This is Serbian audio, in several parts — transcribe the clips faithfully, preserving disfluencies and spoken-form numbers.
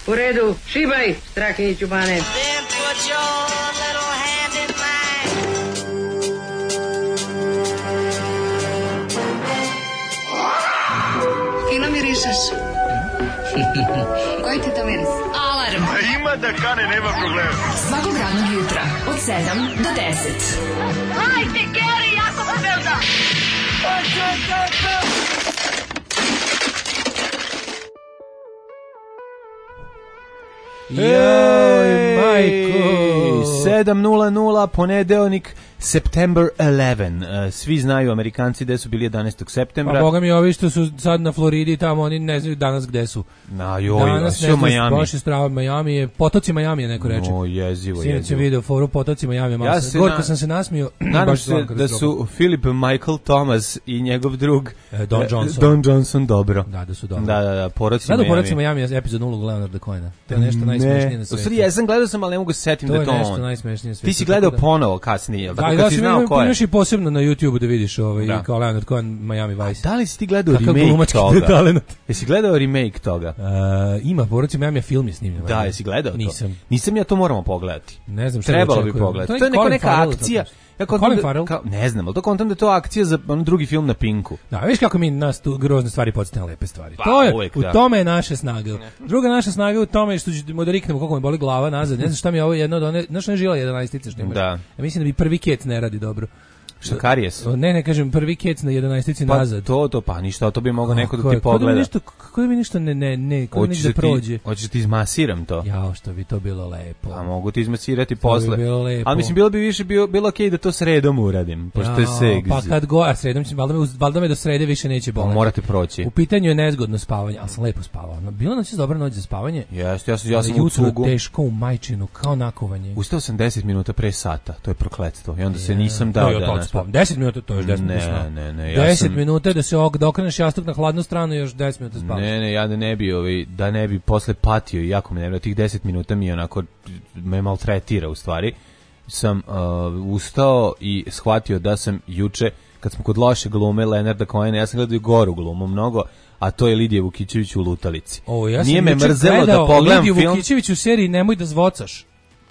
U redu, šibaj, Strahinjiću bane. Fino mirišeš. Koji ti to miris? Alarm. A ima da kane, nema problema. Svakog radnog jutra, od sedam do deset. Hajde, Geri, jako se velda. Joj, majko. sedam nula nula, ponedeljnik, September eleventh. Svi znaju Amerikanci gde su bili jedanaestog septembra. Pa boga mi ovi što su sad na Floridi tamo, oni ne znaju danas gde su. Na joj, danas sve u Miami. Baš je strava Miami, je, potoci Miami je neko reče. O, jezivo, Sinoć jezivo. je video foru potoci Miami. Ja se Gorko na... sam se nasmio. Nadam se da su Philip Michael Thomas i njegov drug e, Don Johnson. Don Johnson dobro. Da, da su dobro. Da, da, da, poroci Miami. Miami. Poroci Miami je epizod nula Leonarda Cohena. To je nešto najsmešnije na svijetu. U stvari, ja sam gledao sam, ali ne mogu se setim da to on. To je nešto najsmešnije na svijetu. Ti si gledao ponovo kasnije, da, tako da, kad si znao ko je. Imaš i posebno na YouTubeu da vidiš ovaj, da. kao Leonard Cohen, Miami Vice. A da li si ti gledao Kakav remake toga? Talent. Jesi gledao remake toga? Uh, ima, Poroci Miami, film je snimljen. Da, jesi gledao to? Nisam. Nisam, ja to moramo pogledati. Ne znam što trebalo bi pogledati. To je, to je neka, neka Farrell, akcija. Ja Colin Farrell? Kao, ne znam, ali to kontam da je to akcija za on drugi film na Pinku. Da, viš kako mi nas tu grozne stvari podsjetimo lepe stvari. Pa, to je, uvijek, u da. tome je naša snaga. Druga naša snaga je u tome što ćemo da riknemo koliko me boli glava nazad. Ne znam šta mi je ovo jedno od one, znaš ne žila jedanaestice što imaš. Da. Ja mislim da mi prvi kec ne radi dobro. Šta karijes? Ne, ne kažem prvi kec na jedanaestici pa, nazad. To, to, pa ništa, to bi mogao neko da ti pogleda. pogleda. Kako da mi ništa ne, ne, ne, kako da ništa prođe. Hoćeš da ti izmasiram to? Jao, što bi to bilo lepo. A mogu ti izmasirati posle. Bi bilo lepo. Ali mislim, bilo bi više, bilo, bilo okej okay da to sredom uradim, pošto je seks. Pa kad go, a sredom će, valjda me, valjda me do srede više neće boleti. Morate proći. U pitanju je nezgodno spavanje, ali sam lepo spavao. Bilo noć je dobra noć za spavanje. Jeste, ja sam, ja sam u cugu. Teško u majčinu, kao nakovanje. Ustao sam deset minuta pre sata, to je prokletstvo. I onda se nisam dao da naspam. deset minuta, to je još deset minuta. Ne, ne, ne. Ja deset sam... minuta da se okreneš jastuk na hladnu stranu i još deset minuta spavaš. Ne, ne, ja da ne bi, ovaj, da ne bi posle patio i jako me ne bi, tih deset minuta mi onako me maltretira u stvari. Sam uh, ustao i shvatio da sam juče, kad smo kod loše glume Leonarda Cohena, ja sam gledao i goru glumu mnogo, a to je Lidija Vukićević u Lutalici. O, ja Nije me mrzelo da pogledam Lidiju film. Vukićević u seriji Nemoj da zvocaš.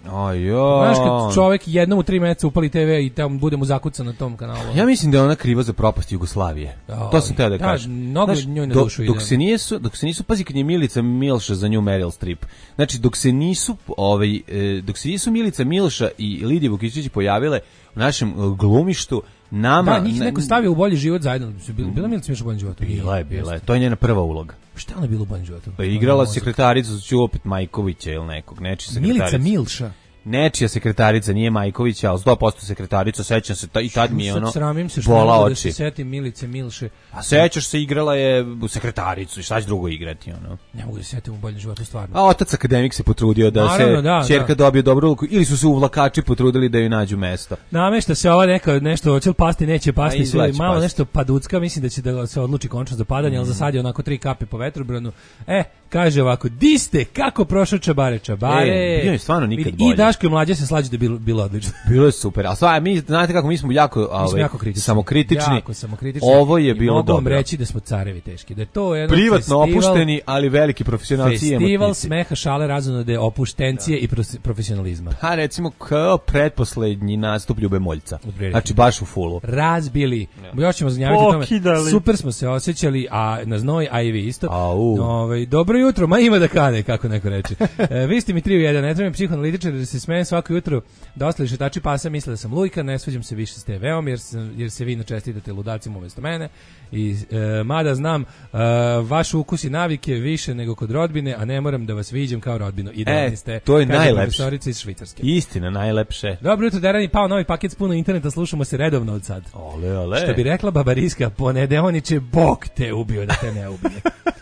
Ajo. Znaš kad čovjek jednom u tri meseca upali te ve i tamo budemo zakucan na tom kanalu. Ja mislim da je ona kriva za propast Jugoslavije. O, to sam teo da kažem. Mnogo njoj na dušu ide. Dok se nisu, dok se nisu, pazi kad je Milica Milša za nju Meryl Streep. Znači dok se nisu, ovaj, dok se nisu Milica Milša i Lidija Vukićević pojavile u našem glumištu, nama... Da, njih neko stavio u bolji život zajedno. Bila Milica Milša u boljem životu? Bila je, bila je. To je njena prva uloga. Šta ona bila u boljem životu? Pa igrala sekretaricu Ćupet Majkovića ili nekog, nečija sekretarica. Milica Milša? Nečija sekretarica, nije Majkovića, ali sto posto sekretarica, sećam se, ta, i tad mi je ono bola oči. Da se setim Milice Milše. A sećaš se, igrala je u sekretaricu, i šta će drugo igrati, ono? Ne mogu da se setim u boljem životu, stvarno. A otac akademik se potrudio da Naravno, se da, ćerka da. dobije dobru ulogu, ili su se uvlakači potrudili da joj nađu mesto. Namešta se ova neka, nešto, hoće li pasti, neće pasti, sve, malo pasti. nešto paducka, mislim da će da se odluči končno za padanje, mm. ali za sad je onako tri kape po vetrobranu. E, kaže ovako, di ste, kako prošao Čabare, Čabare? E, bio je stvarno nikad bolje. I Daško i Mlađe se slađu da bilo, bilo odlično. Bilo je super, a stvarno, mi, znate kako, mi smo jako, mi smo jako kritični. samokritični. Jako samokritični. Ovo je bilo dobro. dobro. Mogu reći da smo carevi teški, da je to jedan privatno festival, opušteni, ali veliki profesionalci. Festival smeha, šale, razonode, opuštencije da. i profesionalizma. Ha, recimo, kao pretposlednji nastup Ljube Moljca. Znači, baš u fulu. Razbili. Ja. Još ćemo zanjaviti tome. Super smo se osjećali, a na znoj, a i vi isto. Ove, dobro jutro, ma ima da kane, kako neko reče. E, vi ste mi tri u jedan, ne trebam psihoanalitičar, jer se smejem svako jutro da ostali šetači pasa misle da sam lujka, ne svađam se više s te veom, jer, jer se vi načestitate ludacima umjesto mene. I e, mada znam e, vaš ukus i navike više nego kod rodbine, a ne moram da vas viđem kao rodbinu. Idealni ste. E, to je najlepše. Profesorica iz Švicarske. Istina, najlepše. Dobro jutro, Derani, pao novi paket s puno interneta, slušamo se redovno od sad. Ole, ole. Što bi rekla Babariska, ponedeoniče, Bog te ubio da te ne ubije.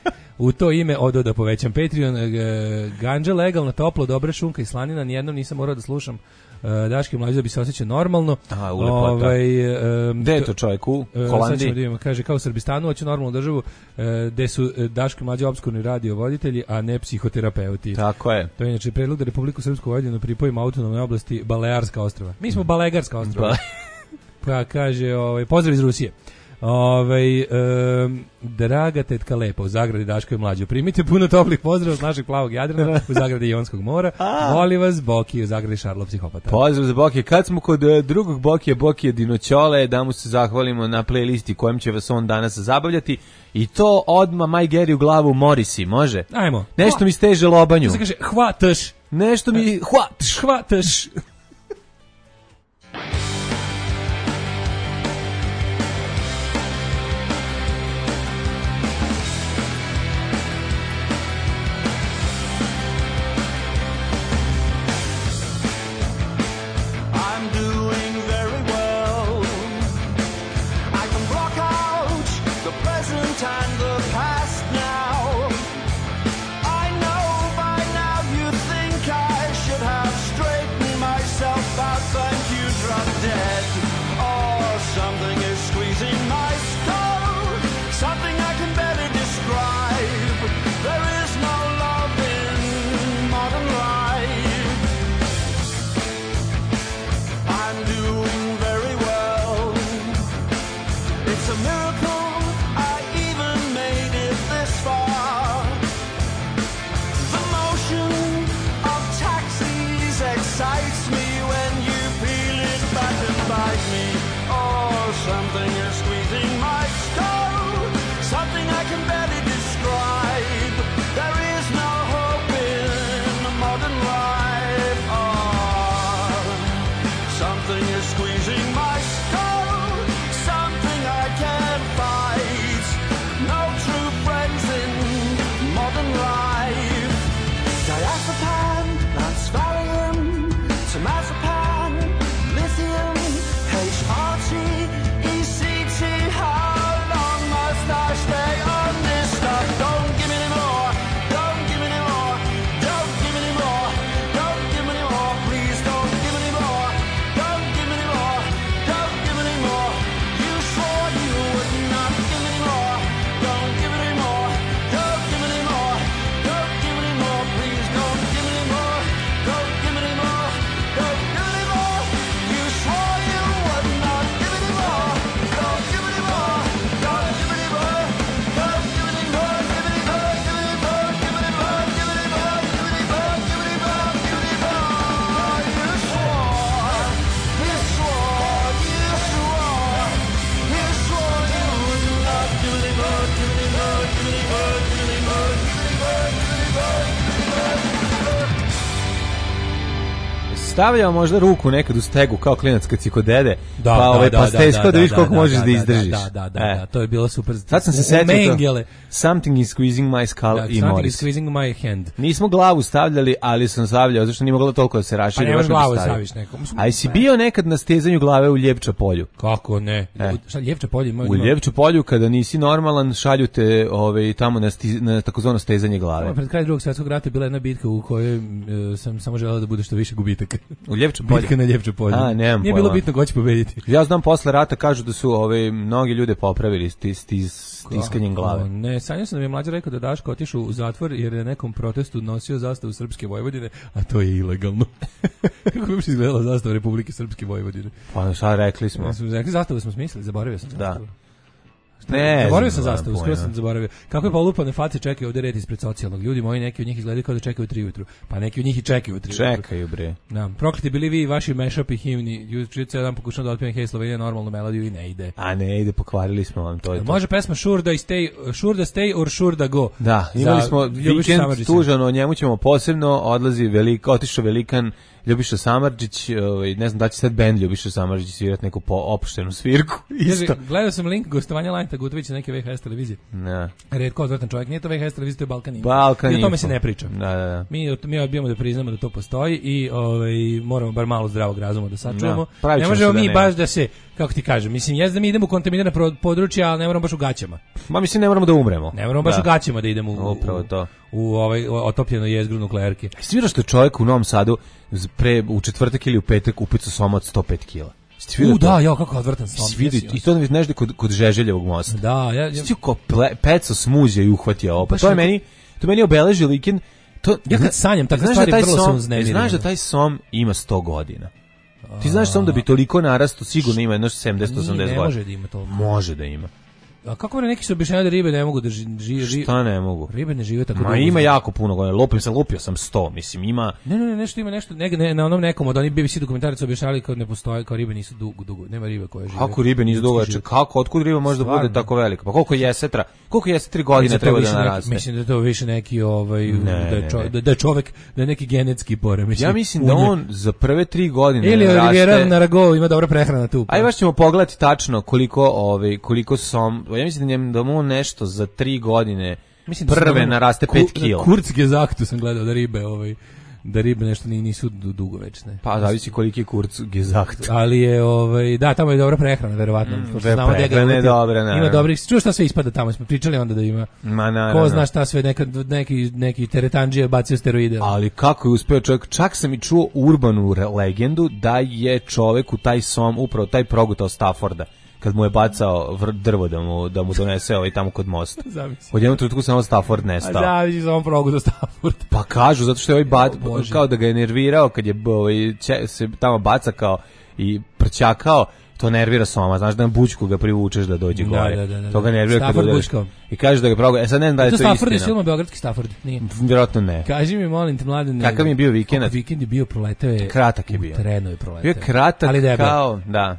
U to ime odo da povećam Patreon, ganđa legalna, toplo, dobra šunka i slanina, nijednom nisam morao da slušam Daški Mlađe da bi se osjećao normalno. Aha, u lepota. Ovaj, um, gde je to čovjek? U Holandiji? Da imamo, kaže, kao u Srbistanu, hoću normalnu državu, gde su Daški Mlađe obskurni radiovoditelji, a ne psihoterapeuti. Tako je. To je inače predlog da Republiku Srpsku Vojvodinu pripojimo autonomnoj oblasti Balearska ostrava. Mi smo Balegarska ostrava. Pa kaže, ovaj, pozdrav iz Rusije. Ovaj um, draga tetka Lepa u zagradi Daško i Mlađo. Primite puno toplih pozdrava od našeg plavog Jadrana u zagradi Jonskog mora. Voli vas Boki u zagradi Šarlo psihopata. Pozdrav za Boki. Kad smo kod uh, drugog Bokija, Bokije Dinoćole, da mu se zahvalimo na playlisti kojim će vas on danas zabavljati. I to odma Maj Geri u glavu Morisi, može? Ajmo. Nešto Hva. mi steže lobanju. Se kaže hvataš. Nešto mi hvataš, hvataš. stavljao možda ruku nekad u stegu kao klinac kad si kod dede, da, pa da, ovaj da, pa steskao da, da, da vidiš koliko da, možeš da, da izdržiš. Da, da, da, e. da, to je bilo super. Sad sam se setio to. Something is squeezing my skull da, i Morris. Morris. Something is squeezing my hand. Nismo glavu stavljali, ali sam stavljao, zašto nije moglo toliko da se raširi. Pa nemaš glavu staviš nekom. A jesi bio nekad na stezanju glave u Ljepča polju? Kako ne? E. Šta Ljepča polje ima? U Ljepču polju kada nisi normalan, šalju te ovaj, tamo na, sti, na takozvano stezanje glave. Pred kraj Drugog svjetskog rata je bila jedna bitka u kojoj uh, sam samo želeo da bude što više gubitaka. U Ljepču polju? Bitka na Ljepču polju. A, nemam Nije pojma. bilo bitno ko će pobediti. Ja znam posle rata kažu da su ovaj, mnogi ljude popravili stis, stis, stiskanjem glave. O, ne, sanjao sam da mi je mlađa rekao da Daško otišao u zatvor jer je na nekom protestu nosio zastavu Srpske Vojvodine, a to je ilegalno. Kako bi uopšte izgledala zastava Republike Srpske Vojvodine? Pa šta rekli smo? Rekli zastavu smo smislili, zaboravio sam zastavu. Da. Ne, zaboravio sam zastavu, skoro sam zaboravio. Kako je polupane face čekaju ovde red ispred socijalnog. Ljudi moji, neki od njih izgledaju kao da čekaju u tri ujutru. Pa neki od njih i čekaju u tri ujutru. Čekaju, bre. Da, prokleti bili vi i vaši mashup i himni. Juče jedan pokušao da otpijem Hej Slovenija normalnu melodiju i ne ide. A ne ide, pokvarili smo vam to. Je to. Može pesma Sure da stay, Sure da stay or Sure da go. Da, imali smo vikend tužan, o njemu ćemo posebno, odlazi velik, otišao velikan Ljubiša Samardžić, ovaj, ne znam da će sad bend Ljubiša Samardžić svirati neku po opuštenu svirku. Isto. Gledao sam link gostovanja Lajnta Gutovića na neke V H S televizije. Ne. Redko odvratan čovjek, nije to V H S televizija, to je Balkan Info. Balkan I o tome Info. se ne priča. Da, da, da. Mi, mi odbijamo da priznamo da to postoji i ovaj, moramo bar malo zdravog razuma da sačuvamo. Da, ne možemo mi da baš da se, kako ti kažem, mislim, jes da mi idemo u kontaminirana područja, ali ne moramo baš u gaćama. Ma mislim, ne moramo da umremo. Ne moramo baš da. u gaćama da idemo u, upravo to. U, u ovaj, otopljeno jezgru nuklearke. Svira što je čovjek u Novom Sadu pre, u četvrtak ili u petak upicu soma od sto pet kila. U, da, ja, kako odvrtan som. I to ne znaš da kod, kod Žeželjevog mosta. Da, ja... ja... Svi ko peco smuzio i uhvatio ovo. Pa to je meni, to meni obeleži liken. To, ja kad sanjam, takve stvari vrlo sam uznemiren. Znaš da taj som ima sto godina. Ti znaš samo da bi toliko narasto sigurno ima jedno sedamdeset osamdeset godina. Ne može da ima toliko. Može da ima. A kako bre, neki su objašnjavali da ribe ne mogu da žive? Šta ne mogu? Ribe ne žive tako dugo. Ma ima jako puno godina. Lupim se, lupio sam sto, mislim, ima. Ne, ne, ne, nešto ima nešto, ne, ne, na onom nekom od onih B B C dokumentaraca objašnjavali kao ne postoje, kao ribe nisu dugo, dugo. Nema ribe koje žive. Kako ribe nisu dugo? Kako, otkud riba može da bude tako velika? Pa koliko jesetra? Koliko jesetri godine treba da naraste? Mislim da je to više neki ovaj ne, da, je čo, da, da je čovek da je neki genetski poremećaj. Ja mislim da on za prve tri godine ili Riviera Narago ima dobra prehrana tu. Aj baš ćemo pogledati tačno koliko ovaj koliko som. Ja mislim da njemu da mu nešto za tri godine mislim da prve naraste pet kila. Kurcke zaktu sam gledao da ribe ovaj da ribe nešto nisu dugovečne. Pa zavisi koliki je kurc gezakt. Ali je ovaj da tamo je dobra prehrana verovatno. Mm, znamo da ga ne dobra, ima dobrih. Čuo šta sve ispada tamo, smo pričali onda da ima. Ma na, ko zna šta sve neka neki neki teretandžija bacio steroide. Ali kako je uspeo čovjek, čak sam i čuo urbanu legendu da je čovjek u taj som upravo taj progutao Stafforda. Kad mu je bacao drvo da mu da mu donese ovaj tamo kod mosta. Od jednog trenutka samo Stafford nestao. A zavisi za on progu za Stafford. Pa kažu zato što je ovaj bat kao da ga je nervirao kad je ovaj se tamo baca kao i prćakao, to nervira soma, znaš da na bućku ga privučeš da dođe gore. Da, da, da, to ga nervira kad dođeš. I kaže da ga progu. E sad ne znam da je to, to istina. Stafford je film beogradski Stafford, nije. Vjerojatno ne. Kaži mi molim te mladen. Kakav mi je bio vikend? Vikend je bio proletao je. Kratak je bio. Treno je proletao. Bio je kratak ali kao, da.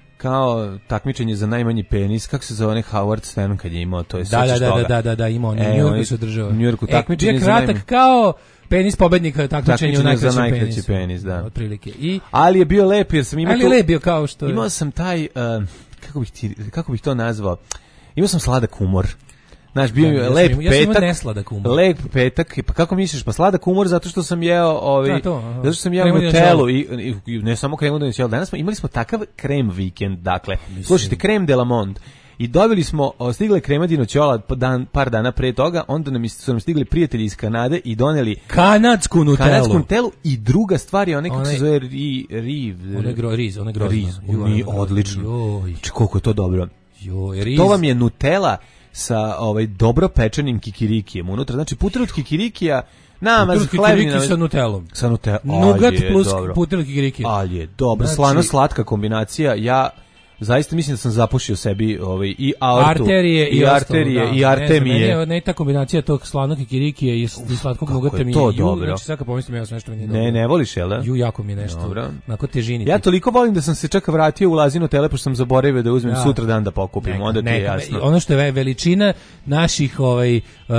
Kao takmičenje za najmanji penis, kako se zove onaj Howard Stern kad je imao, to je da, da, da, da, da, da, imao, on, e, New Yorku se održava. New Yorku takmičenje e, za kratak najmanji... kao penis pobednika takmičenja u najkraćem za najkraći penis, penis, da. Otprilike. I ali je bio lep jer sam imao ali je lep bio kao što je. Imao sam taj uh, kako bih ti, kako bih to nazvao? Imao sam sladak humor. Znaš, bio je lep ja petak, nesladak umor. Lep petak, pa kako misliš, pa sladak umor zato što sam jeo, ovaj, da, to, zato što sam jeo Nutellu i, i, i ne samo kremu dinoćelu, danas smo, imali smo takav krem vikend, dakle, mislim. Slušajte, krem de la Monde, i dobili smo, stigle krema dinoćola dan, par dana pre toga, onda nam su nam stigli prijatelji iz Kanade i doneli kanadsku Nutellu. Kanadsku Nutellu i druga stvar je onaj, kako se zove, ri, riv, onaj gro, riz, onaj grozno. Riz, oni odlično. Či koliko je to dobro. Joj, riz. To vam je Nutella sa ovaj dobro pečenim kikirikijem unutra. Znači puter od kikirikija namaz hlebni sa Nutellom. Sa Nutellom. Nugat plus puter od kikirikija. Ali je dobro. Znači, slano slatka kombinacija. Ja zaista mislim da sam zapušio sebi ovaj i aortu arterije i, i arterije ostalo, da. i artemije. Ne, ne ta kombinacija tog slanog kikirikija i slatkog nugata mi je to dobro. Znači svaka pomislim ja sam nešto mi nije dobro. Ne, ne voliš, jel da? Ju jako mi je nešto. Dobro. Onako težini. Ja toliko volim da sam se čak vratio u Lazinu tele pošto sam zaboravio da uzmem ja. sutra dan da pokupim. Neka, onda ti je jasno. Ono što je veličina naših ovaj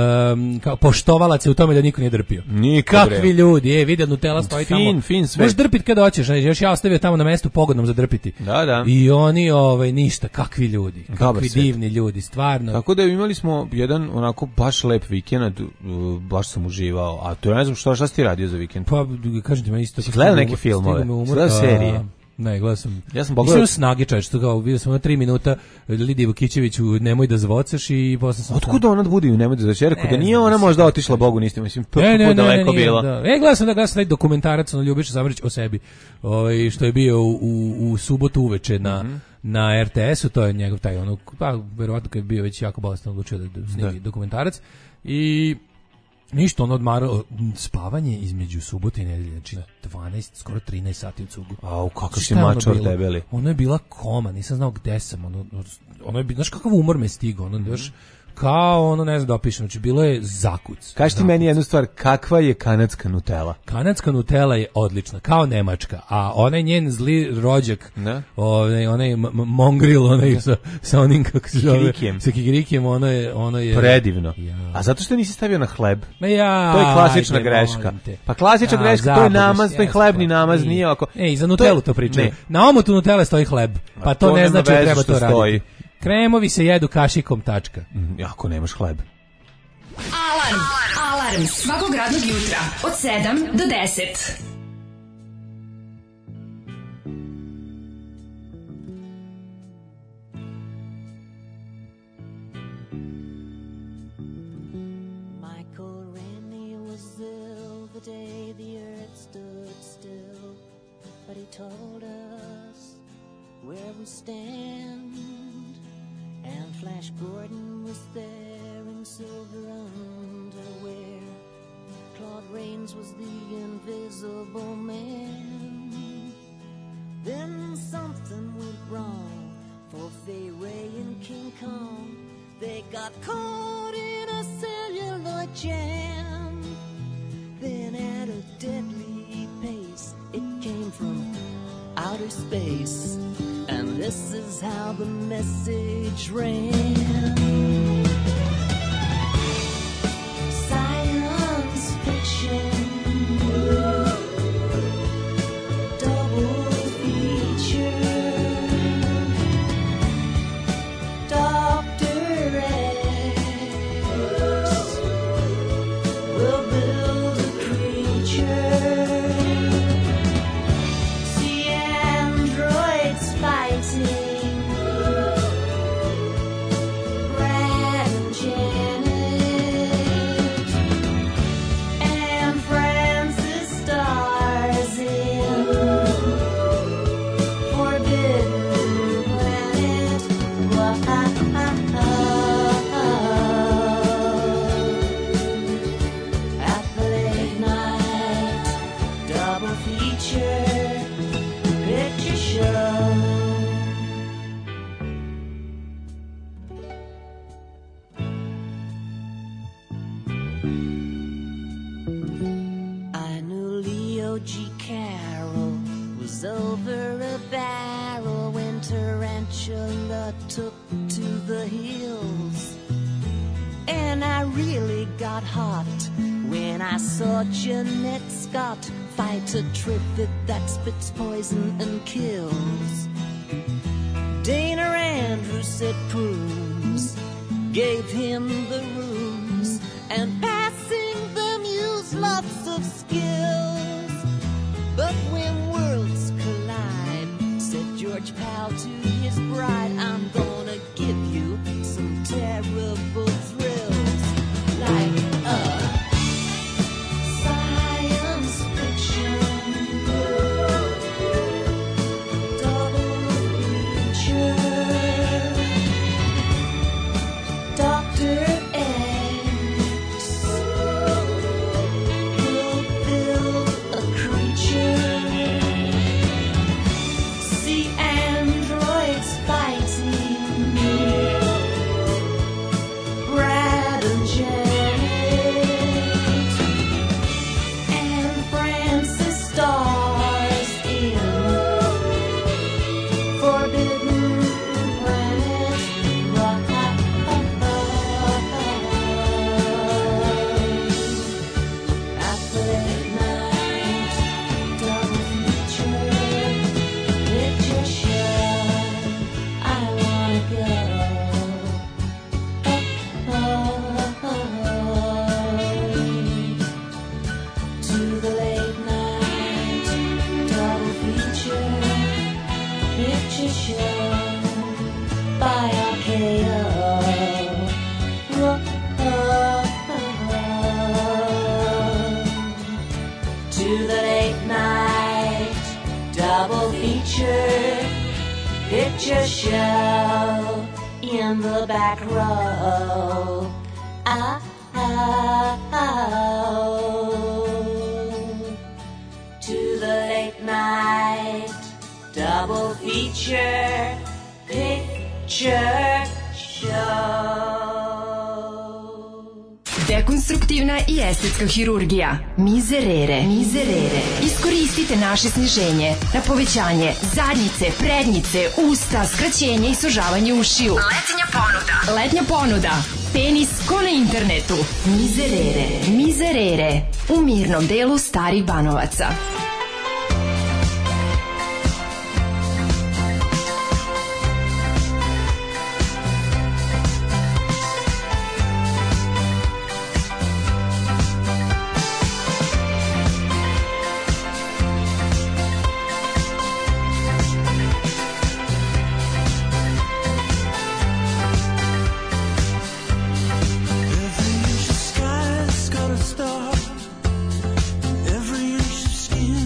um, kao poštovalaca u tome da niko nije drpio. Niko, kakvi bre. Ljudi, e, vidi Nutella stoji fin, tamo. Fin, sve. Možeš drpiti kada hoćeš, još ja ostavio tamo na mestu pogodnom za drpiti. Da, da. I oni ovaj ništa, kakvi ljudi, kakvi Dobar divni svet. Ljudi, stvarno. Tako da imali smo jedan onako baš lep vikend, baš sam uživao. A to ja ne znam što šta si ti radio za vikend? Pa kažem ti meni isto. Gledao neke filmove, gledao serije. Ne, gledao sam. Ja sam pogledao snage čovječ, što kao vidio sam na tri minuta Lidije Vukićeviću Nemoj da zvocaš i posle sam. Otkud ona da bude u Nemoj da zvocaš? Rekao da nije ona možda otišla Bogu niste, mislim kako daleko bilo. Da. E gledao sam da gledao sam taj dokumentarac na Ljubiša Samarić o sebi. Ovaj što je bio u, u, u subotu uveče na mm-hmm. na R T S-u, to je njegov taj ono, pa verovatno kad je bio već jako bolestan odlučio da, da snimi da. dokumentarac i ništa, on odmarao spavanje između subote i nedelje, znači dvanaest, skoro trinaest sati u cugu. Au, kakav si mačor debeli. Ono je bila koma, nisam znao gde sam, ono, ono je, znaš kakav umor me stigao, ono mm-hmm. još kao ono, ne znam da opišem, znači bilo je zakuc. Kaži ti meni jednu stvar, kakva je kanadska Nutella? Kanadska Nutella je odlična, kao nemačka, a onaj njen zli rođak, onaj, onaj mongril, onaj sa, sa onim, kako se zove, sa kikirikijem, ono je, ono je... Predivno. Ja. A zato što nisi stavio na hleb? Ma ja, to je klasična ajde, greška. Pa klasična ja, greška, to je namaz, to je hlebni namaz, nije ovako... Ej, za Nutellu to pričaju. Na omotu Nutelle stoji hleb, pa to, to ne znači da treba to raditi. Kremovi se jedu kašikom, tačka. Mm, ako nemaš hleb. Alarm, alarm, svakog radnog jutra od sedam do deset. Michael Rennie was ill the day the earth stood still, but he told us where we stand. And Flash Gordon was there in silver underwear. Claude Rains was the invisible man. Then something went wrong for Fay Ray and King Kong. They got caught in a celluloid jam. Then at a deadly pace, it came from outer space. And this is how the message ran. Science fiction. Took to the hills, and I really got hot when I saw Jeanette Scott fight a trivet that spits poison and kills. Dana Andrews said prunes gave him the rooms, and passing them used lots of skills. But when worlds collide, said George Powell to his bride, I'm gonna give you some terrible thrills, like a science fiction double feature. Doctor X will build a creature. See androids fighting Brad and Janet, and Francis stars in Forbidden Planet. At the late night double feature picture show, I wanna go. Oh, oh, oh, to the late night double feature picture show by R K O. Oh, oh, oh, to the late night double feature picture show in the back row. Ah, ah, oh, to the late night double feature picture show. Dekonstruktivna i estetska hirurgija. Mizerere. Mizerere. Iskoristite naše sniženje na povećanje zadnjice, prednjice, usta, skraćenje i sužavanje ušiju. Letnja ponuda. Letnja ponuda. Penis ko na internetu. Mizerere. Mizerere. U mirnom delu Starih Banovaca. Every inch of sky's got a star. Every inch of skin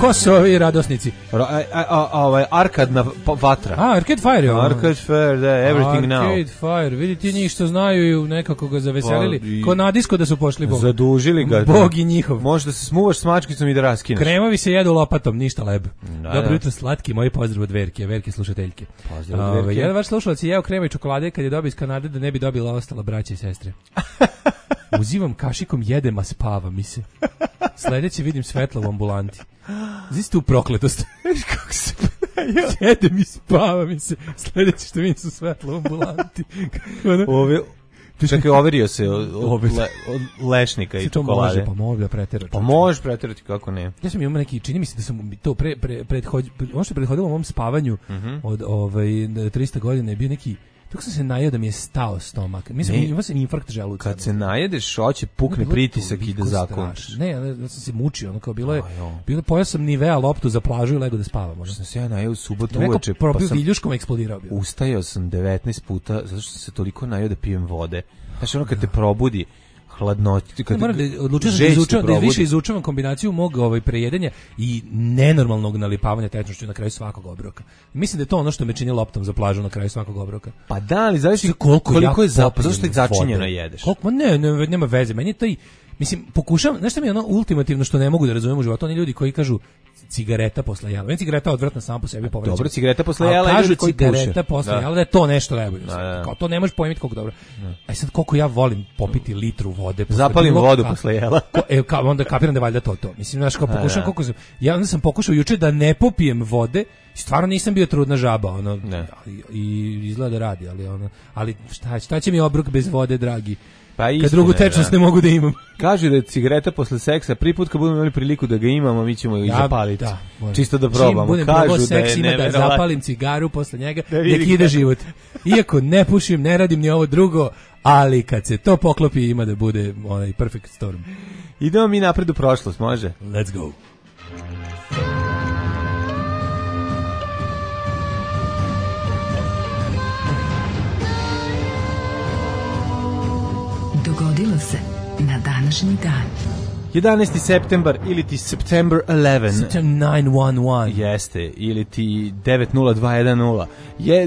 Ko su ovi radosnici? Ra, a, a, a, ovaj arkadna vatra. A, Arcade Fire. Jo. Arcade Fire, da, Everything Arcade Now. Arcade Fire, vidite njih što znaju nekako ga zaveselili. Pa, i... Ko na disko da su pošli Bog. Zadužili ga. Bog i njihov. Može da se smuvaš s mačkicom i da raskineš. Kremovi se jedu lopatom, ništa leb. Da, Dobro da. jutro, slatki, moji pozdrav od Verke, Verke slušateljke. Pozdrav od Verke. Uh, jedan vaš slušalac je jeo krema i čokolade kad je dobio iz Kanade da ne bi dobila ostala braća i sestre. Uzivam kašikom, jedem, a spava mi se. Sledeće vidim svetlo u ambulanti. Znaš tu prokletost? Kako se jedem i spava mi se. Sledeće što vidim su svetlo u ambulanti. Ove... Čekaj, overio se od, od, le, od lešnika i čokolade. Može, pa može da pretera. Pa možeš preterati, kako ne. Ja sam imao neki, čini mi se da sam to pre, pre, prethod, ono što je prethodilo u mom spavanju uh -huh. od ovaj, trista godina je bio neki, tako sam se najao da mi je stao stomak. Mislim, imao sam infarkt želuca. Kad se najedeš, hoće pukne pritisak i da zakončiš. Ne, ja sam se mučio, ono kao bilo je, bilo je pojao sam Nivea loptu za plažu i lego da spavam. Možda sam se ja najao u subotu ja uveče, pa sam viljuškom eksplodirao bio. Ustajao sam devetnaest puta, zato što sam se toliko najao da pijem vode. Znaš, ono kad te probudi hladnoći, kad moram da odlučio da izučavam, da više izučavam kombinaciju mog ovaj prejedanja i nenormalnog nalipavanja tečnošću na kraju svakog obroka. Mislim da je to ono što me čini loptom za plažu na kraju svakog obroka. Pa da, ali zavisi koliko, koliko je zapravo, zašto ih začinjeno jedeš. Koliko, ne, ne, nema veze, meni je to i, mislim, pokušavam, znaš šta mi je ono ultimativno što ne mogu da razumem u životu, oni ljudi koji kažu cigareta posle jela. Meni cigareta odvratna sama po sebi povređena. Dobro, cigareta posle jela i ljudi koji puše. Cigareta posle da. jela da je to nešto najbolje. Da, da. Kao to ne možeš pojmiti koliko dobro. Da. Aj sad koliko ja volim popiti litru vode posle. Zapalim vodu ka, posle jela. Ko, e, ka, onda kapiram da je valjda to to. Mislim, znaš, kao pokušam koliko sam, ja onda sam pokušao juče da ne popijem vode. Stvarno nisam bio trudna žaba, ono. I, i izgleda da radi, ali ono, ali šta, šta će mi obrok bez vode, dragi? Pa istina, kad drugu tečnost da. ne mogu da imam. Kaže da je cigareta posle seksa, prvi put kad budemo imali priliku da ga imamo, mi ćemo ga ja, zapaliti. Da, čisto da probamo. Budem kažu da seks, je ima da zapalim cigaru posle njega, da nek ide život. Iako ne pušim, ne radim ni ovo drugo, ali kad se to poklopi ima da bude onaj perfect storm. Idemo mi napred u prošlost, može? Let's go. Dogodilo se na današnji dan. jedanaesti septembar ili ti September eleven. September nine one one. Jeste, ili ti devet nula dva jedan nula. Je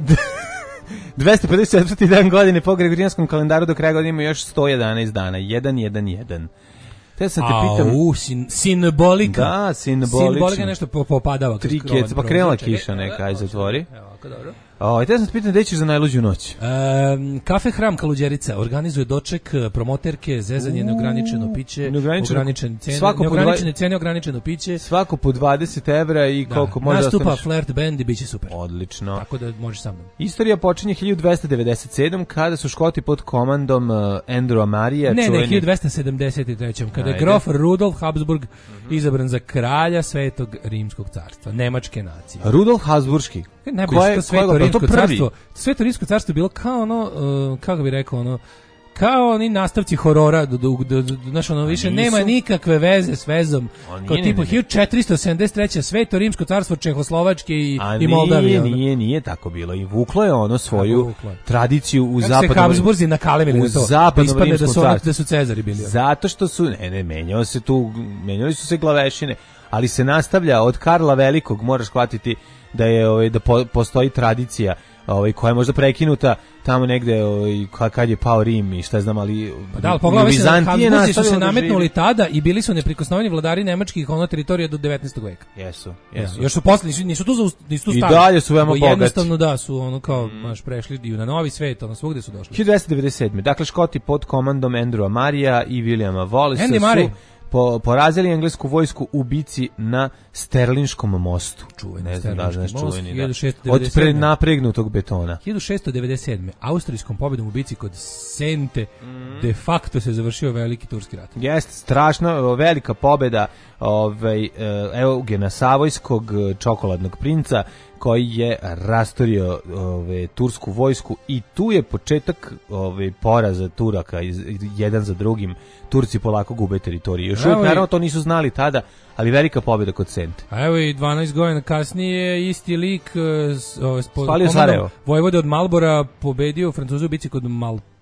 dvesta pedeset četvrti dan godine po Gregorijanskom kalendaru, do kraja godine ima još sto jedanaest dana. jedan jedan jedan. Te sam te pitam... Au, sin, sinbolika. Da, simbolično. Sinbolika nešto popadava. Tri keca, pa krenula kiša neka, aj zatvori. Evo, ako dobro. O, te sam te pitam gde ćeš za najluđu noć. Um, kafe Hram Kaluđerica organizuje doček promoterke, zezanje, neograničeno piće, ograničene cene, neograničene cene, ograničeno piće. Svako po dvadeset evra i koliko da, može nastupa ostaneš. Flirt band i biće super. Odlično. Tako da možeš sa mnom. Istorija počinje hiljadu dvesta devedeset sedam kada su Škoti pod komandom uh, Andrewa Marija. Ne, čuveni... ne, hiljadu dvesta sedamdeset treće kada je grof Rudolf Habsburg uh-huh. izabran za kralja Svetog Rimskog carstva, nemačke nacije. Rudolf Habsburški. Ne, koje, to Sveto Rimsko carstvo. Sveto Rimsko carstvo je bilo kao ono, uh, kako bih rekao, ono, kao oni nastavci horora, do, do, do, do, znaš, ono, više nisu, nema nikakve veze s vezom. Kao tipu hiljadu četiristo sedamdeset treće Sveto Rimsko carstvo Čehoslovačke i, i Moldavije. A nije, nije, nije tako bilo. I vuklo je ono svoju tradiciju u kako zapadnom... se Habsburzi nakalemili na to? Zapadnom Rimskom da su, carstvu. Da su Cezari bili. Zato što su, ne, ne, menjao se tu, menjali su se glavešine, ali se nastavlja od Karla Velikog, moraš shvatiti da je ovaj da po, postoji tradicija ovaj koja je možda prekinuta tamo negde ovaj kad je pao Rim i šta znam, ali pa da, pogledaj se, Habsburzi su se nametnuli tada i bili su neprikosnoveni vladari nemačkih ono teritorija do devetnaestog veka. Jesu, jesu. Ja, još su posle nisu, nisu tu za nisu tu stali. I dalje su veoma bogati. Jednostavno da su ono kao baš mm. prešli i na novi svet, ono svugde su došli. hiljadu dvesta devedeset sedme Dakle Škoti pod komandom Andrewa Marija i Williama Wallace su Po, porazili englesku vojsku u bici na Sterlinškom mostu. Čuveni, ne znam da znaš čuveni, da. hiljadu šessto devedeset sedme Od prenapregnutog betona. hiljadu šessto devedeset sedme Austrijskom pobedom u bici kod Sente mm. de facto se završio veliki turski rat. Jeste, strašno velika pobeda ovaj, Eugena Savojskog, čokoladnog princa, koji je rastorio ove, tursku vojsku i tu je početak ove, poraza Turaka iz, jedan za drugim. Turci polako gube teritoriju. Još uvijek, naravno, to nisu znali tada, ali velika pobjeda kod Sente. A evo i dvanaest godina kasnije isti lik spalio Sarajevo. Vojvode od Malbora pobedio Francuzu u bici kod Mal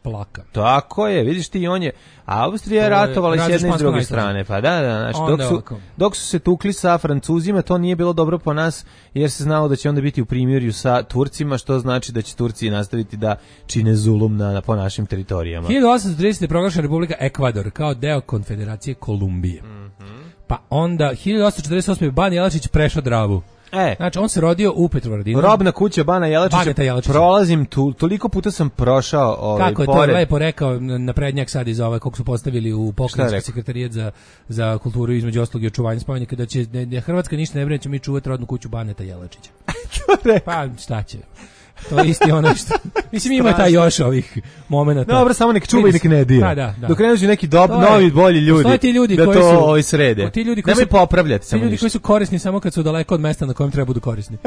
plaka. Tako je, vidiš ti, on je Austrija je ratovala s jedne i s druge strane. Pa da, da, znači, dok su, dok su se tukli sa Francuzima, to nije bilo dobro po nas, jer se znalo da će onda biti u primirju sa Turcima, što znači da će Turci nastaviti da čine zulum na, na po našim teritorijama. hiljadu osamsto tridesete. je proglašena Republika Ekvador kao deo Konfederacije Kolumbije. Mm-hmm. Pa onda hiljadu osamsto četrdeset osme. Ban Jelačić prešao Dravu. E. Znači, on se rodio u Petrovaradinu. Robna kuća Bana Jelačića. Jelačića. Prolazim tu, toliko puta sam prošao ovaj, kako je pored. to lepo rekao na prednjak sad iz ove, kako su postavili u pokrajinski sekretarijat za, za kulturu između ostalog i očuvanje spomenika, da će ne, ne, Hrvatska ništa ne brine, će mi čuvati rodnu kuću Baneta Jelačića. Pa šta će? To je isti ono što... Mislim, ima taj još ovih momenata. Dobro, samo nek čuva i nek ne dira. Pa, da, da. Dok ne dođu neki dob, novi, bolji ljudi, ti ljudi da to su, ovaj srede. Ti ljudi koji Nemoj su, popravljati samo ljudi ništa. Koji su korisni samo kad su daleko od mesta na kojem treba budu korisni.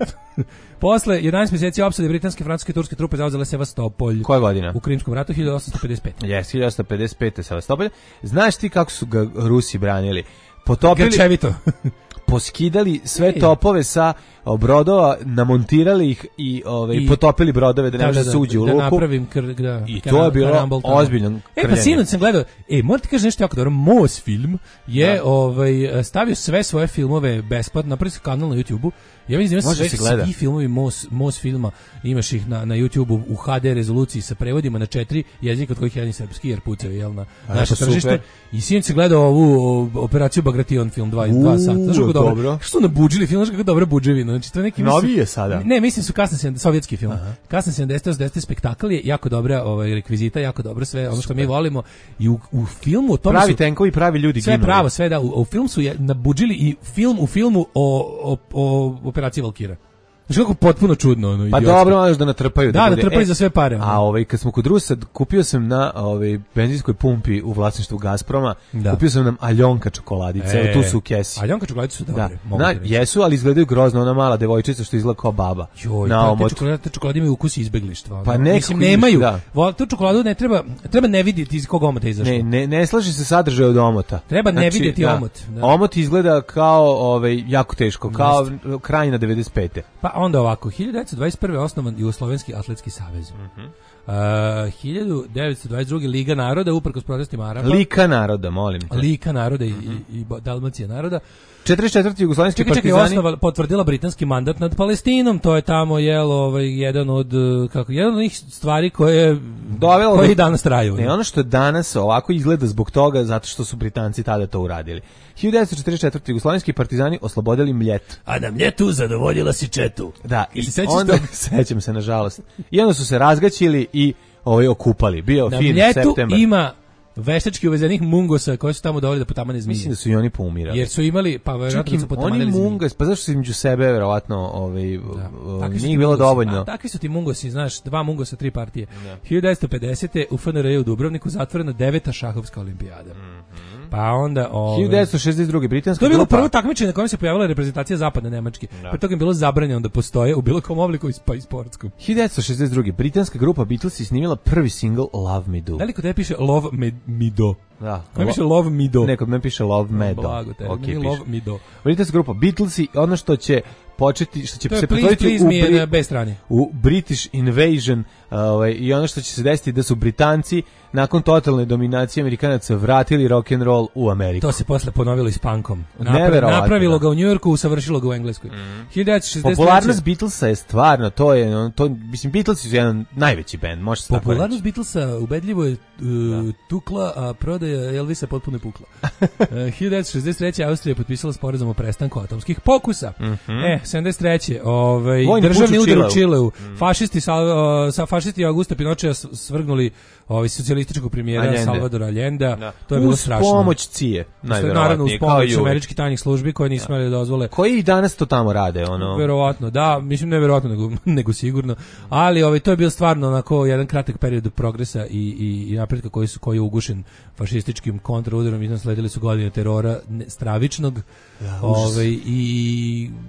Posle jedanaest mjeseci opsade britanske, francuske i turske trupe zauzele Sevastopolj. Koje godina? U Krimskom ratu hiljadu osamsto pedeset pete. Jes, hiljadu osamsto pedeset pete. Sevastopolj. Znaš ti kako su ga Rusi branili? Potopili... Grčevito. Poskidali sve topove sa brodova, namontirali ih i ovaj I, potopili brodove da ne može da, da se uđe u da luku. Napravim kr, da, I to je bilo ozbiljno. E pa sinoć sam gledao, e moram ti kažem nešto jako dobro, Moz film je da. ovaj stavio sve svoje filmove besplatno, napravio se kanal na YouTubeu. Ja mislim da sve svi filmovi Moz Moz filma, imaš ih na na YouTubeu u ha de rezoluciji sa prevodima na četiri jezika, od kojih jedan srpski, jer pucaju jel na naše tržište. I sinoć sam gledao ovu operaciju Bagration film dva sata. Znaš kako dobro. Što na budžili film, znaš kako dobro budževina. Znači to neki novi je sada. Ne, mislim su kasni sovjetski film. Kasni sedamdeseti osamdeseti spektakl je jako dobra, ovaj rekvizita, jako dobro sve, ono što mi volimo i u, u filmu to pravi tenkovi, pravi ljudi sve ginuli. Pravo, sve da u, u filmu su je nabudžili i film u filmu o o, o operaciji Valkira. Znači kako potpuno čudno ono. Pa dobro, možeš da natrpaju da, da bude. natrpaju e, za sve pare. A ovaj kad smo kod Rusa, kupio sam na ovaj benzinskoj pumpi u vlasništvu Gazproma, da. Kupio sam nam Aljonka čokoladice, e, tu su u kesi. Aljonka čokoladice su dobre. Da. Na, jesu, ali izgledaju grozno, ona mala devojčica što izgleda kao baba. Joj, na te čokolade, te čokolade imaju ukus izbeglištva. Ono. Pa mislim nemaju. Da. Tu čokoladu ne treba, treba ne vidjeti iz kog omota izašla. Ne, ne, ne slaži se sadržaj od omota. Treba znači, ne vidjeti da. omot. Da. Omot izgleda kao ovaj jako teško, kao Jeste. Krajina devedeset pete. Pa onda ovako, hiljadu devetsto dvadeset prve osnovan Jugoslovenski atletski savez. Mhm. Uh, hiljadu devetsto dvadeset druge. Liga naroda uprkos protestima Arapa. Lika naroda, molim te. Lika naroda i, mm-hmm. i, i Dalmacija naroda. četrdeset četvrti jugoslovenski čekaj, partizani. Čekaj, osnovala, potvrdila britanski mandat nad Palestinom, to je tamo jel, ovaj, jedan od, kako, jedan od njih stvari koje, dovelo koje i danas traju. Ne, ono što danas ovako izgleda zbog toga, zato što su Britanci tada to uradili. hiljadu devetsto četrdeset četvrti jugoslovenski partizani oslobodili Mljet. A na Mljetu zadovoljila si četu. Da, i onda, sećam se, nažalost. I onda su se razgaćili i ovaj, okupali. Bio na fin Mljetu septembar. Ima veštački uvezenih mungosa koji su tamo doveli da potamane zmije. Mislim da su i oni poumirali. Jer su imali, pa verovatno su potamanili zmije. Oni mungas, pa zašto su između sebe verovatno ovaj, da. Nije bilo dovoljno. A, takvi su ti mungosi, znaš, dva mungosa, tri partije. Da. hiljadu devetsto pedesete. u F N R u Dubrovniku zatvorena deveta šahovska olimpijada. Mm-hmm. Pa onda... Ove, hiljadu devetsto šezdeset druge. britanska grupa... To je bilo grupa... prvo takmičenje na kojem se pojavila reprezentacija zapadne Nemačke. Da. Pa toga je bilo zabranjeno da postoje u bilo kom obliku pa i sportskom. hiljadu devetsto šezdeset druge. britanska grupa Beatles je snimila prvi single Love Me Do. Da li kod te piše Love Me, me Do? Da. Kod me piše Love Me Do. Ne, kod me piše Love Me Do. Blago te, okay, meni Love Me Do. Britanska grupa Beatles i ono što će početi, što će to se pretvoriti u, Bri- na B strani. u British Invasion ovaj, i ono što će se desiti da su Britanci nakon totalne dominacije Amerikanaca vratili rock and roll u Ameriku. To se posle ponovilo i s punkom. Napra- napravilo ga u Njujorku, usavršilo ga u Engleskoj. Mm. hiljadu devetsto šezdeset treće. Popularnost Beatlesa je stvarno, to je, to, mislim, Beatlesi su jedan najveći bend, može se tako reći. Popularnost Beatlesa ubedljivo je uh, tukla, a prodaja Elvisa potpuno je pukla. uh, hiljadu devetsto šezdeset treće. Austrija je potpisala sporazum o prestanku atomskih pokusa. Mm-hmm. E, sedamdeset treće. Ovaj, državni udar u Čileu. Mm. Fašisti, sa, uh, sa fašisti Augusta Pinochea svrgnuli ovaj socijalističkog premijera Allende. Salvadora Allenda. Da. To je bilo uz strašno. Uz pomoć C I E, najverovatnije. Naravno, uz pomoć američkih tajnih službi koje nisu smeli da dozvole. Koji i danas to tamo rade, ono? Verovatno, da, mislim ne verovatno, nego, nego sigurno. Ali ovaj, to je bio stvarno onako jedan kratak period progresa i, i, i napretka koji, su, koji je ugušen fašističkim kontraudarom. Iznad sledili su godine terora ne, stravičnog. Ja, ovaj, i pogledajte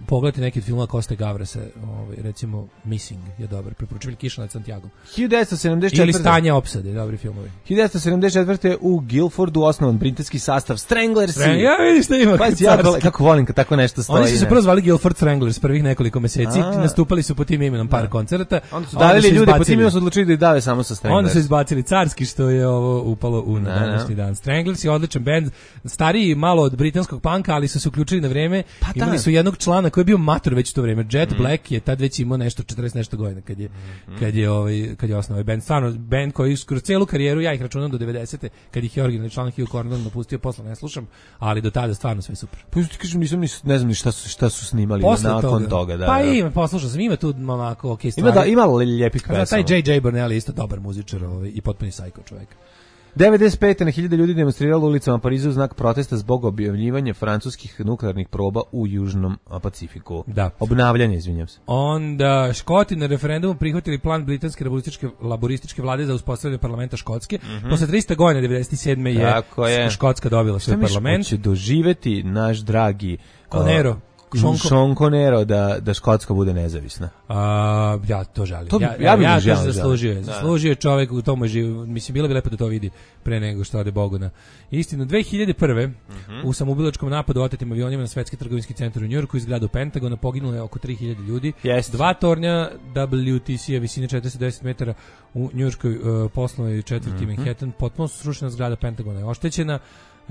neki od filmova Coste Gavresa, ovaj, recimo Missing je dobar, preporučujem, Kiša nad Santiagom. hiljadu devetsto sedamdeset četvrte. Ili Stanje opsade, dobri filmovi. hiljadu devetsto sedamdeset četvrte. u Guildfordu osnovan britanski sastav Stranglersi. Strang, ja vidiš šta ima. Pa ja kako volim kad tako nešto stoji. Oni su se prvo zvali Guildford Stranglers prvih nekoliko meseci, a, nastupali su po tim imenom par da. koncerta. Onda su davili ljudi po tim imenom, su odlučili da ih dave samo sa Stranglers. Onda su izbacili Carski, što je ovo upalo u na današnji dan. Stranglers je odličan bend, stariji malo od britanskog punka, ali su se uključili na vreme. Pa imali da. su jednog člana koji je bio mator već u to vreme. Jet mm. Black je tad već imao nešto četrdeset nešto godina kad je mm. kad je ovaj kad je osnovao bend. Stvarno bend koji skoro celu karijeru, ja ih računam do devedesete, kad ih je originalni član Hugh Cornell napustio, posle ne slušam, ali do tada stvarno sve super. Pa ti kažem, nisam ni ne znam ni šta su šta su snimali posle nakon toga, toga da. Pa ima, poslušao sam, ima tu onako okej stvari. Ima da ima lijepih pesama. Taj J J Burnell je isto dobar muzičar, ovaj, i potpuni sajko čovjek. devedeset pete. na hiljade ljudi demonstriralo ulicama Pariza u znak protesta zbog objavljivanja francuskih nuklearnih proba u Južnom Pacifiku. Da. Obnavljanje, izvinjam se. Onda Škoti na referendumu prihvatili plan britanske laborističke, laborističke vlade za uspostavljanje parlamenta Škotske. Mm-hmm. Posle trista godina devedeset sedme je, je Škotska dobila svoj parlament. Šta mi će doživeti naš dragi Conero? Uh, Sean Conero da, da Škotska bude nezavisna. A, ja to želim. To, ja ja, ja, ja, ja to zaslužio je. Zaslužio je čovjek u tomu živu. Mislim, bilo bi lepo da to vidi pre nego što ode Bogu na istinu. dve hiljade prve. Mm-hmm. u samoubilačkom napadu otetim avionima na svetski trgovinski centar u Njujorku i zgradu Pentagona poginulo je oko tri hiljade ljudi. Yes. Dva tornja W T C-a visine četiristo deset metara u njujorškoj uh, poslovnoj četvrti mm-hmm. Manhattan. Potpuno srušena zgrada Pentagona je oštećena.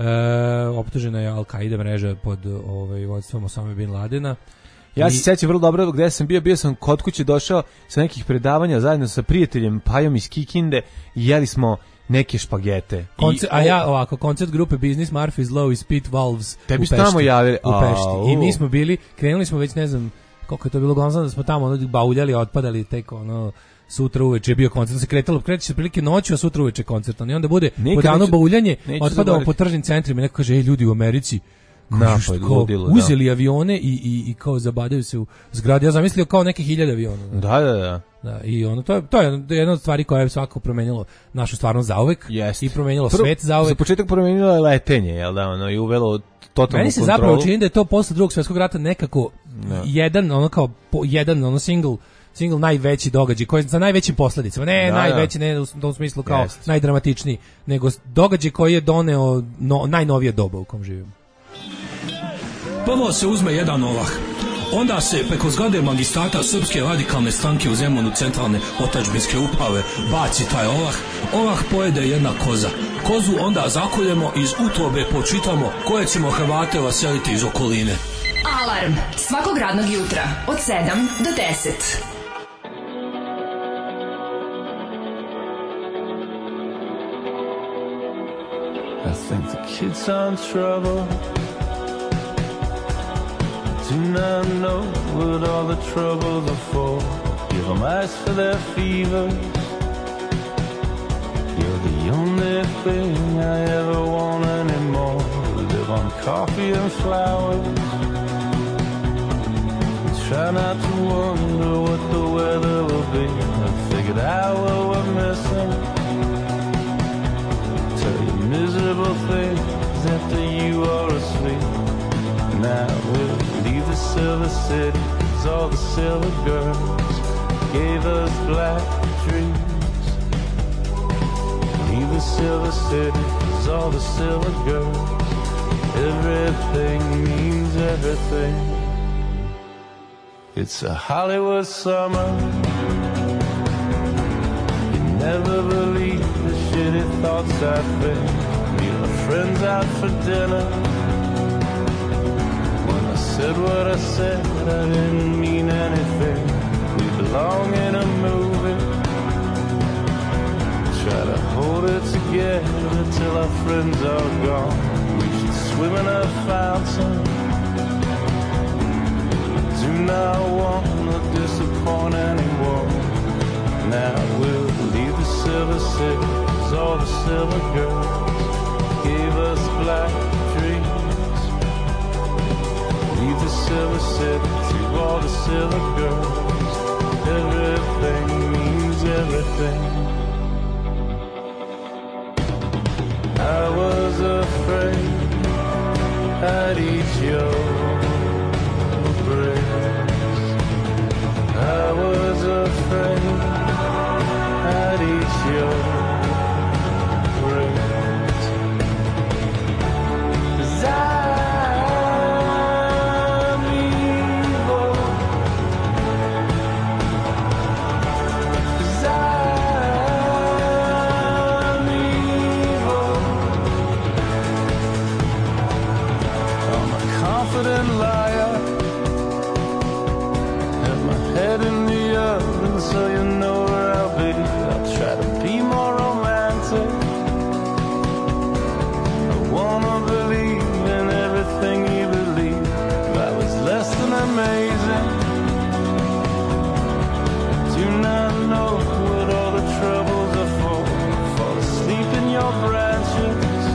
E, optužena je Al-Qaida mreža pod ovaj vodstvom Osame bin Ladena. Ja I... se sjećam vrlo dobro gde sam bio, bio sam kod kuće došao sa nekih predavanja zajedno sa prijateljem Pajom iz Kikinde i jeli smo neke špagete. Konce, I, a ja ovako, koncert grupe Business Murphy's Law iz Pit Valves tebi u Pešti. Tamo javili. U Pešti. I mi smo bili, krenuli smo već ne znam koliko je to bilo, gonzano da smo tamo ono bauljali, otpadali tek ono sutra uveče je bio koncert, se kretalo, kreće se prilike noću, a sutra uveče koncert. I onda bude po danu bauljanje, otpadao po tržnim centrima i neko kaže, ej, ljudi u Americi napad, ludilo, uzeli da. avione i, i, i kao zabadaju se u zgradi. Ja zamislio kao neke hiljade aviona. Da, da, da. Da, i ono, to je, to je jedna od stvari koja je svako promenilo našu stvarnost zauvek Jest. i promenilo Prvo, svet zauvek. Za početak promenilo je letenje, jel da, ono, i uvelo totalnu kontrolu. Meni se kontrolu. zapravo čini da je to posle drugog svjetskog rata nekako no. jedan, ono kao, po, jedan, ono single single najveći događaj koji sa najvećim posledicama, ne da, najveći, ne u tom smislu kao Jest. najdramatičniji, nego događaj koji je doneo no, najnovije doba u kom živimo. Prvo se uzme jedan ovah, onda se preko zgrade magistrata Srpske radikalne stranke u Zemunu centralne otadžbinske uprave baci taj ovah, ovah pojede jedna koza. Kozu onda zakoljemo, iz utrobe počitamo koje ćemo Hrvate vaseliti iz okoline. Alarm svakog radnog jutra od sedam do deset. I think the kids are in trouble. Do not know what all the troubles are for. Give them ice for their fevers. You're the only thing I ever want anymore. Live on coffee and flowers. Try not to wonder what the weather will be. I figured out what we're missing. Tell you miserable things after you are asleep. Now we'll leave the silver city, 'cause all the silver girls gave us black dreams. Leave the silver city, 'cause all the silver girls, everything means everything. It's a Hollywood summer. You never believe the shitty thoughts I think. Meet my friends out for dinner. Said what I said, I didn't mean anything. We belong in a movie. Try to hold it together till our friends are gone. We should swim in a fountain. Do not want to disappoint anyone. Now we'll leave the silver city, 'cause all the silver girls gave us black dreams. Leave the silver city to all the silver girls. Everything means everything. I was afraid I'd eat your brain. confident liar. Have my head in the oven so you know where I'll be. I'll try to be more romantic. I wanna believe in everything you believe. If I was less than amazing, I do not know what all the troubles are for. Fall asleep in your branches.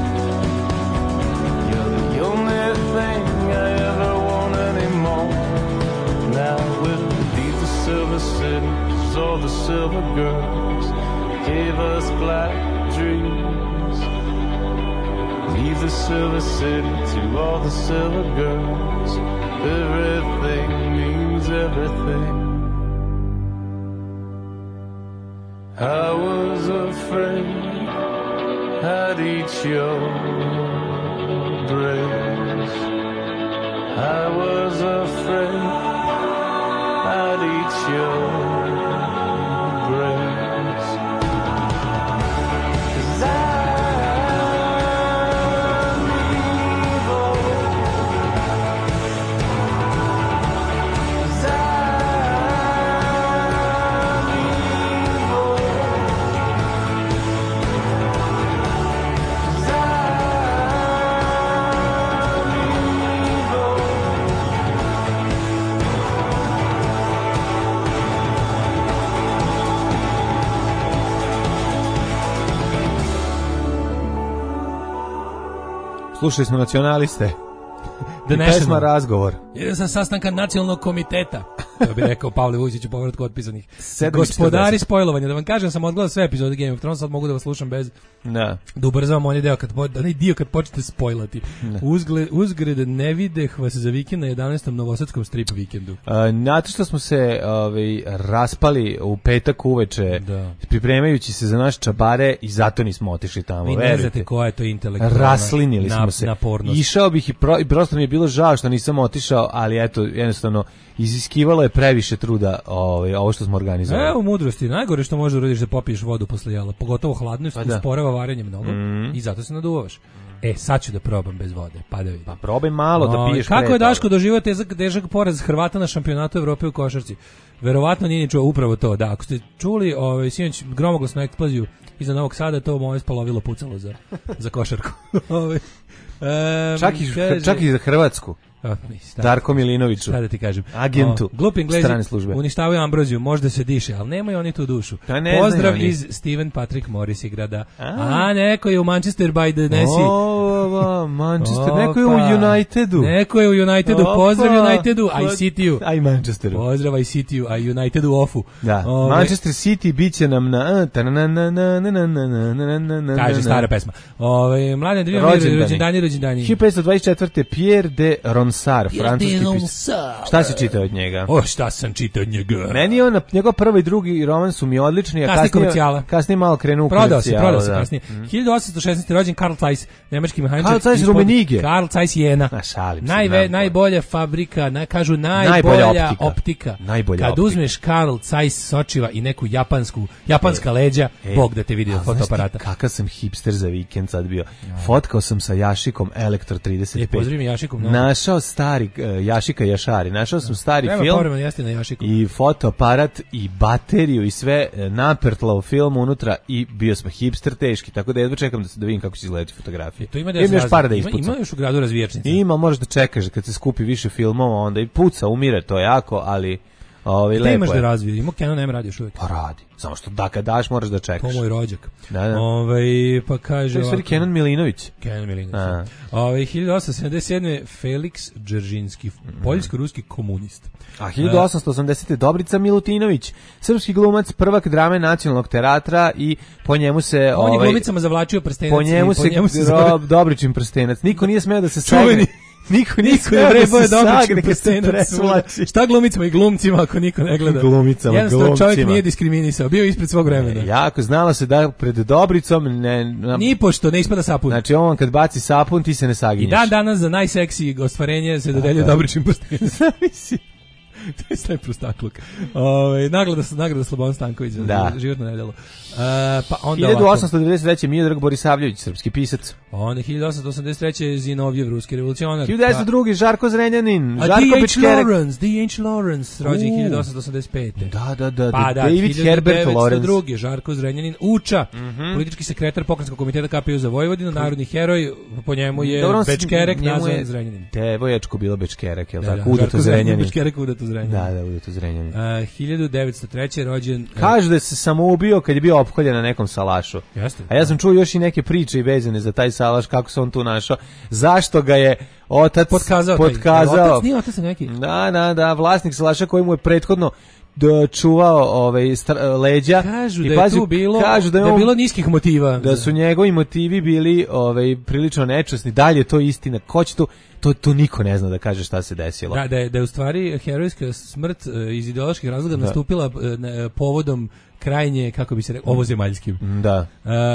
You're the only thing I ever want anymore. Now we'll leave the silver city, 'cause all the silver girls gave us black dreams. Leave the silver city to all the silver girls. Everything means everything. I was afraid I'd eat your brains. I was afraid I'd eat your brains. 'Cause I'm evil. 'Cause I'm evil. 'Cause Slušali smo Nacionaliste. The I National. pesma Razgovor. Idem sa sastanka nacionalnog komiteta. To bi rekao Pavle Vujčić u povratku otpisanih. sedam i Gospodari četrdeset. spojlovanja. Da vam kažem, sam odgledao sve epizode Game of Thrones, sad mogu da vas slušam bez Da. da ubrzavam onaj deo kad, po- onaj dio kad počnete spojlati. Uzgled, uzgred ne videh vas za vikend na jedanaestom novosadskom strip vikendu. A, Znate što smo se ovaj, raspali u petak uveče Da. pripremajući se za naše čabare i zato nismo otišli tamo. Vi ne verujte. znate koja je to intelektualna Raslinili smo nap- se. napornost. Išao bih i, pro, i prosto mi je bilo žao što nisam otišao, ali eto, jednostavno, iziskivalo je previše truda ovaj, ovo što smo organizovali. Evo mudrosti, najgore što može uradiš da popiješ vodu posle jela, pogotovo hladno, Pa što da. usporava varenje mnogo Mhm. i zato se naduvavaš. E, sad ću da probam bez vode, pa da vidim. Pa probaj malo da Oj, piješ. kako pre je Daško toga. doživio težak, težak poraz Hrvata na šampionatu Evrope u košarci? Verovatno nije ni čuo upravo to. Da, ako ste čuli ovaj, sinoć gromoglasnu eksploziju iza Novog Sada, to moje spolovilo pucalo za, za košarku. Ovaj, em, Čak i, kaže- čak i za Hrvatsku. A, mi, šta- Darko Milinoviću. Šta da ti kažem? Agentu O, glupi Englezi strane službe. uništavaju ambroziju, možda se diše, ali nemaju oni tu dušu. Pa ne Pozdrav znaju oni. iz Steven Patrick Morris igrada. A. A, neko je u Manchester by the Nessie. O, Manchester, neko je u Opa. Unitedu. Neko je u Unitedu. Opa. Pozdrav Unitedu, I C T U. Aj Manchesteru. Pozdrav I C T U, a Unitedu ofu. Da, Ove, Manchester City biće nam na ta na na na na na na na na na na. Kaže stara pesma. Ove, Mladen Drina, Rođendani. rođendani, rođendani. hiljadu petsto dvadeset četvrte. Pierre de Ronsard, francuski pisac. Šta si čitao od njega? O, šta sam čitao od njega? Meni je on, njegov prvi i drugi roman su mi odlični, a Kasnije kasnije, komercijala. kasnije malo krenu u Prodao se, komercijalu, prodao se da. kasnije. hiljadu osamsto šesnaeste. rođen Karl Zeiss, nemački mehaničar. Karl Zeiss ispod- Rummenigge. Karl Zeiss Jena. A, šalim se, Najve, znam. najbolja fabrika, na, kažu najbolja, Najbolja optika. optika. Najbolja Kad optika. uzmeš Karl Zeiss sočiva i neku japansku, japanska leđa, E, Bog da te vidi od a znaš ti fotoaparata. kakav sam hipster za vikend sad bio. Fotkao sam sa Jašikom Elektro trideset pet. E, pozdravim Jašikom. No. Našao stari, uh, Jašika Jašari, našao sam stari Treba film povremeno jesti na Jašiku. i fotoaparat i bateriju i sve e, napertla u filmu unutra i bio sam hipster teški, tako da jedva čekam da, se, da vidim kako će izgledati fotografije. To ima da Imam još par da ima, ispucam. ima još u gradu razvijačnica. Ima, možeš da čekaš kad se skupi više filmova, onda i puca, umire to jako, ali ovaj, Gde lepo imaš je. da razviju? Ima Canon M radi još uvijek. Pa radi. Samo što da kad daš moraš da To čekaš. moj rođak. Da, da. Ovaj, pa kaže To je stvari ovako- Kenan Milinović. Kenan Milinović. A. Ovaj hiljadu osamsto sedamdeset sedme. Felix Džeržinski, poljsko-ruski komunist. A hiljadu osamsto osamdesete. Dobrica Milutinović, srpski glumac, prvak drame Nacionalnog teatra i po njemu se On je ovaj glumicama zavlačio prstenac. po njemu i se, njemu se Rob Dobričin prstenac. Niko nije smeo da se Čuveni. sagne. Niko nije Niko smeo je da vrebao je se Dobričin sagne kad se prstenac. presvlači. Šta glumicama i glumcima ako niko ne gleda? Glumicama, Jednostavno čovjek glumcima. nije diskriminisao, bio je ispred svog vremena. E, jako znalo se da pred Dobricom ne, na, Ni pošto ne ispada sapun. znači on kad baci sapun ti se ne I saginješ. dan danas za najseksiji ostvarenje se dodeljuje Dobričin prstenac. Zavisi. To je sve prostakluk. Ove, nagrada, nagrada Slobodan Stanković za da. životno nedelo. Uh, pa onda hiljadu osamsto devedeset treće. Miodrag Borisavljević, srpski pisac. Onda hiljadu osamsto osamdeset treće. Zinovjev, ruski revolucionar. hiljadu devetsto drugi. Pa... Žarko Zrenjanin. A Žarko D H Pečkerek. Lawrence, D H Lawrence, rođen hiljadu osamsto osamdeset pete. Da, da, da. Pa da, David Herbert Lawrence. Drugi. Žarko Zrenjanin Uča, mm -hmm. politički sekretar pokrenjskog komiteta K P U za Vojvodinu, narodni heroj, po njemu je Dobro, Bečkerek nazvan Zrenjanin. Devojačko bilo Bečkerek, je li da, tako? Udato Zrenjanin. Bečkerek udato Zrenjanin. Da, da, udato Zrenjanin. Uh, hiljadu devetsto treće. rođen... Kažu da se samo ubio kad je bio opkoljen na nekom salašu. Jeste. A ja sam čuo još i neke priče i vezane za taj salaš, kako se on tu našao. Zašto ga je otac potkazao? potkazao. Otac nije otac neki. Da, da, da, vlasnik salaša koji mu je prethodno da čuvao ovaj leđa kažu i da pazi, je tu bilo kažu da je, da je on, bilo niskih motiva, da su njegovi motivi bili ovaj prilično nečasni. Dalje je to istina, ko će to to to niko ne zna da kaže šta se desilo. Da, da je, da je u stvari herojska smrt iz ideoloških razloga da. nastupila ne, povodom krajnje, kako bi se rekao, ovozemaljskim. Da.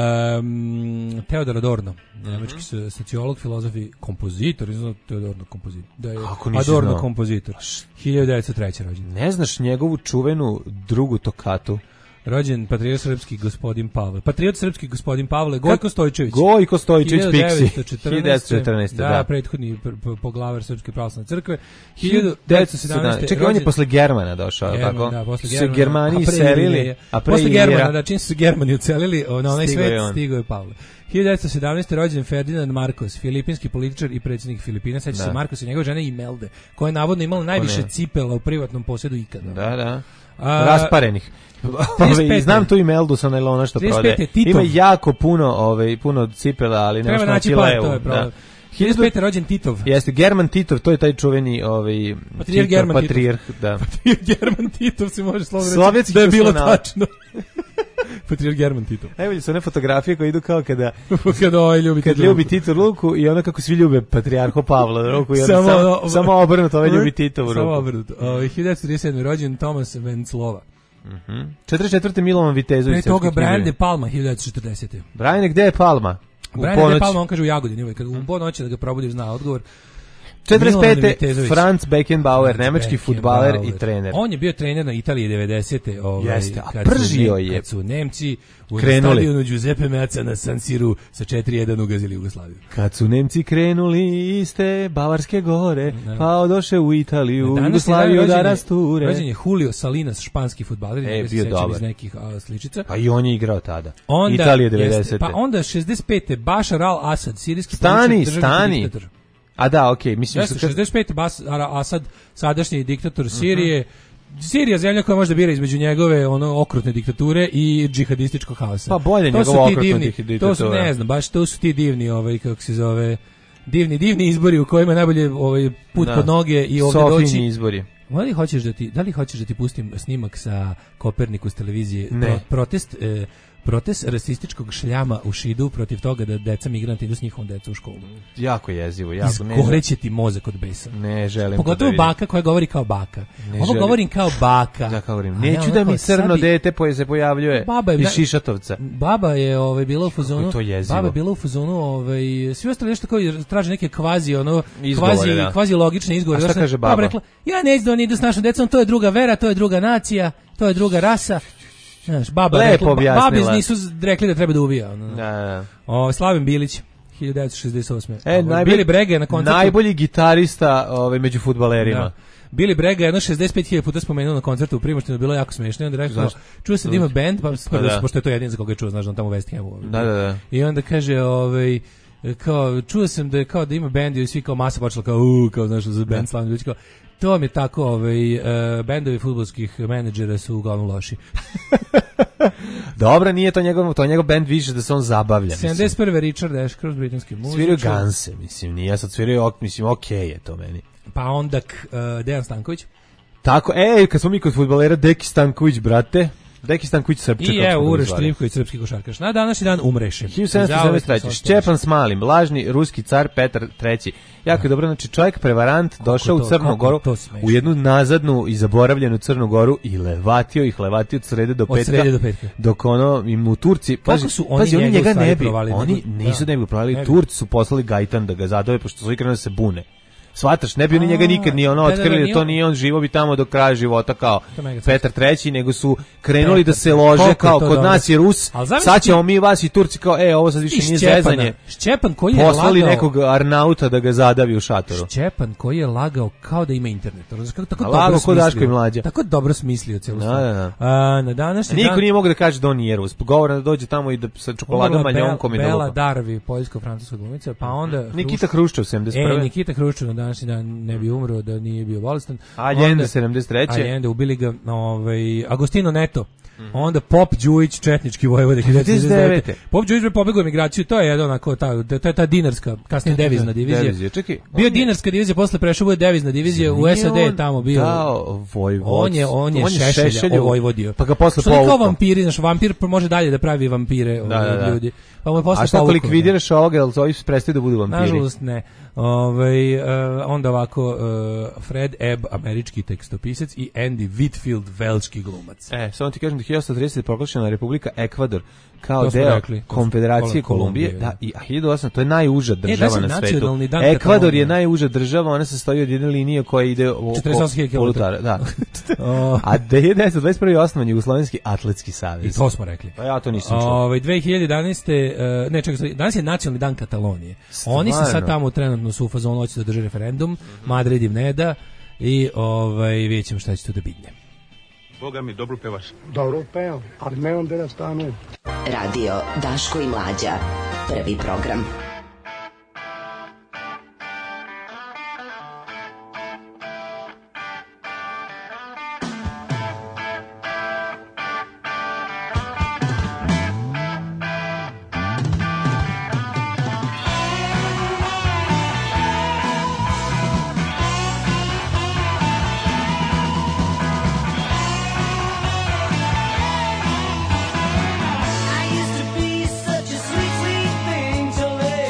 Um, Teodor Adorno, nemački mm -hmm. sociolog, filozof i kompozitor, izgleda Teodorno kompozitor. Da je Adorno znao? Kompozitor. hiljadu devetsto treće. rođen. Ne znaš njegovu čuvenu drugu tokatu? Rođen patriot srpski gospodin Pavle. Patriot srpski gospodin Pavle, Gojko Stojčević. Gojko Stojčević, Piksi. hiljadu devetsto četrnaeste. Da, da, prethodni poglavar Srpske pravoslavne crkve. hiljadu devetsto sedamnaeste. Čekaj, on je posle Germana došao, German, tako? Da, posle Germana. Su Germani iselili, a pre posle Germana, da, čim su Germani ucelili, na onaj stigo svet stigao je Pavle. hiljadu devetsto sedamnaeste. rođen Ferdinand Marcos, filipinski političar i predsjednik Filipina. Seća se Marcos i njegove žene Imelde, koja je navodno imala najviše cipela u privatnom posjedu ikada. Da, da. A, rasparenih. Ove, znam tu Imeldu sa najlona što prodaje. Ima jako puno, ove, puno cipela, ali ne možemo naći levu. To je problem. hiljadu devetsto pete. rođen Titov. Jeste, German Titov, to je taj čuveni ovaj, Patrijarh German patrijarh, da. Patrijarh German Titov se može slovno reći da je bilo tačno. Patrijarh German Titov. Najbolje su one fotografije koje idu kao kada kada ovaj ljubi kad ljubi Tito ruku i onda kako svi ljube patrijarhu Pavla ruku i onda samo, samo, samo obrnuto ovaj ljubi Titovu ruku. Samo obrnuto. Uh, hiljadu devetsto trideset sedme. rođen Tomas Venclova. Mhm. Mm četrdeset četvrte. Milovan Vitezović. Pre toga Brian De Palma hiljadu devetsto četrdesete. Brian, gde je Palma? Brian De Palma, on kaže u Jagodini, kad u ponoći da ga probudiš zna odgovor. četrdeset pete. Franz Beckenbauer, Franz nemački fudbaler i trener. On je bio trener na Italiji devedesete. Ovaj, Jeste, a pržio je. Kad su Nemci u stadionu Giuseppe Meazza na San Siru sa četiri jedan ugazili Jugoslaviju. Kad su Nemci krenuli iz te Bavarske gore, no. pa odoše u Italiju, Jugoslaviju da rasture. Rođen je Julio Salinas, španski fudbaler, e, bio dobar. Iz nekih a, sličica. Pa i on je igrao tada. Onda, Italija devedesete. Jeste, pa onda šezdeset pete. Bashar al-Assad, sirijski stani, stani. Diktator. A da, okej, okay, mislim Jeste, su šezdeset pete. Bashar al-Assad, sadašnji diktator Sirije. Uh-huh. Sirija zemlja koja može da bira između njegove ono okrutne diktature i džihadističkog haosa. Pa bolje njegova okrutna diktatura. To su, ne znam, baš to su ti divni, ovaj kako se zove, divni divni izbori u kojima je najbolje ovaj put da. Pod noge i ovdje Sofini doći. Izbori. Da li hoćeš da ti, da li hoćeš da ti pustim snimak sa Kopernikus televizije? Pro, protest eh, protest rasističkog šljama u Šidu protiv toga da deca migranti idu s njihovom decom u školu. Jako jezivo, jako. Izgoreće ti mozak od besa. Ne želim. Pogotovo baka koja govori kao baka. Ne Ovo želim. Govorim kao baka. Da, govorim. Neću da mi crno bi... dete koje se pojavljuje baba je, iz Šišatovca. Baba je ovaj bila u fazonu. Baba je bila u fazonu, ovaj svi ostali nešto kao traže neke kvazi ono izgovore, kvazi da. Kvazi logične izgovore. A šta kaže baba? Baba rekla: "Ja neću da oni idu s našom decom, to je druga vera, to je druga nacija, to je druga rasa." Znaš, baba rekla, babi nisu rekli da treba da ubija. Ono. Da, da. O, Slaven Bilić, hiljadu devetsto šezdeset osme. E, najbolji, Billy Brega na koncertu. Najbolji gitarista ovaj, među fudbalerima. Da. Billy Brega jedno šezdeset pet hiljada puta spomenuo na koncertu u Primoštinu, bilo jako smiješno. I onda rekao, čuo se da ima band, pa, pa da. Pošto je to jedin za koga je čuo, znaš, on tamo u West Hamu. Da, da, da. I onda kaže, ovaj, kao, čuo sam da je kao da ima band i svi kao masa počela kao, uuu, kao, znaš, za band Slaven Bilić, kao, to vam je tako, ovaj, uh, bendovi fudbalskih menadžera su uglavnom loši. Dobro, nije to njegov, to njegov bend više da se on zabavlja. sedamdeset prve. Richard Ashcroft, britanski muzičar. Sviraju Ganse, mislim, nije sad sviraju, mislim, okej okay je to meni. Pa onda uh, Dejan Stanković. Tako, ej, kad smo mi kod fudbalera, Deki Stanković, brate. Deki Stanković Srpčak. I evo Uroš Trivković, srpski košarkaš. Na današnji dan umreše. hiljadu sedamsto sedamdeset treće. Šćepan Smalim, lažni ruski car Petar treći. Jako je dobro, znači čovjek prevarant došao to, u Crnu Goru, u jednu nazadnu i zaboravljenu Crnu Goru i levatio ih, levatio od srede do petka. Od srede do petka. Dok ono, im u Turci, pazi, su oni, pazi, oni njega ne bi, provali, oni nego, nisu da. ne bi provali, Turci su poslali Gajtan da ga zadove, pošto su ikrenuli da se bune. Svataš, ne bi oni njega nikad ni ono da, da, da, otkrili, nije to on- nije on živo bi tamo do kraja života kao To je mega Petar treći, nego su krenuli Petar, da se lože koliko je kao to kod dobro. nas je Rus, Ali zamisli sad ti- ćemo mi vas i Turci kao, e, ovo sad više I nije Šćepana, zezanje. Šćepan koji je Poslali lagao, nekog Arnauta da ga zadavi u šatoru. Šćepan koji je lagao kao da ima internet. Razumeš kako tako A dobro lagao ko smislio. Daško i Mlađa. Tako dobro smislio celu Da, stvar. da, da. A, na današnji Niko dan nije mogao da kaže da on nije Rus. Govora da dođe tamo i da sa čokoladom, umrla maljonkom i da Bela lupa. Darvi, poljsko-francuska glumica, pa onda Nikita Hruščov, sedamdeset prve. E, Nikita Hruščov na današnji dan ne bi umro da nije bio bolestan. Allende, Onda- sedamdeset treće. Allende, ubili ga ovaj, Agostino Neto. Onda Pop Đujić, četnički vojvoda hiljadu devetsto trideset devete. Pop Đujić je pobegao u emigraciju, to je jedan onako ta to je ta dinarska, kasnije devizna divizija. Devizija, čekaj. Bio on je- dinarska divizija, posle prešao u devizna divizija, u Nije S A D on tamo bio. dao Vojvodstvo. On je on je, On je Šešelja Šešelju, ovojvodio. pa ga posle Što je kao povukao. vampiri, znaš, vampir može dalje da pravi vampire Da, da, da. ljudi. Pa mu je posle A šta ako povukao, likvidiraš ovoga, jel ovi prestaju da budu vampiri? nažalost ne. Ovaj uh, onda ovako uh, Fred Ebb, američki tekstopisac i Andy Whitfield, velški glumac. E, samo ti kažem da je hiljadu osamsto tridesete proglašena Republika Ekvador kao To smo deo rekli, to smo- Konfederacije Kolumbije, Kolumbije. da. Da, i a hiljadu osamsto to je najuža država da, na svetu. nacionalni dan Ekvador Katalonije. je najuža država, ona se sastoji od jedne linije koja ide oko četrdeset osam hiljada polutara, da. O, A hiljadu devetsto dvadeset prve je osnovan Jugoslovenski atletski I savez. to smo rekli. Pa ja to nisam čuo. Ovaj dve hiljade jedanaeste uh, ne čekaj, danas je nacionalni dan Katalonije. Oni se sad Stvarno? tamo trenutno su u fazonu hoće da drže referendum, Madrid im ne da i ovaj vidjet ćemo šta će tu da bitne. Boga mi, dobro pevaš. Dobro pevam, ali nemam gde da stanujem. Radio Daško i Mlađa. Prvi program. I used to be such a sweet, sweet thing to live.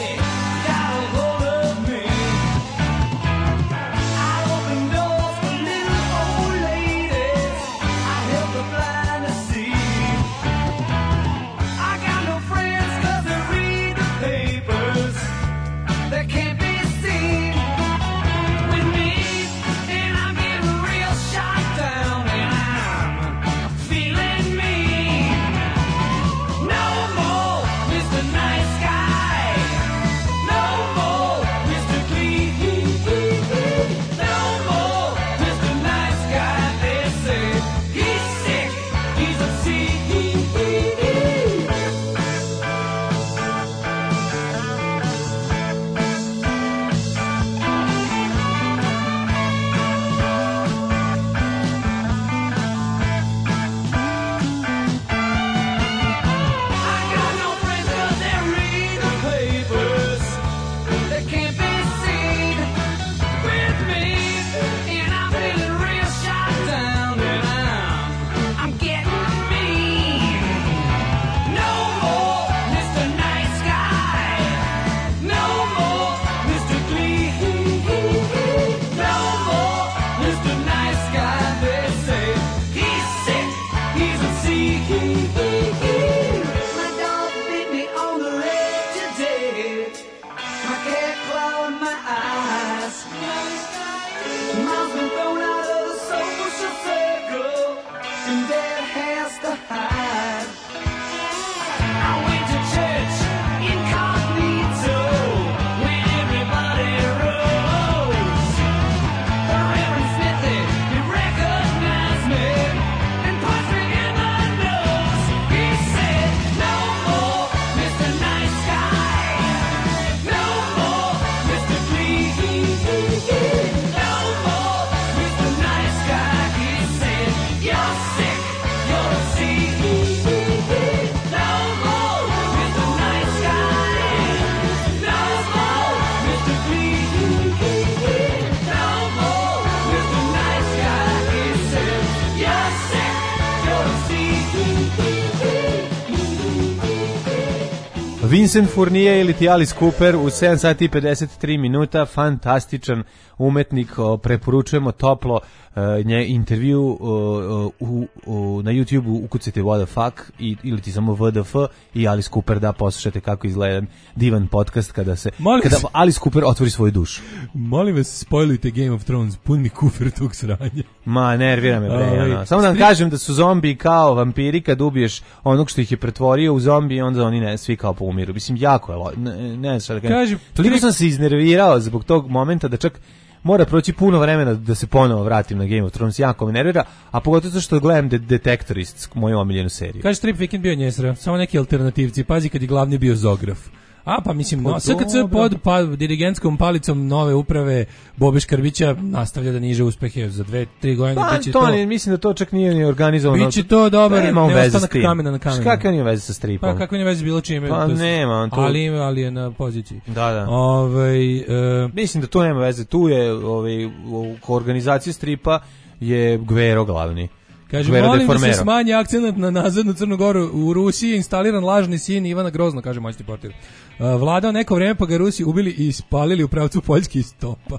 Vincent Fournier ili ti Alice Cooper u sedam sati i pedeset tri minuta, fantastičan umetnik, preporučujemo toplo nje intervju u, u, u, na YouTube-u ukucajte What the fuck i, ili ti samo V D F i Alice Cooper da poslušate kako izgleda divan podcast kada se Molim kada vas, Alice Cooper otvori svoju dušu. Molim vas, spojlujte Game of Thrones, pun mi kufer tog sranja. Ma, nervira me bre, no. Samo da vam kažem da su zombi kao vampiri, kad ubiješ onog što ih je pretvorio u zombi, onda oni ne, svi kao poumiru. Mislim, jako je lo... ne, ne znam šta da kažem. Toliko sam se iznervirao zbog tog momenta da čak mora proći puno vremena da se ponovo vratim na Game of Thrones, jako me nervira, a pogotovo to što gledam de Detektorist, moju omiljenu seriju. Kaže, Strip Weekend bio njesra, samo neki alternativci, pazi kad je glavni bio Zograf. A pa mislim, no, S K C pod pa, dirigentskom palicom nove uprave Bobe Škrbića nastavlja da niže uspehe za dve, tri godine. Pa, biće to, to, mislim da to čak nije ni organizovano. Biće to dobar, nema ne veze ostanak kamena na kamenu. Kakva nije veze sa stripom? Pa kakva nije veze bilo čime? Pa nema, on tu... ali, ali je na poziciji. Da, da. Ovaj uh... mislim da to nema veze, tu je ovaj, u organizaciji stripa je Gvero glavni. Kaže, Gvero molim da se smanji akcenat na nazadnu Crnu Goru. U Rusiji je instaliran lažni sin Ivana Grozno, kaže moćni portir. Uh, vladao neko vreme pa ga Rusi ubili i ispalili u pravcu Poljske iz topa.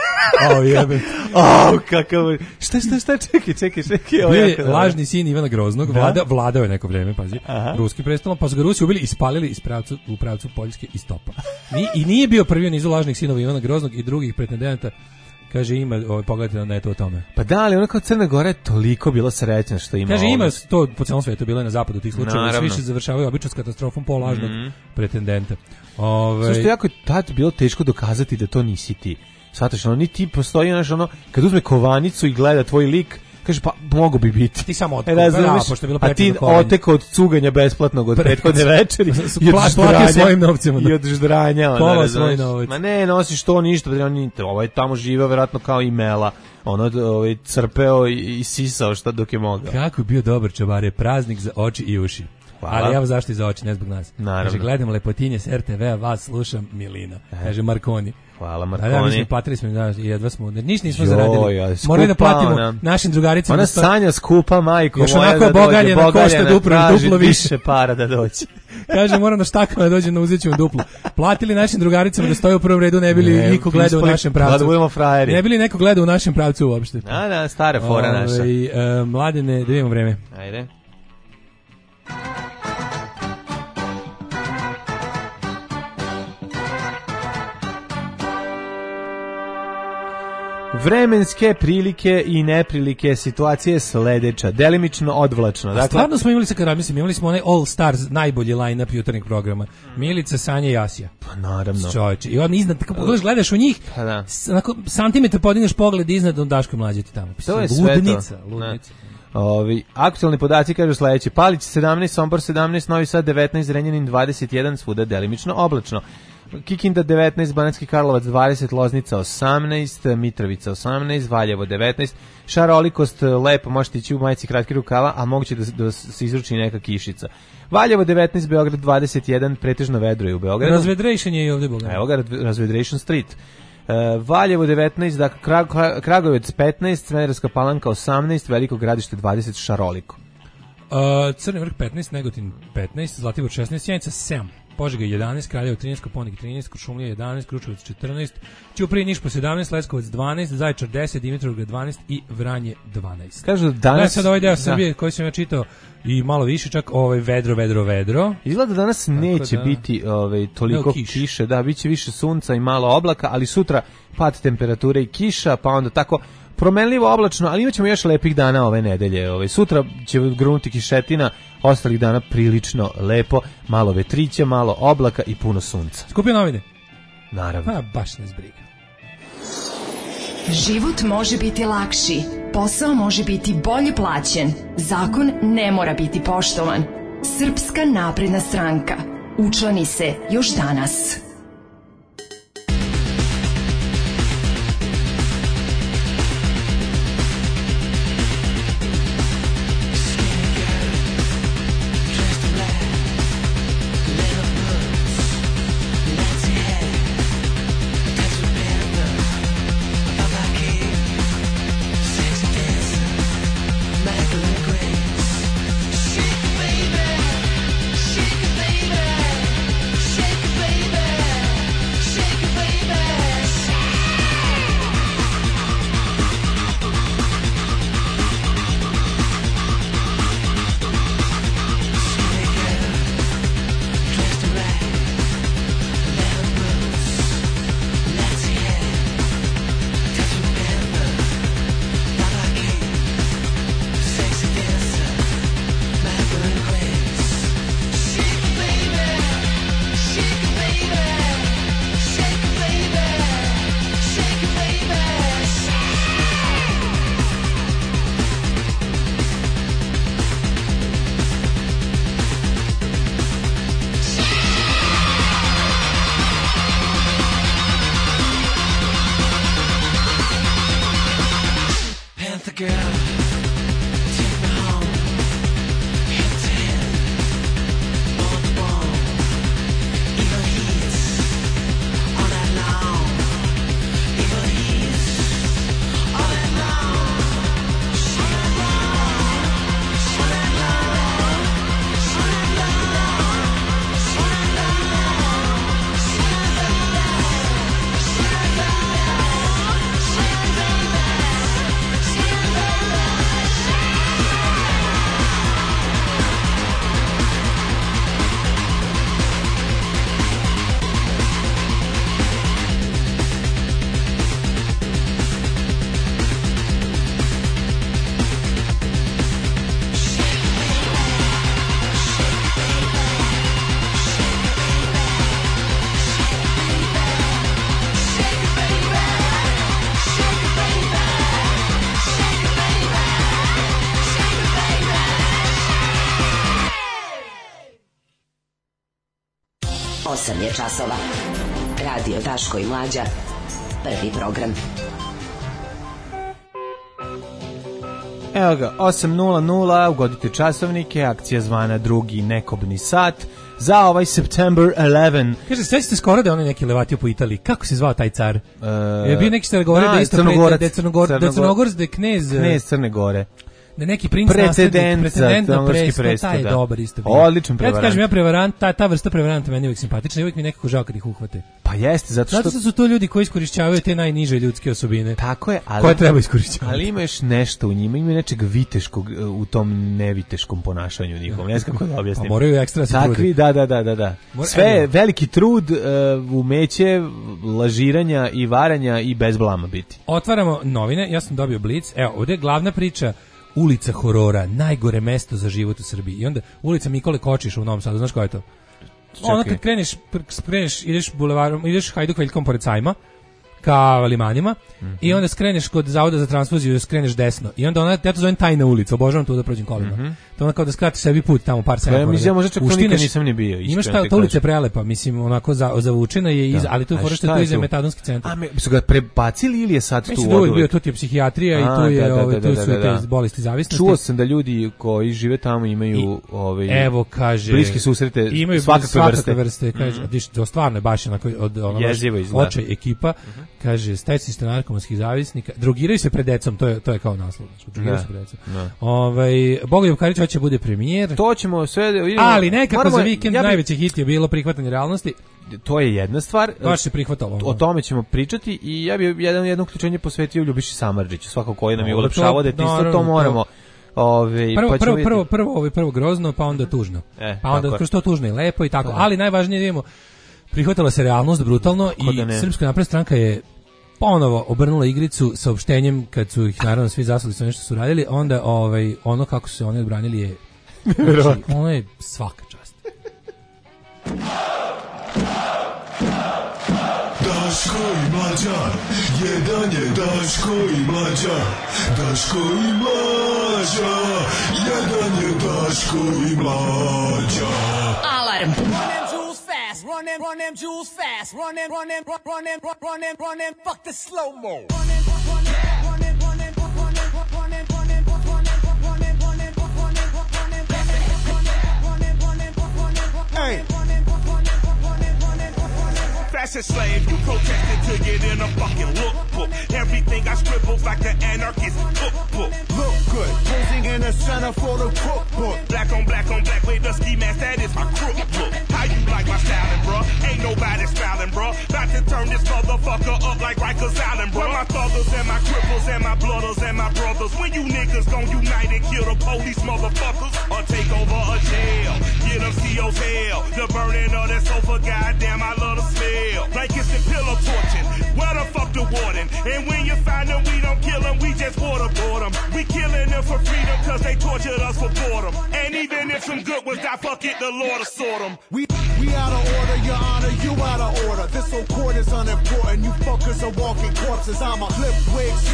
Au jebe. Au kakav. Šta šta šta čekaj, čekaj, čekaj. Ovo je lažni sin Ivana Groznog, vlada, vladao je neko vreme, pazi. Aha. Ruski prestalo, pa su ga Rusi ubili i ispalili iz pravcu u pravcu Poljske iz topa. Ni, i nije bio prvi u nizu lažnih sinova Ivana Groznog i drugih pretendenata. Kaže, ima, ovaj, pogledajte na netu o tome. Pa da, ali ono kao Crna Gora je toliko bila srećna što ima. Kaže, ima to po celom svetu, bilo je na zapadu tih slučajeva, svi se završavaju obično s katastrofom po lažnog mm-hmm. pretendenta. Ove... Sve što jako tad bilo teško dokazati da to nisi ti. Svataš, ono, ni ti postoji, znaš, ono, kad uzme kovanicu i gleda tvoj lik, kaže, pa mogo bi biti. Ti samo otkao, e, da, pošto je bilo a ti oteko od cuganja besplatnog od prethodne večeri i od ždranja svojim novcima. I od ždranja. Pola svoj novac. Ma ne, nosiš to ništa, ovaj tamo živeo verovatno kao i Mela. Ono ovaj, crpeo i, i sisao šta dok je mogao. Kako je bio dobar čobare, praznik za oči i uši. Hvala. Ali ja zašto za oči, ne zbog nas. Naravno. Kaže, gledam lepotinje s R T V-a, vas slušam Milina. E. Kaže Marconi. Hvala Marconi. Da, da, mislim, platili smo, da, jedva smo, ništa nismo jo, zaradili. Ja, morali da platimo ona, našim drugaricama. Ona sto... Sanja skupa, majko još moja da bogaljena, dođe, košta duplo, duplo više. više para da dođe. Kaže, moram na štakama da dođe na uzećemo duplo. Platili našim drugaricama da stoje u prvom redu, ne bili ne, niko gleda u našem pravcu. Da budemo frajeri. Ne bili neko gleda u našem pravcu uopšte. Da, da, stara fora Ove, naša. I, uh, mladine, da vidimo vreme. Ajde. Vremenske prilike i neprilike situacije sledeća, delimično odvlačno. Dakle, stvarno smo imali sa kada mislim, imali smo onaj All Stars najbolji line-up jutarnjeg programa. Milica, Sanja i Asija. Pa naravno. Čovječe, i on iznad, kako pogledaš, gledaš u njih, pa da. Onako, santimetar podigneš pogled iznad, on Daško Mlađe ti tamo. To je sve ludnica, to. Ludnica. Ovi, aktualni podaci kažu sledeće. Palić sedamnaest, Sombor sedamnaest, Novi Sad devetnaest, Zrenjanin dvadeset jedan, svuda delimično oblačno. Kikinda devetnaest, Banatski Karlovac dvadeset, Loznica osamnaest, Mitrovica osamnaest, Valjevo devetnaest, šarolikost lepo, možete ići u majici kratki rukava, a moguće da, da se izruči neka kišica. Valjevo devetnaest, Beograd dvadeset jedan, pretežno vedro je u Beogradu. Razvedration je i ovdje Boga. Evo ga, Razvedration Street. Uh, Valjevo devetnaest, dakle Krag, Kragovec petnaest, Smederevska Palanka osamnaest, Veliko Gradište dvadeset, šaroliko. Uh, Crni Vrh petnaest, Negotin petnaest, Zlatibor šesnaest, Sjenica sedam. Požega jedanaest, Kraljevo trinaest, Koponik trinaest, Kuršumlija jedanaest, Kruševac četrnaest, Ćuprija Niš po sedamnaest, Leskovac dvanaest, Zaječar deset, Dimitrovgrad dvanaest i Vranje dvanaest. Kažu danas... Da, sad ovaj deo Srbije koji sam ja čitao i malo više, čak ovaj vedro, vedro, vedro. Izgleda da danas neće da, biti ovaj, toliko kiš. kiše, da, bit će više sunca i malo oblaka, ali sutra pad temperature i kiša, pa onda tako... Promenljivo oblačno, ali imaćemo još lepih dana ove nedelje. Ove. Sutra će grunuti kišetina, ostalih dana prilično lepo, malo vetrića, malo oblaka i puno sunca. Skupio novine? Naravno. Pa, baš ne zbriga. Život može biti lakši, posao može biti bolje plaćen, zakon ne mora biti poštovan. Srpska napredna stranka. Učlani se još danas. Shake it, baby. girl, take me home. Hit ten, bump bump. Evil hits all night long. Evil hits all night long. All night long. All night long. All night long. All night long. osam je časova. Radio Daško i Mlađa. Prvi program. Evo ga, osam nula nula, ugodite časovnike, akcija zvana drugi nekobni sat za ovaj September eleventh. Kaže, svećate skoro da je onaj neki levatio po Italiji. Kako se zvao taj car? Uh, je bio neki Crne Gore, da isto Crnogorac, da je Crnogor, da Crnogorac, da je knez... Knez Crne Gore. Da neki princ naslednik, pretendent na presto, taj je da. dobar isto bio. Odličan prevarant. Ja ti kažem, ja prevarant, ta, ta vrsta prevaranta meni je uvijek simpatična i uvijek mi nekako žao kad ih uhvate. Pa jeste, zato što... Zato što su to ljudi koji iskorišćavaju te najniže ljudske osobine. Tako je, ali... Koje treba iskorišćavati. Ali ima još nešto u njima, ima nečeg viteškog u tom neviteškom ponašanju njihovom. Ne znam kako da objasnim. Pa moraju ekstra se Takvi, truditi. da, da, da, da, da. Sve evo. Veliki trud, uh, umeće, lažiranja i varanja i bez blama biti. Otvaramo novine, ja sam dobio Blic. Evo, ovdje je glavna priča. Ulica horora, najgore mesto za život u Srbiji. I onda ulica Mikole Kočiša u Novom Sadu, znaš koja je to? Čekaj. Ono kad kreneš, kreneš, ideš bulevarom, ideš Hajduk Veljkom pored sajma, ka limanima, mm-hmm. i onda skreneš kod Zavoda za transfuziju, skreneš desno. I onda ona, ja to zovem tajna ulica, obožavam tu da prođem kolima. Mm-hmm. To ono kao da skratiš sebi put tamo par sema. Ja mislim, možda čak to nikad nisam ni bio. Imaš ta, ta ulica je prelepa, mislim, onako za, zavučena je, iz, ali tu fora što tu iza metadonski centar. A me, su ga prebacili ili je sad tu? Mislim da je bio, tu ti je psihijatrija. A, i tu, je, da, da, ove, tu da, da, su da, da. te bolesti zavisnosti. Čuo sam da ljudi koji žive tamo imaju I, ove, evo, kaže, bliske susrete imaju svakakve, svakakve vrste. vrste. Kaže, mm-hmm. to stvarno je baš onako od onoga očaj ekipa. Mm-hmm. Kaže, steci ste narkomanskih zavisnika, drogiraju se pred decom, to je, to je kao naslov. Drogiraju se pred decom. Ovaj, Bogoljub Karić hoće bude premijer. To ćemo sve... Idemo, ali nekako moramo, za vikend ja bi, najveći hit je bilo prihvatanje realnosti. To je jedna stvar. Baš se prihvatalo. O tome ćemo pričati i ja bih jedan, jedno uključenje posvetio Ljubiši Samardžiću, svako koji nam je ulepšavao detinjstvo, to moramo... Ove, prvo, pa prvo, prvo, prvo, ovo, prvo grozno, pa onda tužno. E, pa onda kroz to tužno i lepo i tako. Ali najvažnije vidimo, prihvatila se realnost brutalno i Srpska napredna stranka je ponovo obrnula igricu saopštenjem kad su ih naravno svi zaslužili sve nešto su radili, onda ovaj ono kako su se oni odbranili je znači, ono je svaka čast. Daško i Mlađa, jedan je Daško i Mlađa, Daško i Mlađa, jedan je Daško i Mlađa. Alarm. Run them, run them jewels fast. Run them, run them, run, run them, run, run them, run them. Fuck the slow mo. Run them, run them, run them, run them, run them, run them, run them, run them, run them, run them, run them, run them, run them, run them, run them. Hey. Fashion slave, you protested to get in a fucking lookbook. Everything I scribbled like an anarchist cookbook. Look good, posing in the center for the cookbook. Black on black on black with the ski mask, that is my crook look. How you like my styling, bruh? Ain't nobody styling, bruh. About to turn this motherfucker up like Rikers Island, bruh. My thuggers and my cripples and my blooders and my brothers. When you niggas gon' unite and kill the police motherfuckers or take over a jail, get them C O's hell. The burning of that sofa, goddamn, I love the smell. Blankets and pillow torching, where the fuck the warden? And when you find them, we don't kill them, we just waterboard them. We killing them for freedom, cause they tortured us for boredom. And even if some good ones die, fuck it, the Lord will sort them. We, we out of order, your honor, you out of order. This whole court is unimportant, you fuckers are walking corpses. I'm a clip wig synonym,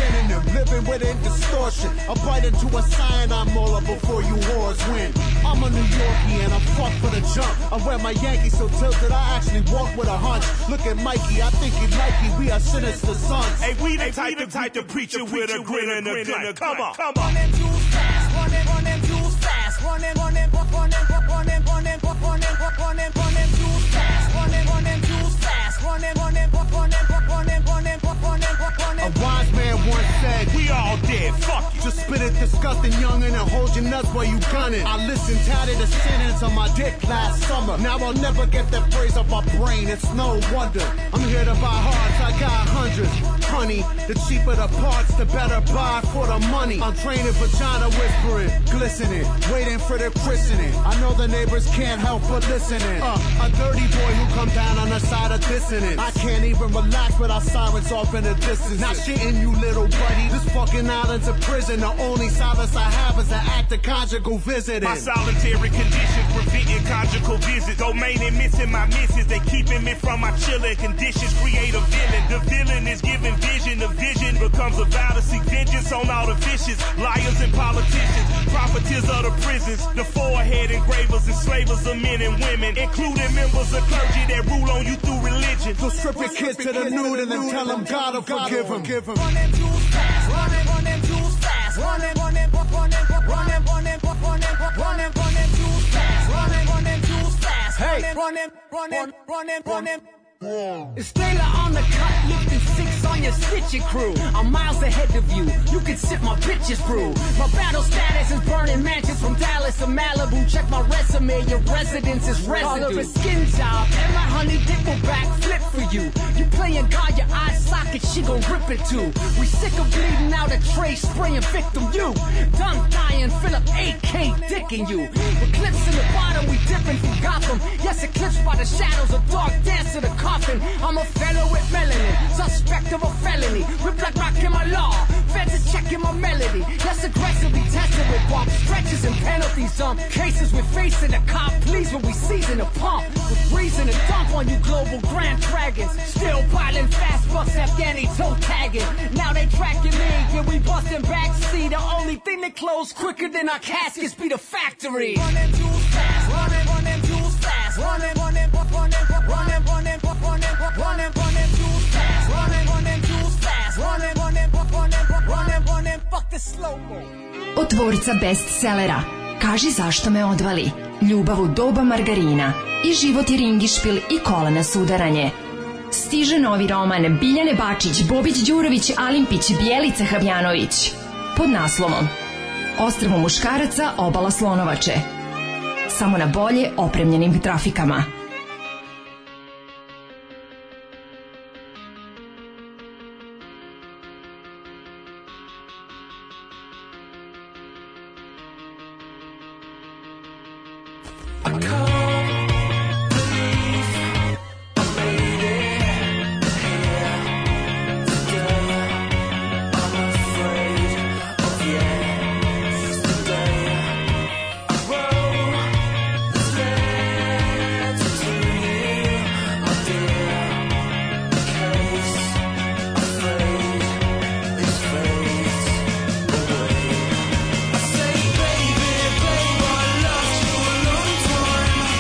living within distortion. I bite into a cyanide molar before you whores win. I'm a New Yorkie and I'm fucked for the jump. I wear my Yankees so tilted I actually walk with a hunch. Look at Mikey, I think he Nike, we are sinister sons. Hey, we the type to type to preach it with a grin and a grin. Come on, come on. Run them jewels fast, run them, run them jewels fast, run them, run them, run them, run them, run them, run them, run them, run them, run them jewels fast, run them, run them jewels fast, run them, run them, run them, run them, run them, run them, run them. A wise man once said, we all dead, fuck you. Just spit it disgusting youngin' and hold your nuts while you gunning. I listened tatted a sentence on my dick last summer. Now I'll never get that phrase off my brain, it's no wonder. I'm here to buy hearts, I got hundreds. Honey, the cheaper the parts, the better buy for the money. I'm training vagina whispering, glistening, waiting for the christening. I know the neighbors can't help but listening. Uh, a dirty boy who come down on the side of dissonance. I can't even relax without sirens off in the distance. Not shitting you, little buddy. This fucking island's a prison. The only solace I have is an act of conjugal visiting. My solitary conditions preventing conjugal visits. Domain and missing my misses. They keeping me from my chilling conditions. Create a villain. The villain is giving vision. The vision becomes a vow to seek vengeance on all the vicious liars and politicians. Profiteers of the prisons. The forehead engravers, enslavers of men and women, including members of clergy that rule on you through religion. So strip your kids to the nude and then tell them God will forgive them. Give them. Run them jewels fast, run them, run them jewels fast, run them, run them, run them, run them, run them, run them, run them, run them jewels fast, run them, run them jewels fast, hey, run them, run them, run them, run them. It's Taylor on the cut, lifting six on your stitching crew. I'm miles ahead of you, you can sip my bitches brew. My battle status is burning mansions from Dallas to Malibu. Check my resume, your residence is residue. All of a skin job, and my honey dick will backflip for you. You playing God, your eye socket, she gon' rip it too. We sick of bleeding out a tray, spraying victim you. Done dying, Philip A K dicking you. Eclipse in the bottom, we dipping from Gotham. Yes, eclipsed by the shadows of dark dance to the coffin. I'm a fellow with melanin, suspect of a felony. Rip like rock in my law, feds is checking my melody. Yes, aggressively tested with bump stretches and penalties. Some cases we're facing the cop, please when we season the pump. With reason to dump on you global grand dragons. Still piling fast bucks, Afghani toe tagging. Now they tracking me, yeah we busting backseat. The only thing that close quicker than our caskets be the factory. Run them jewels fast, run them, run them jewels fast, run them, run them, run them, run them, run them, run them, run them, run them jewels fast, run them, run them jewels fast, run them, run them, run them, run them, run them, fuck the slow-mo. Od tvorca bestsellera Kaži zašto me odvali, Ljubav u doba margarina i Život je ringišpil i Kolena sudaranje. Stiže novi roman Biljane Bačić, Bobić Đurović, Alimpić, Bjelica Habjanović pod naslovom Ostrvo muškaraca, obala Slonovače. Samo na bolje opremljenim trafikama. Say, baby, baby, I lost you a long time.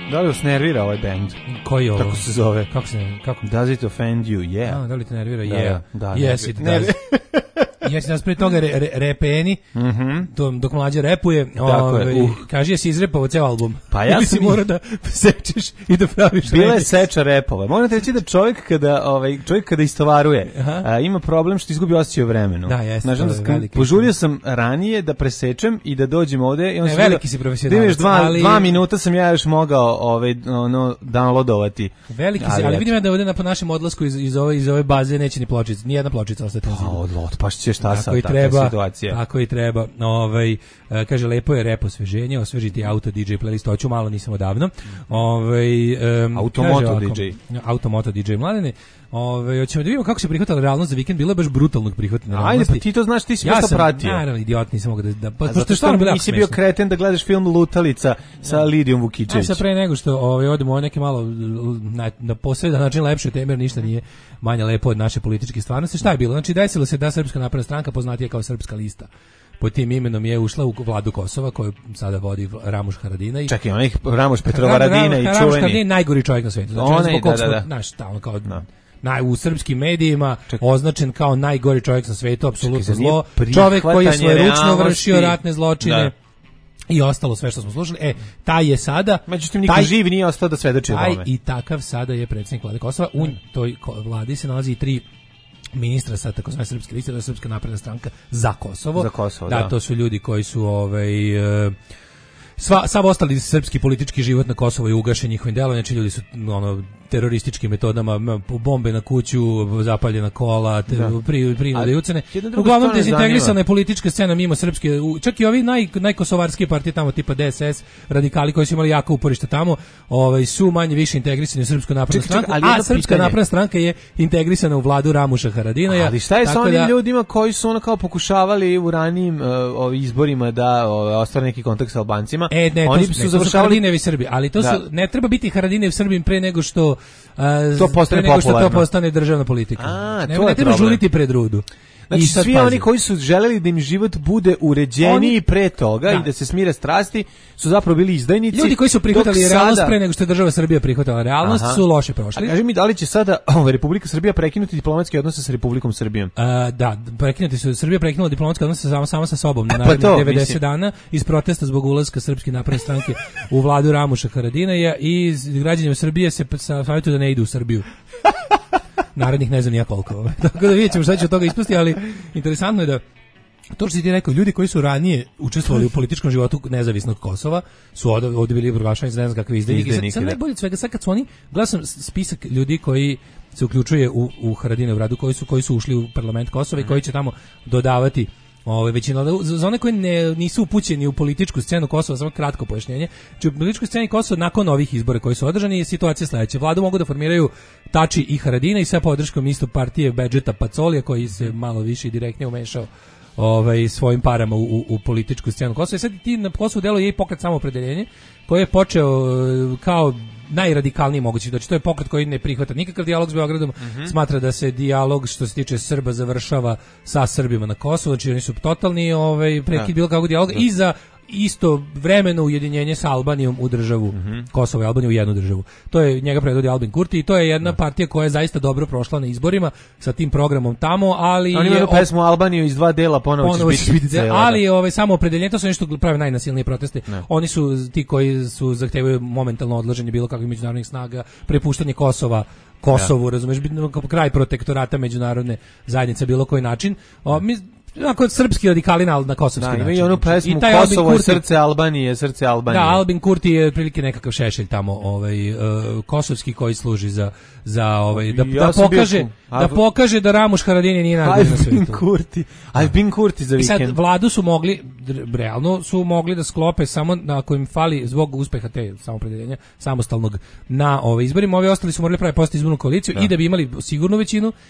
Da li vas nervira ovaj band? Koji je ovo? Kako se zove? Kako se kako? Does it offend you? Yeah. A, da li te nervira? Da, Yeah. da, da, yes, it does. Jesi nas pre toga re, re, repeni, mm-hmm. to, dok mlađe repuje, ove, uh. kaže jesi izrepovao ceo album. Pa ja ili sam si mora da sečeš i da praviš bila remix. je seča repova. Moram reći da čovjek kada, ovaj, čovjek kada istovaruje, a, ima problem što izgubi osjećaj o vremenu. Da, jeste. Znači, da skam, požurio sam ranije da presečem i da dođem ovde. I on ne, veliki si profesionalac. Dva, ali... dva minuta sam ja još mogao ovaj, ono, downloadovati. Veliki si, ali vidim da ovde na po našem odlasku iz, iz, ove, iz ove baze neće ni pločica, ni jedna pločica ostati. Pa, otpašće šta sad, takva situacija. Tako i treba. Ovaj, kaže, lepo je rep osveženje, osvežiti auto D J playlist, hoću malo, nisam odavno. Ovaj, um, Automoto D J. Automoto D J, mladene. Ove, hoćemo da vidimo kako se prihvatala realnost za vikend, bilo je baš brutalnog prihvatanja realnosti. Ajde, pa ti to znaš, ti si ja sam pratio. Ja naravno, idiot, nisam mogao da... da pa, zato što nisi bio kreten da gledaš film Lutalica sa ja. Lidijom Vukičević. Ajde, sad pre nego što ovaj, odemo o neke malo na, na posredan način lepše teme, jer ništa nije manje lepo od naše političke stvarnosti. Šta je bilo? Znači, desilo se da Srpska napredna stranka, poznatija kao Srpska lista, pod tim imenom je ušla u vladu Kosova koju sada vodi Ramuš Haradinaj. Čekaj, on je Ramuš Petrovaradina i čuveni. Ramuš Haradinaj je najgori čovjek na svijetu. Znači, Onaj, da, da, da. Znaš, tamo kao... Da. Naj, u srpskim medijima Čekaj. označen kao najgori čovjek na svetu, apsolutno zlo. Čovjek koji je svojeručno vršio ratne zločine. Da. I ostalo sve što smo slušali. E, taj je sada... Međutim, niko živ nije ostao da svedoči o tome. Taj i takav sada je predsjednik vlade Kosova. U toj vladi se nalazi i tri ministra sa takozvane srpske liste, da je Srpska napredna stranka za Kosovo. Za Kosovo, da. Da, to su ljudi koji su... Ovaj, uh, Sva, sav ostali srpski politički život na Kosovu je ugašen njihovim delom, znači ljudi su ono, terorističkim metodama, bombe na kuću, zapaljena kola, te, da. pri, prinude i ucene. Uglavnom dezintegrisana je politička scena mimo srpske, čak i ovi naj, najkosovarski partije tamo tipa D S S, radikali koji su imali jako uporište tamo, ovaj, su manje više integrisani u Srpsku naprednu stranku, a Srpska napredna stranka je integrisana u vladu Ramuša Haradinaja. Ali šta je sa onim da, ljudima koji su ono kao pokušavali u ranijim uh, izborima da uh, ostvare neki kontakt sa Albancima? E, ne, oni to, su ne, završavali to su Haradinevi Srbi, ali to da. su, ne treba biti Haradinev Srbim pre nego što uh, to postane pre nego što popularno. to postane državna politika. A, ne, to ne treba žuriti pred rudu. Znači, svi pazi. Oni koji su želeli da im život bude uređeniji oni, pre toga da. i da se smire strasti, su zapravo bili izdajnici. Ljudi koji su prihvatali realnost sada... pre nego što je država Srbija prihvatala realnost, Aha. su loše prošli. A kaži mi, da li će sada oh, Republika Srbija prekinuti diplomatske odnose sa Republikom Srbijom? A, da, prekinuti su. Srbija prekinula diplomatske odnose samo, samo sa sobom na narednih pa devedeset mislim. dana iz protesta zbog ulaska Srpske napredne stranke u vladu Ramuša Haradinaja i građanima Srbije se savjetuju da ne idu u Srbiju. Narednih ne znam nija koliko. Tako da vidjet ćemo šta će od toga ispasti, ali interesantno je da to što si ti rekao, ljudi koji su ranije učestvovali u političkom životu nezavisnog Kosova su ovdje, ovdje bili proglašeni za ne znam kakve izdajnike. Sad, sad najbolje od svega, sad kad su oni, gledao sam spisak ljudi koji se uključuje u, u Haradinajev radu, koji su, koji su ušli u parlament Kosova i koji će tamo dodavati Ove, većina, za one koji ne, nisu upućeni u političku scenu Kosova, samo kratko pojašnjenje. Znači, u političkoj sceni Kosova nakon ovih izbora koji su održani je situacija sledeća. Vladu mogu da formiraju Tači i Haradina i sa podrškom isto partije Bedžeta Pacolija koji se malo više i direktnije umešao ovaj, svojim parama u, u, u političku scenu Kosova. I sad ti na Kosovu deluje i pokret Samoopredeljenje koji je počeo kao najradikalniji mogući. Znači, to je pokret koji ne prihvata nikakav dijalog s Beogradom, mm-hmm. smatra da se dijalog što se tiče Srba završava sa Srbima na Kosovu, znači oni su totalni ovaj, prekid bilo kakvog dijaloga i za isto vremeno ujedinjenje sa Albanijom u državu, mm-hmm. Kosovo i Albaniju u jednu državu. To je njega predvodi Albin Kurti i to je jedna partija koja je zaista dobro prošla na izborima sa tim programom tamo, ali oni imaju pesmu Albaniju iz dva dela, ponovo, ponovo će biti cela. Ali je ovaj, samo opredeljenje, to su nešto prave najnasilnije proteste. Ne. Oni su ti koji su zahtevaju momentalno odlaženje bilo kakvih međunarodnih snaga, prepuštanje Kosova Kosovu, ja. razumeš, kraj protektorata međunarodne zajednice bilo koji način. O, mi Onako srpski radikali na, na kosovski da, način. I onu pesmu Kosovo je srce Albanije, srce Albanije. Da, Albin Kurti je otprilike nekakav šešelj tamo, ovaj uh, kosovski koji služi za za ovaj da, ja da pokaže bio, da pokaže da Ramuš Haradinaj nije najbolji na svijetu. Albin Kurti, Albin Kurti za vikend. I sad vladu su mogli realno su mogli da sklope samo na kojim fali zbog uspeha te samoopredeljenja samostalnog na ove izborima, ovi ostali su morali pravi posti izbornu koaliciju da. I da bi imali sigurnu većinu.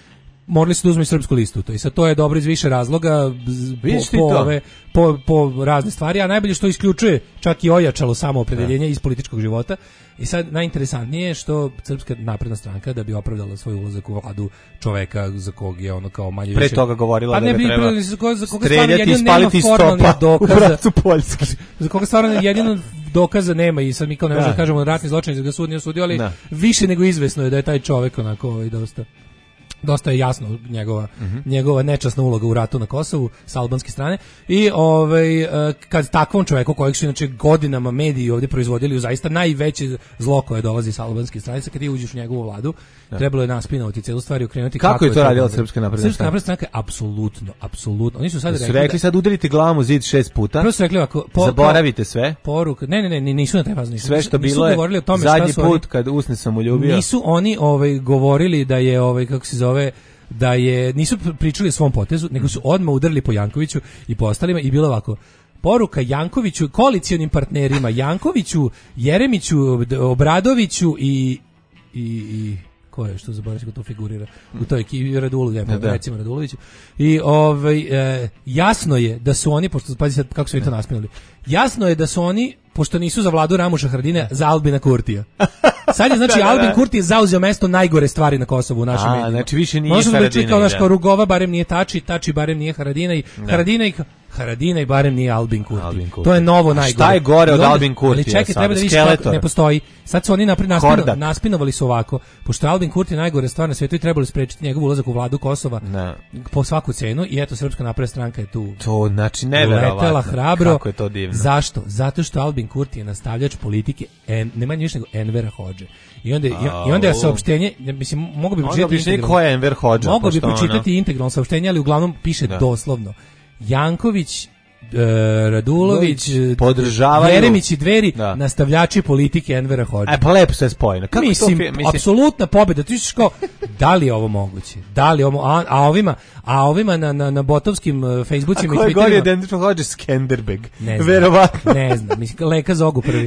morali su da uzmu i srpsku listu. To i sad to je dobro iz više razloga po, po, ove, po, po razne stvari, a najbolje što isključuje čak i ojačalo samo opredeljenje iz političkog života. I sad najinteresantnije je što Srpska napredna stranka da bi opravdala svoj ulazak u vladu čoveka za kog je ono kao manje pre više... toga govorila pa da ne ga bi treba za koga, za koga streljati i spaliti stopa u bracu Poljski. Za koga stvarno jedino dokaza nema i sad mi kao ne možemo da kažemo ratni zločin, ga sud nije osudio, ali da. Više nego izvesno je da je taj čovek onako ovaj, dosta dosta je jasno njegova mm-hmm. njegova nečasna uloga u ratu na Kosovu sa albanske strane i ovaj kad takvom čoveku kojeg su inače godinama mediji ovdje proizvodili u zaista najveće zlo koje dolazi sa albanske strane, kad ti uđeš u njegovu vladu, da. Trebalo je naspinovati celu stvar i okrenuti kako, kako je to radila to Srpska napredna stranka. Srpska napredna stranka apsolutno, apsolutno. Oni su sad rekli, rekli, rekli sad udarite glavom u zid šest puta. Prvo su rekli ovako, po, zaboravite sve. Poruka, ne, ne, ne, nisu na taj važni. Sve što bilo je o tome zadnji put oni, kad usne sam uljubio. Nisu oni ovaj govorili da je ovaj kako se zove da je nisu pričali o svom potezu, nego su odmah udarili po Jankoviću i po ostalima i bilo ovako. Poruka Jankoviću, koalicionim partnerima Jankoviću, Jeremiću, Obradoviću i i, i ko je što zaboravim ko to figurira u toj ekipi Radulović, ja, recimo Raduloviću. I ovaj e, jasno je da su oni, pošto pazi sad kako su oni to naspinali. Jasno je da su oni, pošto nisu za vladu Ramuša Haradine, za Albina Kurtija. Sad je znači da, da, Albin da. Kurti zauzeo mesto najgore stvari na Kosovu u našem medijima. Znači više nije Haradina. Možemo da kao naš kao Rugova barem nije Tači, Tači barem nije Haradina i da. Haradina i Haradina i barem nije Albin Kurti. Albin Kurti. To je novo najgore. Šta je gore od Albin Kurti? Ali čekaj, treba da vidiš kako ne postoji. Sad su oni napred naspino, naspinovali su ovako, pošto Albin Kurti najgore stvar na svijetu i trebalo sprečiti njegov ulazak u vladu Kosova ne. Po svaku cenu i eto Srpska napredna stranka je tu. To znači neverovatno. Hrabro. Kako je to divno. Zašto? Zato što Albin Kurti je nastavljač politike, en, nema ništa nego Envera Hodže. I onda, i onda je saopštenje, mislim, mogu bi pročitati integralno. Ko je Enver Hodža? Mogu bi pročitati ono... integralno saopštenje, ali uglavnom piše da. Doslovno. Janković, Uh, Radulović, podržavaju Jeremić i Dveri, da. Nastavljači politike Envera Hodže. E pa lepo se spojeno. Kako mislim, to mislim, apsolutna pobjeda. Ti ćeš kao, da li je ovo moguće? Da li ovo, a, a ovima, a ovima na na na botovskim uh, Facebookima i Twitterima. A koji je identično Hodže Skenderbeg? Ne znam, verovatno. Ne znam, mislim Leka Zogu prvi.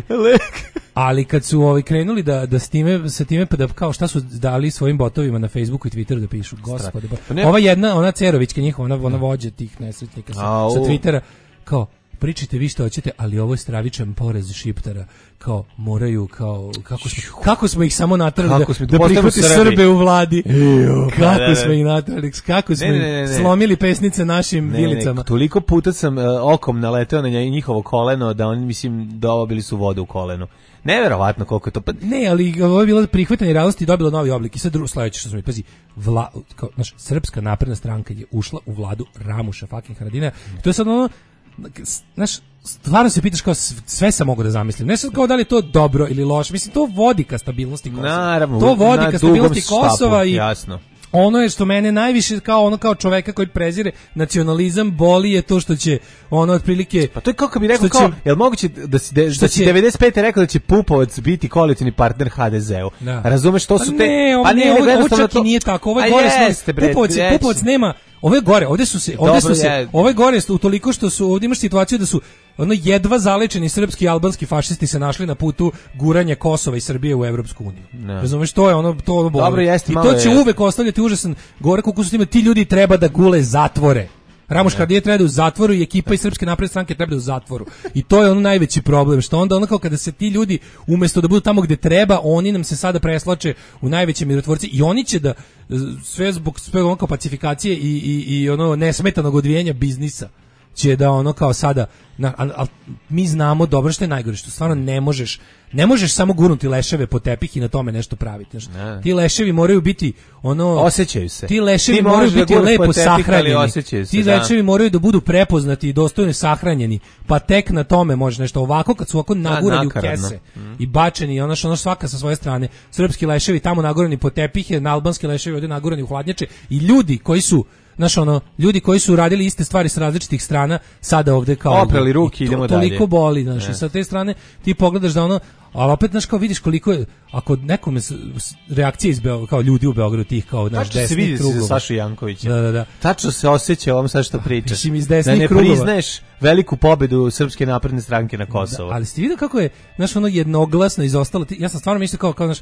Ali kad su ovi krenuli da da s time sa time pa da kao šta su dali svojim botovima na Facebooku i Twitteru da pišu, gospode. Pa ova jedna, ona Cerovićka njihova, ona ona vođa tih nesretnika sa, sa Twittera. Kao, pričajte vi što hoćete, ali ovo je stravičan porez šiptara. Kao, moraju, kao, kako smo, kako smo ih samo natrali da, da prihvati Srbe u vladi. Ejo, kako da, da, da. smo ih natrali, kako smo ne, ne, ne, ne. slomili pesnice našim ne, vilicama. Ne, toliko puta sam uh, okom naleteo na njihovo koleno, da oni, mislim, dobili su vodu u kolenu. Neverovatno koliko je to. Pa... Ne, ali ovo je bilo prihvatanje realnosti i dobilo novi oblik. I sad drugo sledeće što smo mi, pazi, vla, kao, naš, Srpska napredna stranka je ušla u vladu Ramuša fucking Haradina. Mm. To je sad ono, znaš, stvarno se pitaš kao sve sam mogu da zamislim. Ne sad kao da li je to dobro ili loše. Mislim, to vodi ka stabilnosti Kosova. Naravno, to vodi ka stabilnosti Kosova štapu, i jasno. Ono je što mene najviše kao ono kao čoveka koji prezire nacionalizam boli je to što će ono otprilike pa to je kako bi rekao kao jel moguće da si de, da si devedeset pete rekao da će Pupovac biti koalicioni partner ha de zeu. Da. Razumeš što su pa te ne, pa ne, ovo, ovo čak to... i nije tako. Ovo je gore jeste, bre, Pupovac, Pupovac nema Ove gore, ovde su se, ovde su se, je. ove gore u toliko što su ovdje imaš situaciju da su ono jedva zalečeni srpski i albanski fašisti se našli na putu guranja Kosova i Srbije u Evropsku uniju. Razumeš, to je ono, to ono boli. Dobro, jeste, i to će je. uvek ostavljati užasan gore koliko su time ti ljudi treba da gule zatvore. Ramuš Haradinaj treba da u zatvoru i ekipa iz Srpske napredne stranke treba da u zatvoru. I to je ono najveći problem, što onda ono kao kada se ti ljudi umjesto da budu tamo gde treba, oni nam se sada preslače u najveće mirotvorci i oni će da sve zbog sve ono kao pacifikacije i, i, i ono nesmetanog odvijanja biznisa će da ono kao sada na, a, a, mi znamo dobro što je najgore, što stvarno ne možeš ne možeš samo gurnuti leševe po tepih i na tome nešto praviti. Znači, ti leševi moraju biti ono osjećaju se. Ti leševi ti moraju biti lepo sahranjeni. Ti da. leševi moraju da budu prepoznati i dostojno sahranjeni. Pa tek na tome može nešto. Ovako kad su ovako nagurani u kese mm. i bačeni, ono što ono svaka sa svoje strane. Srpski leševi tamo nagurani po tepihe, na albanski leševi ovdje nagurani u hladnjače i ljudi koji su Znaš, ono, ljudi koji su radili iste stvari s različitih strana, sada ovde kao oprali ruke, idemo dalje. Toliko boli, znaš, i sa te strane ti pogledaš da ono, ali opet, znaš, kao vidiš koliko je, ako nekome reakcije iz Beograda, kao ljudi u Beogradu, tih kao, naš desnih krugova. Tačno se vidi za Sašu Jankovića. Da, da, da. Tačno se osjeća ovom sad što pričaš. Mislim, iz desnih da ne krugova. prizneš veliku pobedu Srpske napredne stranke na Kosovu. Da, ali ste vidio kako je, znaš, ono jednoglasno izostalo, ja sam stvarno mislio kao, kao, znaš,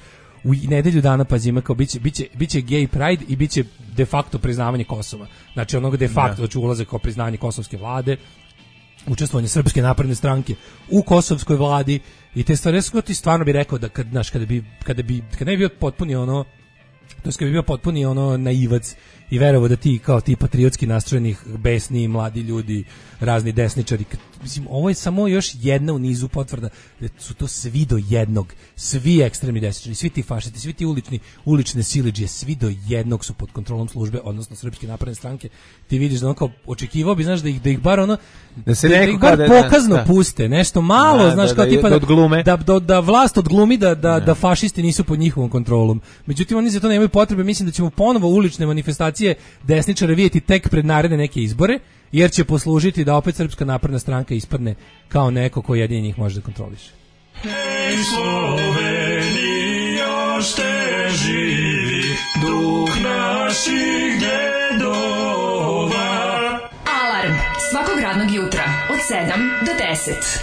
u nedelju dana, pazi, ima kao biće, biće, biće gay pride i biće de facto priznavanje Kosova. Znači onoga de facto, znači ulazak kao priznanje kosovske vlade, učestvovanje Srpske napredne stranke u kosovskoj vladi i te stvari. Ja ti stvarno bi rekao da kad, znaš, kada bi, kada bi, kada ne bi bio potpuni ono, to je kada bi bio potpuni ono naivac i verovo da ti kao ti patriotski nastrojenih besni mladi ljudi, razni desničari, mislim, ovo je samo još jedna u nizu potvrda da su to svi do jednog, svi ekstremni desničari, svi ti fašisti, svi ti ulični, ulične siledžije, svi do jednog su pod kontrolom službe, odnosno Srpske napredne stranke. Ti vidiš da ono kao očekivao bi, znaš, da ih, da ih bar ono, da se da, neko da ih bar da, pokazno da, puste, nešto malo, da, znaš, da, kao da, tipa da, odglume. da, da, da vlast odglumi da, da, da fašisti nisu pod njihovom kontrolom. Međutim, oni za to nemaju potrebe, mislim da ćemo ponovo ulične manifestacije desničara vidjeti tek pred naredne neke izbore, jer će poslužiti da opet Srpska napredna stranka ispadne kao neko ko jedini njih može da kontroliše. Hej Slovenija, šte živi duh naših dedova. Alarm svakog radnog jutra od sedam do deset.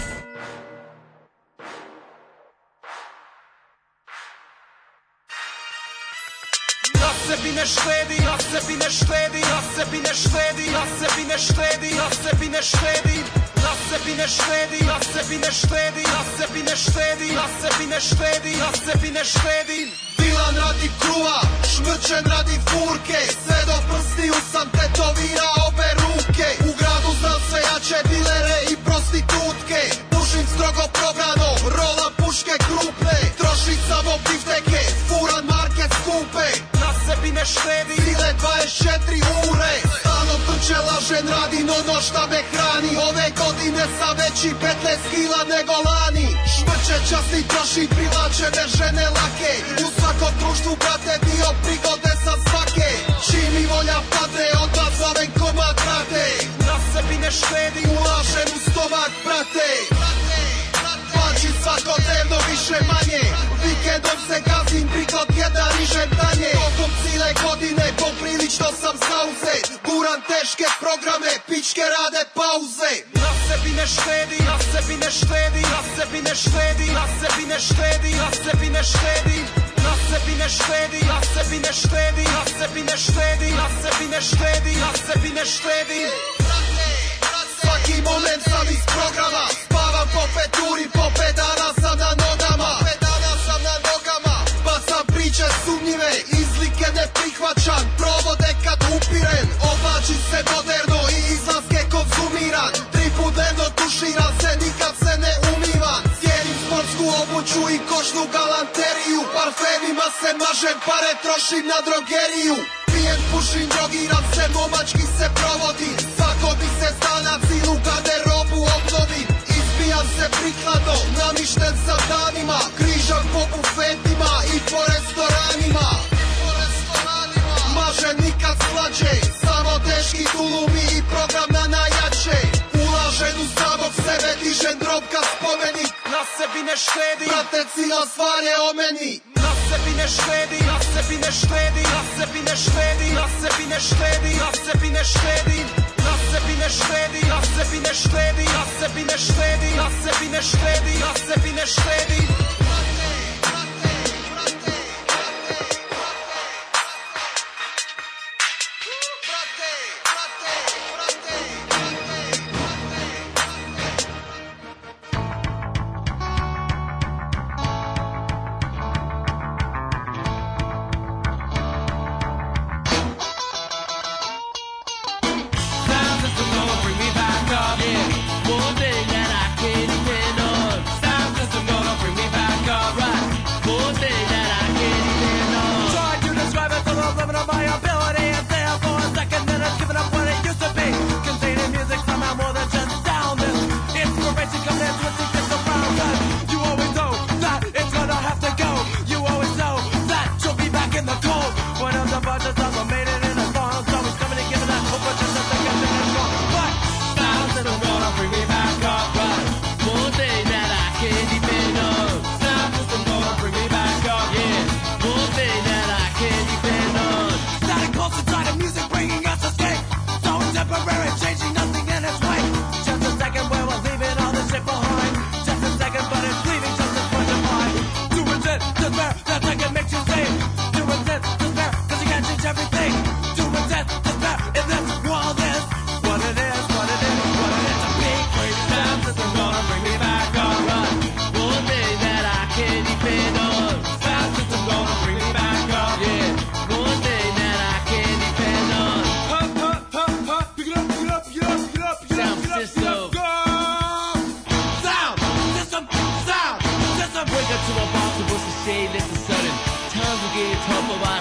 Na sebi ne štedi, na sebi ne štedi, na sebi ne štedi, na sebi ne štedi, na sebi ne štedi, na sebi ne štedi, na sebi ne štedi, na sebi ne štedi, na sebi ne štedi, na sebi ne štedi. Dilan radi kruva, šmrčen radi furke, sve do prstiju sam tetovira obe ruke. U gradu znam sve jače dilere i prostitutke, pušim strogo probrano, rola puške krupne, trošim samo bifteke, furan marke skupe. Na sebi ne štedi, sile dvadeset četiri ure, stalno trče lažen radi, no no šta me hrani. Ove godine sam veći petnaest kila nego lani. Šmrče časti troši, privlačene žene lake, u svakom društvu brate dio prigode sam svake. Čim mi volja padne, odmah zovem komad brate. Na sebi ne štedi, ulažem u stomak brate. Plaći svakodnevno više manje, vikendom se gazim, prikod jedna rižem danje. Tokom cijele godine poprilično sam zauzet, guram teške programe, pičke rade pauze. Na sebi ne štedi, na sebi ne štedi, na sebi ne štedi, na sebi ne štedi, na sebi ne štedi, na sebi ne štedi, na sebi ne štedi, na sebi ne štedi, na sebi ne štedi, na sebi ne štedi. Svaki moment sam iz programa, spavam po pet uri, po pet dana sam na nogama. Pet dana sam na nogama, bacam priče sumnjive, izlike ne prihvaćam, provode kad upiren. Oblačim se moderno i izlaske konzumiran, tri put dnevno tuširam se, nikad se ne umivam. Cijenim sportsku obuću i kožnu galanteriju, parfemima se mažem, pare trošim na drogeriju. Pijem, pušim, drogiram se, momački se provodim, svako mi se stana cilu garderobu obnovim. Izbijam se prikladno, namišten sam danima, križam po bufetima i po restoranima. Mažem nikad slađe, samo teški tulumi i program na najjače. Ulažem u samog sebe, dižem drobka spomenik. Na sebi ne štedi, brate cijela stvar je o meni. Na sebi ne štedi, na sebi ne štedi, na sebi ne štedi, na sebi ne štedi, na sebi ne štedi, na sebi ne štedi, na sebi ne štedi, na sebi ne štedi, na sebi ne štedi, na sebi ne štedi. That makes you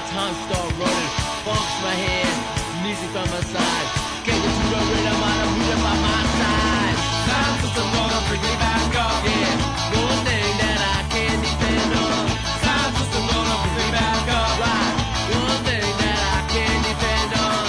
tongue start running. Funks my head, music by my side. Get into the rhythm, I'm music by my side. Time to the road, bring me back up. Yeah, one thing that I can't depend on. Time to the road, bring me back up. Right, one thing that I can't depend on.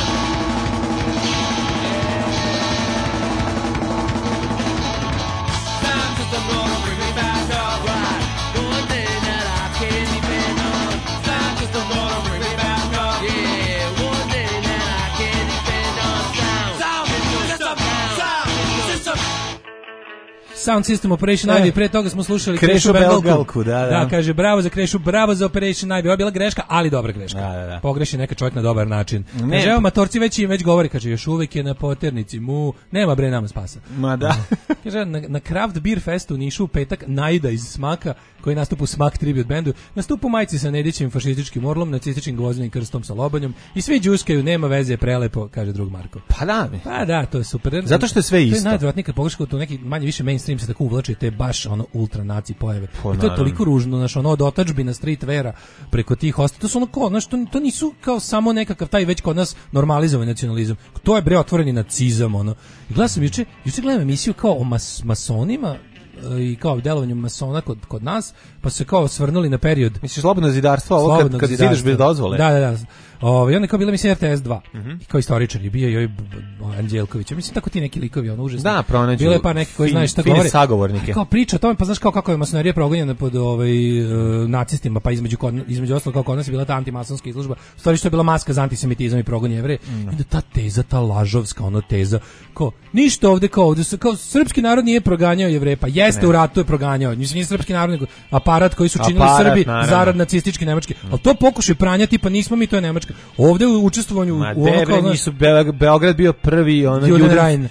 Time to the road, bring me back up. Right, one thing that I can't depend on. Time to the road, bring me back up. Yeah, one thing that I can't depend on. Sound, sound system, sound system. Sound System Operation Ivy, pre toga smo slušali Krešu Belgalku, da, da. Da, kaže bravo za Krešu, bravo za Operation Ivy. Ovo je bila greška, ali dobra greška. Da, da, da. Pogreši neka čovjek na dobar način. Ne. Kaže, evo, matorci već im već govori, kaže, još uvek je na poternici, mu, nema bre nama spasa. Ma da. Kaže, na, na Craft Beer Festu u Nišu u petak Najda iz Smaka, koji nastupa u Smak tribute bandu, nastupa u majici sa Nedićim fašističkim orlom, nacističkim gvozdenim krstom sa lobanjom i svi džuskaju, nema veze, prelepo, kaže drug Marko. Pa da. Pa da, to je super. Zato što je sve isto. To je najodvratnije kad pogreška u to neki manje više mainstream se tako uvlači te baš ono ultra naci pojave. Po, I to je toliko ružno, znaš, ono od otadžbina street vera preko tih ostali. To su ono kao, znaš, to, to nisu kao samo nekakav taj već kod nas normalizovan nacionalizam. To je bre otvoreni nacizam, ono. I gledam sam juče, juče gledam emisiju kao o mas, masonima i kao delovanju masona kod, kod nas, pa su se kao svrnuli na period. Misliš slobodno zidarstvo, ovo kad, kad ideš bez dozvole? Da, da, da. Ovaj on je kao bila mislim R T S dva. Mm -hmm. I kao istoričar je bio i ovaj Anđelković. Mislim tako ti neki likovi on užasno. Da, pronađu. Bilo je pa neki koji znaš šta govore. Sagovornike. Kao priča o tome, pa znaš kao kako je masonerija progonjena pod ovaj uh, nacistima, pa između između ostalog kao kod nas je bila ta antimasonska izložba. U stvari što je bila maska za antisemitizam i progon Jevreja. Mm. I da ta teza, ta lažovska ono teza, kao ništa ovde kao ovde se kao srpski narod nije proganjao Jevreje, pa jeste ne. U ratu je proganjao. Mislim nije srpski narod nego aparat koji su činili aparat, Srbi naravno. Zarad nacistički nemački. Al to pokušaj pranja tipa nismo mi to je Nemačka. Ovde u učestvovanju Ma, u ono kao nisu Be Beograd bio prvi ono Judenrein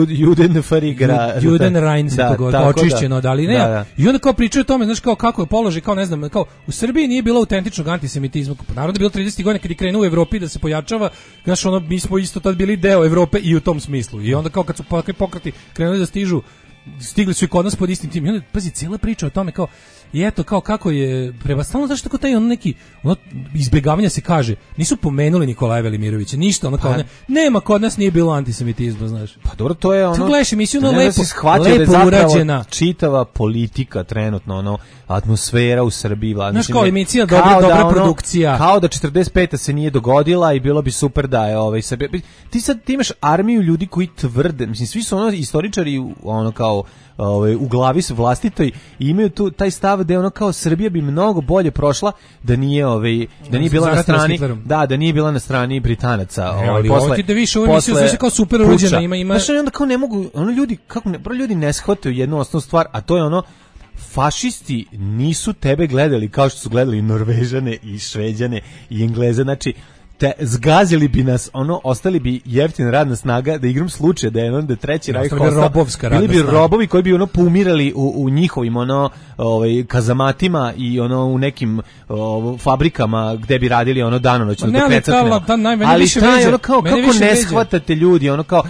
Judenfarigra Judenrein se da, to očišćeno da ali ne da, da. I onda kao pričaju o tome znaš kao kako je položaj kao ne znam kao u Srbiji nije bilo autentičnog antisemitizma pa naravno je bilo tridesetih godina kad je krenuo u Evropi da se pojačava znaš ono mi smo isto tad bili deo Evrope i u tom smislu i onda kao kad su pakli pokreti krenuli da stižu stigli su i kod nas pod istim tim i onda pazi cijela priča o tome kao i eto kao kako je prevastalno zašto tako taj ono neki ono izbjegavanja se kaže nisu pomenuli Nikolaja Velimirovića ništa ono kao pa, ne, nema kod nas nije bilo antisemitizma znaš pa dobro to je ono tu gledaš emisiju no lepo lepo da urađena čitava politika trenutno ono atmosfera u Srbiji vlada znaš kao emisija dobra dobra da, ono, produkcija kao da četrdeset peta se nije dogodila i bilo bi super da je ovaj Srbija ti sad ti imaš armiju ljudi koji tvrde mislim svi su ono istoričari ono kao ovaj u glavi su vlastitoj i imaju tu taj stav da je ono kao Srbija bi mnogo bolje prošla da nije ovaj da nije bila na strani da da nije bila na strani Britanaca e, ovaj posle ti da više ovo misli sve se kao super uređeno ima ima znači onda kao ne mogu ono ljudi kako ne broj ljudi ne shvataju jednu osnovnu stvar a to je ono fašisti nisu tebe gledali kao što su gledali Norvežane i Šveđane i Engleze znači te zgazili bi nas, ono, ostali bi jeftina radna snaga, da igram slučaj da je onda treći Rajh ostao, bili bi snaga. Robovi koji bi ono poumirali u, u njihovim ono, ovaj, kazamatima i ono u nekim o, fabrikama gde bi radili ono danonoćno do krecatneva. Ali taj, ono, kao, kako ne veđe. Shvatate ljudi, ono kao,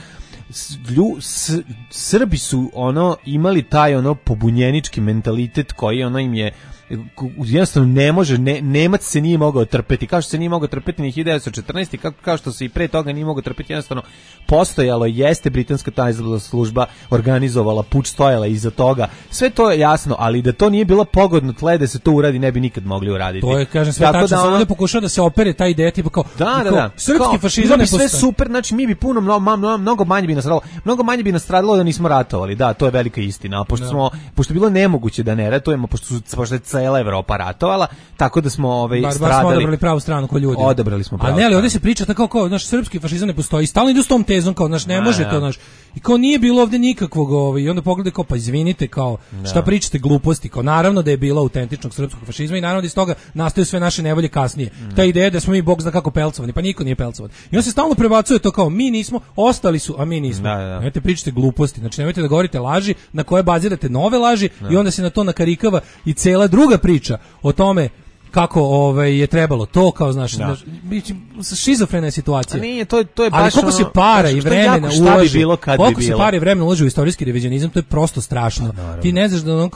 Lju, s, Srbi su ono imali taj ono pobunjenički mentalitet koji ono im je jednostavno ne može, ne, Nemac se nije mogao trpeti, kao što se nije mogao trpeti ni hiljadu devetsto četrnaeste. Kao, kao što se i pre toga nije mogao trpeti, jednostavno postojalo jeste britanska tajna služba organizovala puč, stojala iza toga, sve to je jasno, ali da to nije bilo pogodno tle da se to uradi ne bi nikad mogli uraditi. To je, kažem, sve tačno, da ovdje pokušao da se opere ta ideja, tipa kao, da, da, da. Srpski fašizam bi sve super, znači mi bi puno, mnogo, mnogo manje bi nastradalo, mnogo manje bi nastradalo da nismo ratovali, da, to je velika istina, a pošto, smo, pošto je bilo nemoguće da ne ratujemo, pošto, su, pošto je cela Evropa ratovala, tako da smo ovaj, bar, stradali. Bar smo odabrali pravu stranu ko ljudi. Odabrali smo pravu. A ne, ali ovdje se priča tako kao, naš srpski fašizam ne postoji, stalno idu s tom tezom, kao, naš, ne a, može ja. to, naš, i kao nije bilo ovdje nikakvog, ovaj, i onda pogleda kao, pa izvinite, kao, ja. šta pričate gluposti, kao, naravno da je bilo autentičnog srpskog fašizma i naravno da iz toga nastaju sve naše nevolje kasnije. Mm. Ta ideja da smo mi bog zna kako pelcovani, pa niko nije pelcovan. I on se stalno prebacuje to kao, mi nismo, ostali su, a mi nismo. Da, da. Nemojte pričate gluposti, znači nemojte da govorite laži, na koje bazirate nove laži da. i onda se na to nakarikava i cela druga priča o tome kako ovaj je trebalo to kao znaš, da. znaš šizofrena je situacija. A nije, to, to je baš ali koliko se para i vremena ulaže, bi bilo kad koliko bi bilo. se para i vremena ulaže u istorijski revizionizam, to je prosto strašno. A, ti ne znaš da on kao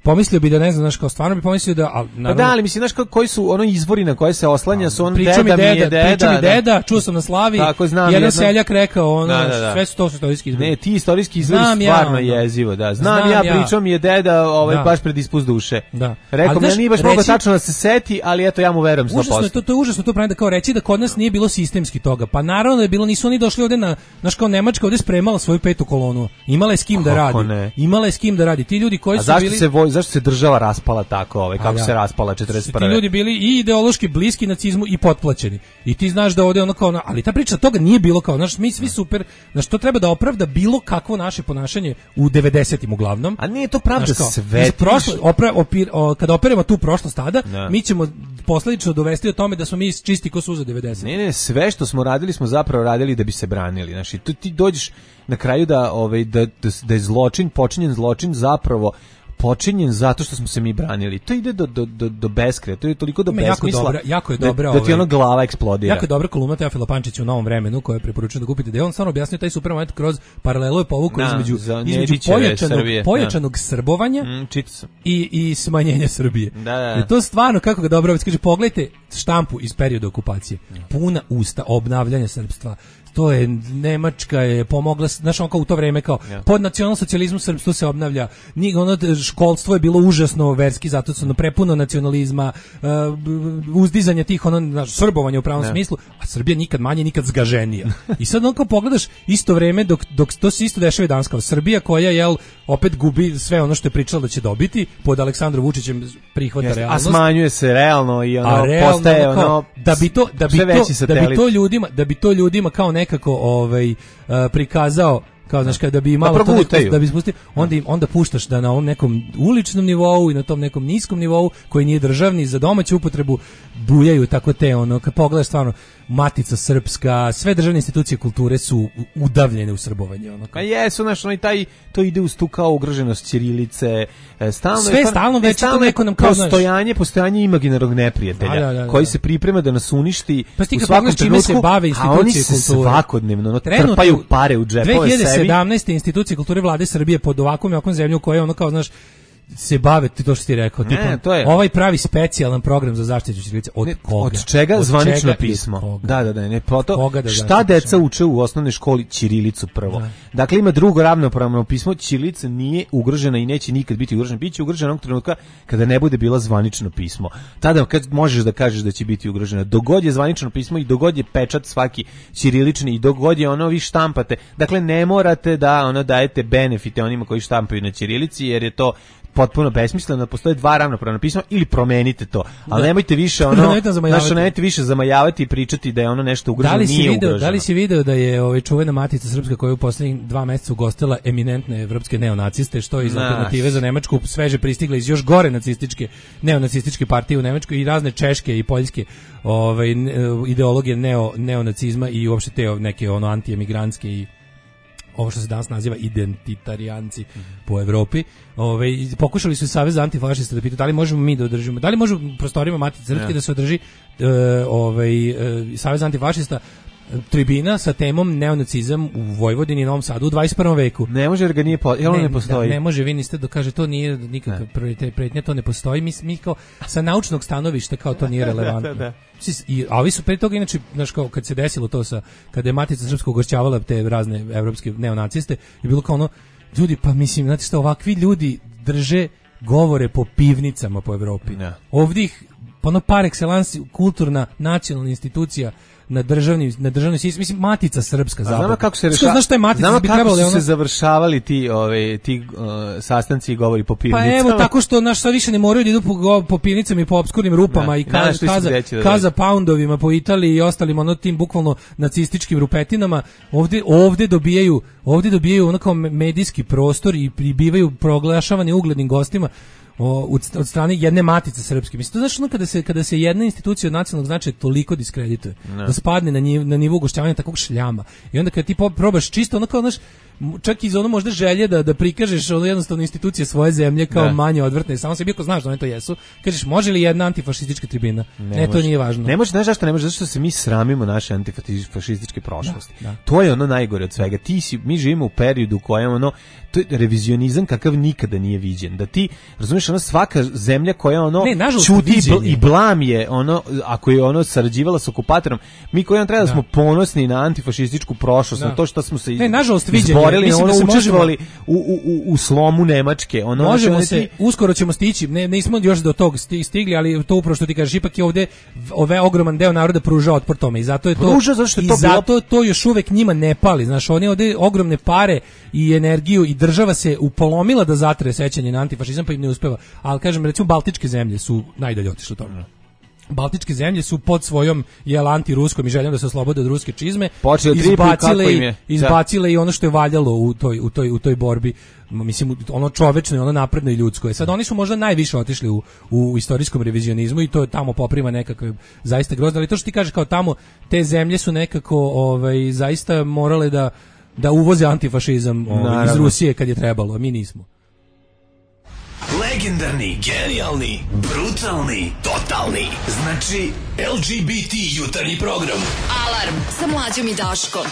pomislio bi da ne znam, znaš, kao stvarno bi pomislio da, al naravno. Pa da, ali mislim, znaš, koji su ono izvori na koje se oslanja, su on priča deda, mi mi je deda, priča mi da. deda, čuo sam na Slavi, tako, znam, jedan jedna... seljak rekao, ono, da, da, da. sve su to su istorijski izvori. Ne, ti istorijski izvori su stvarno ja, jezivo, da. Znam, znam ja, ja, pričao mi je deda, ovaj, da. baš pred ispust duše. Da. Rekao mi, ja nije baš reći... mogao tačno da se seti, ali eto, ja mu verujem sto posto. Užasno je to, to je užasno to pravim da kao reći da kod nas nije bilo sistemski toga. Pa naravno da je bilo, nisu oni došli ovde na, znaš, kao Nemačka ovde spremala svoju petu kolonu. Imala je s kim da radi. Ne? Imala je s kim da radi. Ti ljudi koji A su zašto bili... se voj, zašto se država raspala tako, ovaj, kako ja. se raspala četrdeset prve. Ti ljudi bili i ideološki bliski nacizmu i potplaćeni. I ti znaš da ovde ono kao, ali ta priča toga nije bilo kao, znaš, mi svi super, znaš, to treba da opravda bilo kakvo naše ponašanje u devedesetim uglavnom. A nije to pravda kao, sve. Prošlo, opra, opir, o, kada operemo tu prošlost tada, da. mi ćemo posledično dovesti do tome da smo mi čisti ko suza devedeset. Ne, ne, sve što smo radili smo zapravo radili da bi se branili. Znači, tu ti dođeš na kraju da, ovaj, da, da, da je zločin, počinjen zločin zapravo počinjen zato što smo se mi branili. To ide do, do, do, do beskraja, to je toliko do besmisla. Jako, dobra, jako je dobra, da, da ti ono ovaj, glava eksplodira. Jako je dobra kolumna Teofila Pančića u Novom vremenu koju preporučujem da kupite, da je on stvarno objasnio taj super moment kroz paralelu je povukao između, između pojačanog, pojačanog srbovanja mm, i, i smanjenja Srbije. Da, da. I to stvarno, kako ga dobro kaže, pogledajte štampu iz perioda okupacije. Puna usta obnavljanja srpstva. To je, Nemačka je pomogla, znaš, on kao u to vreme kao, ja. pod nacionalsocijalizmom srpstvo se obnavlja, ni, ono, školstvo je bilo užasno verski, zato su ono, prepuno nacionalizma, uh, uzdizanje tih, ono, znaš, srbovanja u pravom ja. smislu, a Srbija nikad manje, nikad zgaženija. I sad on kao pogledaš isto vreme, dok, dok to se isto dešava i danas, kao Srbija koja, jel, opet gubi sve ono što je pričala da će dobiti, pod Aleksandrom Vučićem prihvata Jeste, realnost. A smanjuje se realno i ono, realno, postaje ono, kao, da bi to, da bi to, da bi to ljudima, da bi to ljudima kao nekako ovaj uh, prikazao kao znaš kada bi imalo to neko, da bi spustio, onda im, onda puštaš da na ovom nekom uličnom nivou i na tom nekom niskom nivou koji nije državni za domaću upotrebu bujaju tako te ono kad pogledaš stvarno Matica Srpska, sve državne institucije kulture su udavljene u srbovanje ono. A jesu, znaš, ono i taj to ide uz tu kao ugroženost ćirilice, stalno sve je stalno već to neko nam kao postojanje, postojanje imaginarnog neprijatelja da, da, da, koji se priprema da nas uništi pa u svakom trenutku, se bave institucije a oni se kulture svakodnevno no, trpaju pare u džepove dve hiljade sedamnaeste institucije kulture vlade Srbije pod ovakvom jakom zemljom koja ono kao znaš se bave ti to što ti rekao, ne, tipa, to je. ovaj pravi specijalan program za zaštitu ćirilice od ne, koga? Od čega od zvanično čega pismo? Da, da, da, ne, poto, da šta deca uče u osnovnoj školi? Ćirilicu prvo. Da. Dakle, ima drugo ravnopravno pismo, ćirilica nije ugrožena i neće nikad biti ugrožena. Biće ugrožena onog trenutka kada ne bude bila zvanično pismo. Tada kad možeš da kažeš da će biti ugrožena. Dogod je zvanično pismo i dogod je pečat svaki ćirilični i dogod je ono vi štampate. Dakle, ne morate da ono dajete benefite onima koji štampaju na ćirilici jer je to potpuno besmisleno, postoje dva ravnopravna pisma ili promenite to, ali nemojte više ono, znači nemojte više zamajavati i pričati da je ono nešto ugroženo, da nije video, ugroženo. Da li si video da je ovaj čuvena Matica Srpska koja je u poslednjih dva meseca ugostila eminentne evropske neonaciste, što je iz Alternative za Nemačku sveže pristigla iz još gore nacističke, neonacističke partije u Nemačkoj i razne češke i poljske ovaj, ideologije neo, neonacizma i uopšte te neke ono antiemigrantske i ovo što se danas naziva identitarijanci mm-hmm. po Evropi. Ove, pokušali su Savez antifašista da pitaju da li možemo mi da održimo, da li može u prostorima Matice Srpske yeah. da se održi e, ovaj, e, Savez antifašista tribina sa temom neonacizam u Vojvodini i Novom Sadu u dvadeset prvom veku. Ne može jer ga nije po, jel ne, ne postoji. Da, ne može, vi niste da kaže to nije nikakav pretnja, to ne postoji. Mi, mi kao sa naučnog stanovišta kao to nije relevantno. da, da. I, a ovi su pre toga inače, znaš, kao kad se desilo to sa, kada je Matica Srpska ugošćavala te razne evropske neonaciste, je bilo kao ono, ljudi, pa mislim, znate što, ovakvi ljudi drže govore po pivnicama po Evropi. Ne. Ovdje ih, ono par excellence, kulturna, nacionalna institucija na državni na državnoj sistem, mislim Matica Srpska zapravo. Znamo kako se rešava. Znaš šta je Matica? Znamo kako su ono... se završavali ti ove ti uh, sastanci i govori po pivnicama. Pa evo tako što naš sad više ne moraju da idu po, po pivnicama i po opskurnim rupama ne, i kaz, ne, kaza da kaza poundovima po Italiji i ostalim ono tim bukvalno nacističkim rupetinama. Ovde ovde dobijaju ovde dobijaju onako medijski prostor i bivaju proglašavani uglednim gostima. O, od strane jedne Matice Srpske. Mislim, to znači ono kada se, kada se jedna institucija od nacionalnog značaja toliko diskredituje, no. da spadne na, njiv, na nivu ugošćavanja takvog šljama. I onda kada ti probaš čisto, ono kao, znaš, čak iz ono možda želje da da prikažeš ono jednostavno institucije svoje zemlje kao da. Manje odvrtne, samo se biko znaš da one to jesu. Kažeš može li jedna antifašistička tribina? Ne, ne to nije važno. Ne može, znaš zašto ne može, zato što se mi sramimo naše antifašističke prošlosti. Da, da. To je ono najgore od svega. Ti si, mi živimo u periodu u kojem ono to je revizionizam kakav nikada nije viđen. Da ti razumiješ, ono svaka zemlja koja ono ne, ćuti i blam je ono ako je ono sarađivala sa okupatorom, mi koji on treba da, da smo ponosni na antifašističku prošlost, da. Na to što smo se ne, nažalost izborili, ono da učestvovali u, u, u slomu Nemačke. Ono možemo se, ti... uskoro ćemo stići, ne, nismo još do tog stigli, ali to upravo što ti kažeš, ipak je ovde ove ogroman deo naroda pruža otpor tome i zato je to pruža, zašto je to i zato bilo... to još uvek njima ne pali. Znaš, oni ovde ogromne pare i energiju i država se upolomila da zatre sećanje na antifašizam, pa im ne uspeva. Ali kažem, recimo Baltičke zemlje su najdalje otišle u tome. Baltičke zemlje su pod svojom jel antiruskom i željom da se oslobode od ruske čizme izbacile i, izbacile i ono što je valjalo u toj u toj u toj borbi, mislim ono čovečno i ono napredno i ljudsko. Je sad oni su možda najviše otišli u u istorijskom revizionizmu i to tamo poprima nekakve zaista grozno, ali to što ti kažeš kao tamo te zemlje su nekako ovaj zaista morale da da uvoze antifašizam ovaj, iz Rusije kad je trebalo, a mi nismo. Legendarni, genijalni, brutalni, totalni. Znači L G B T jutarnji program. Alarm sa Mlađom i Daškom.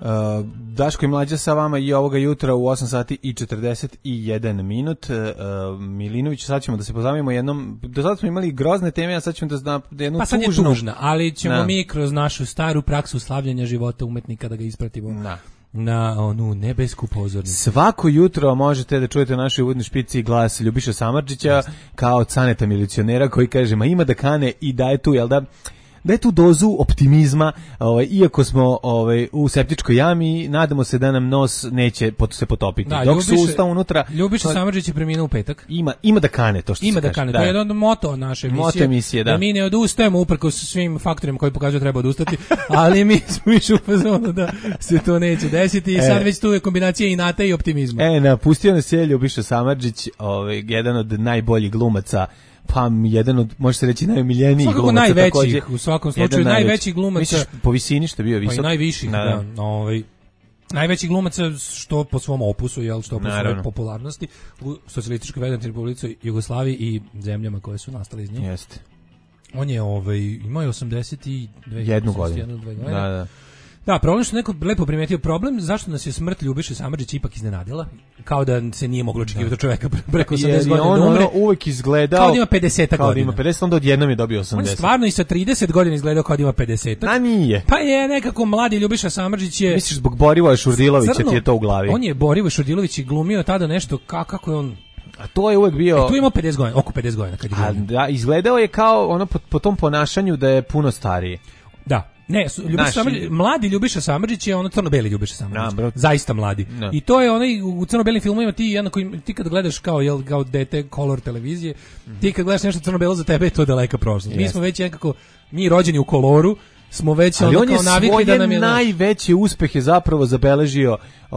Uh, Daško i Mlađa sa vama i ovoga jutra u osam sati i četrdeset jedan minut. Uh, Milinović, sad ćemo da se pozabavimo jednom, do sada smo imali grozne teme, a sad ćemo da zna jednu pa sad tužnu. Je tužna, ali ćemo na. mi kroz našu staru praksu slavljenja života umetnika da ga ispratimo. Na. Na onu nebesku pozornicu. Svako jutro možete da čujete u našoj uvodnoj špici glas Ljubiše Samardžića Just. kao Caneta milicionera koji kaže, ma ima da kane i daje tu, jel da, da je tu dozu optimizma, ovaj, iako smo ovaj, u septičkoj jami, nadamo se da nam nos neće pot, se potopiti. Da, dok Ljubiše, su usta unutra... Ljubiša Samardžić je preminuo u petak. Ima, ima da kane, to što ima se da kaže. Kane, da. to je jedan od moto naše emisije. Moto emisije, da. Da mi ne odustajemo uprkos svim faktorima koji pokazuju treba odustati, ali mi smo više u fazonu da se to neće desiti i e. sad već tu je kombinacija inata i optimizma. E, napustio nas je Ljubiša Samardžić, ovaj, jedan od najboljih glumaca, pa jedan od, može se reći, najomiljenijih svakako glumaca. Najvećih, takođe, u svakom slučaju, najvećih glumaca. Misliš, po visini što je bio visok? Pa i najviših, da. da ovaj, najvećih glumaca što po svom opusu, jel, što po svojoj popularnosti u Socijalističkoj Federativnoj Republici Jugoslaviji i zemljama koje su nastale iz nje. Jeste. On je ovaj, imao je osamdeset dve jednu godinu. Da, da. Da, problem što neko lepo primetio problem, zašto nas je smrt Ljubiše Samardžića ipak iznenadila, kao da se nije moglo očekivati od čoveka preko osamdeset godina on, da umre. Ono uvek izgledao kao da ima pedeset godina. Kao da ima pedeset, onda odjednom je dobio osamdeset. On stvarno i sa trideset godina izgledao kao da ima pedeset. A nije. Pa je nekako mladi Ljubiša Samardžić je... Misliš zbog Borivoja Šurdilovića ti je to u glavi? On je Borivoj Šurdilović i glumio tada nešto, kako, kako je on... A to je uvek bio... E, tu ima pedeset godina, oko pedeset godina kad je glumio. A da, izgledao je kao ono po, po tom ponašanju da je puno stariji. Da. Ne, Ljubiša Naši... Samardžić, mladi Ljubiša Samardžić je ono crno-beli Ljubiša Samardžić. No, zaista mladi. No. I to je onaj u crno-belim filmovima ti jednako ti kad gledaš kao jel kao dete kolor televizije, mm-hmm. ti kad gledaš nešto crno-belo za tebe je to daleka prošlost. Yes. Mi smo već nekako mi rođeni u koloru, smo već ali ono on kao navikli da nam je najveće uspjehe zapravo zabeležio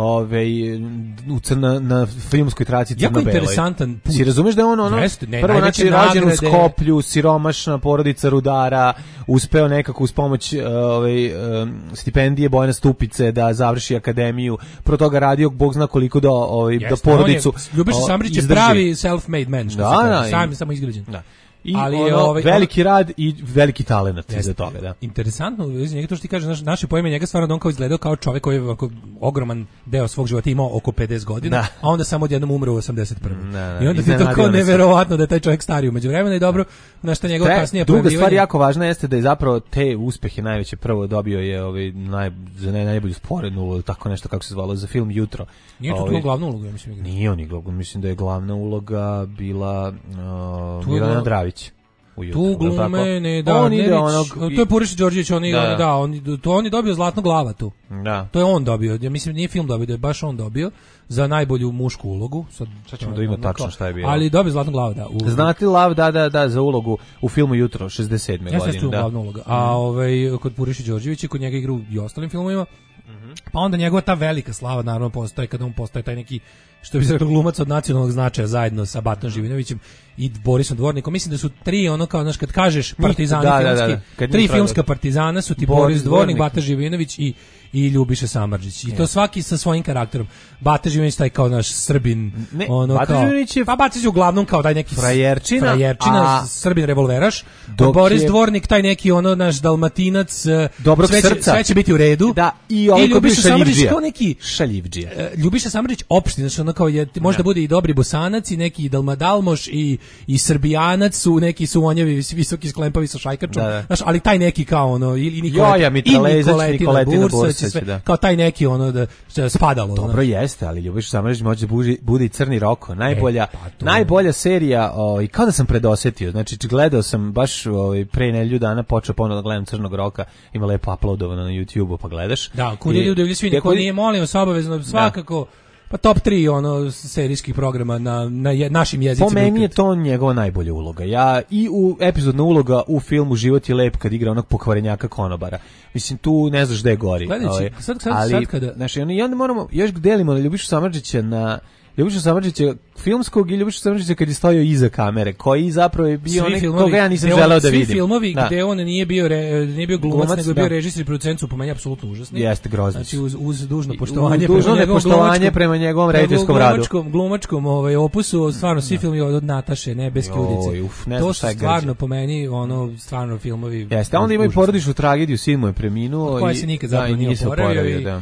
ovaj u crna na filmskoj traci crno-beloj. Jako interesantan put. Si razumeš da je on ono Jeste, ne, prvo znači rađen u Skoplju, siromašna porodica rudara, uspeo nekako uz pomoć ovaj stipendije Bojana Stupice da završi akademiju, pro toga radio bog zna koliko da ovaj da porodicu. Ljubiša Samardžić je pravi self-made man, što da, se kaže, sam samo izgrađen. Da. I ali ono, je ovaj veliki rad i veliki talenat za toga, da. Interesantno, njega to što ti kaže, naš, naše pojme njega stvarno on kao izgledao kao čovjek koji je oko ogroman deo svog života imao oko pedeset godina, da. a onda samo odjednom umro u osamdeset prve. Da, da. I onda ti je to kao neverovatno da je taj čovjek stari umeđu vremena i dobro, na šta njegov kasnije pojavljivanje. Druga stvar jako važna jeste da je zapravo te uspehe najveće prvo dobio je ovaj naj za naj, najbolju sporednu ulogu, tako nešto kako se zvalo za film Jutro. Nije to ovaj, glavna uloga, ja mislim. Nije on glavna, mislim da je glavna uloga bila uh, Milana Dravić. Ujutro, tu glume ne da on ide onog, to je Purišić Đorđević, on, da. on, da, on, to on je dobio Zlatnu glava tu. Da. To je on dobio, ja mislim nije film dobio, da je baš on dobio za najbolju mušku ulogu. Sad, sad ćemo da vidimo tačno šta je bilo. Ali dobio Zlatnu glavu, da. U... Znate Lav, da, da, da, za ulogu u filmu Jutro, šezdeset sedme ja godine. Ja sam tu glavna uloga. A ovaj, kod Purišić Đorđević, kod njega igra i ostalim filmovima, mm-hmm. pa onda njegova ta velika slava naravno postoje kada on postaje taj neki, što bi se rekao, glumac od nacionalnog značaja zajedno sa Batom Živinovićem i Borisom Dvornikom. Mislim da su tri ono kao, znaš, kad kažeš partizani da, filmski, da, da, da. tri filmska partizana su ti Boris, Boris Dvornik, Bata Živinović i i Ljubiša Samardžić. I to yes. svaki sa svojim karakterom. Bata Živinović taj kao naš Srbin, ne, ono Bata kao. Je... Pa Bata Živinović uglavnom kao taj neki frajerčina, frajerčina a... Srbin revolveraš. Boris je... Dvornik taj neki ono naš Dalmatinac, dobrog sve će, srca. Sve će biti u redu. Da, i ovaj Ljubiša Samardžić kao neki šaljivdžija. Uh, Ljubiša Samardžić opšti, znači ono kao je možda bude i dobri Bosanac i neki Dalmadalmoš i i Srbijanac su neki su onjevi visoki sklempavi sa šajkačom. Da, da. Znaš, ali taj neki kao ono ili Nikola ja, Nikoletina Bursać, da. Kao taj neki ono da se spadalo. Dobro ono. Jeste, ali Ljubiša Samardžić može da bude i Crni Roko, najbolja e, pa najbolja serija, o, i kao da sam predosetio. Znači gledao sam baš ovaj pre nedelju dana počeo ponovo da gledam Crnog Roka, ima lepo uploadovano na YouTubeu, pa gledaš. Da, kud ljudi ljudi svi niko nije molio se obavezno svakako. Da. Pa top tri ono serijskih programa na na je, našim jezicima. Po meni je to njegova najbolja uloga. Ja i u epizodna uloga u filmu Život je lep kad igra onog pokvarenjaka konobara. Mislim tu ne znaš gde je gori. Gledajući, sad, sad, ali, sad kada znači, i onda moramo još delimo na Ljubišu Samardžića na Ljubiša Samardžića filmskog i Ljubiša Samardžića kad je stojao iza kamere, koji zapravo je bio onaj koga ja nisam želeo da vidim. Svi filmovi da. Gde on nije bio re, nije bio glumac, glumac nego je bio režiser i producent su po meni apsolutno užasni. Jeste grozni. Znači uz, uz dužno poštovanje uz dužno nepoštovanje prema njegovom rediteljskom radu. Glumačkom, glumačkom ovaj opusu, stvarno svi filmovi od Nataše, Nebeske ulice. Uf, to su stvarno po meni ono stvarno filmovi. Jeste, onda ima i porodičnu tragediju, sin mu je preminuo i koja se nikad zapravo nije oporavio.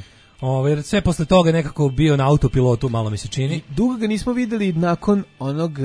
Ovaj jer sve posle toga nekako bio na autopilotu, malo mi se čini. Dugo ga nismo videli nakon onog,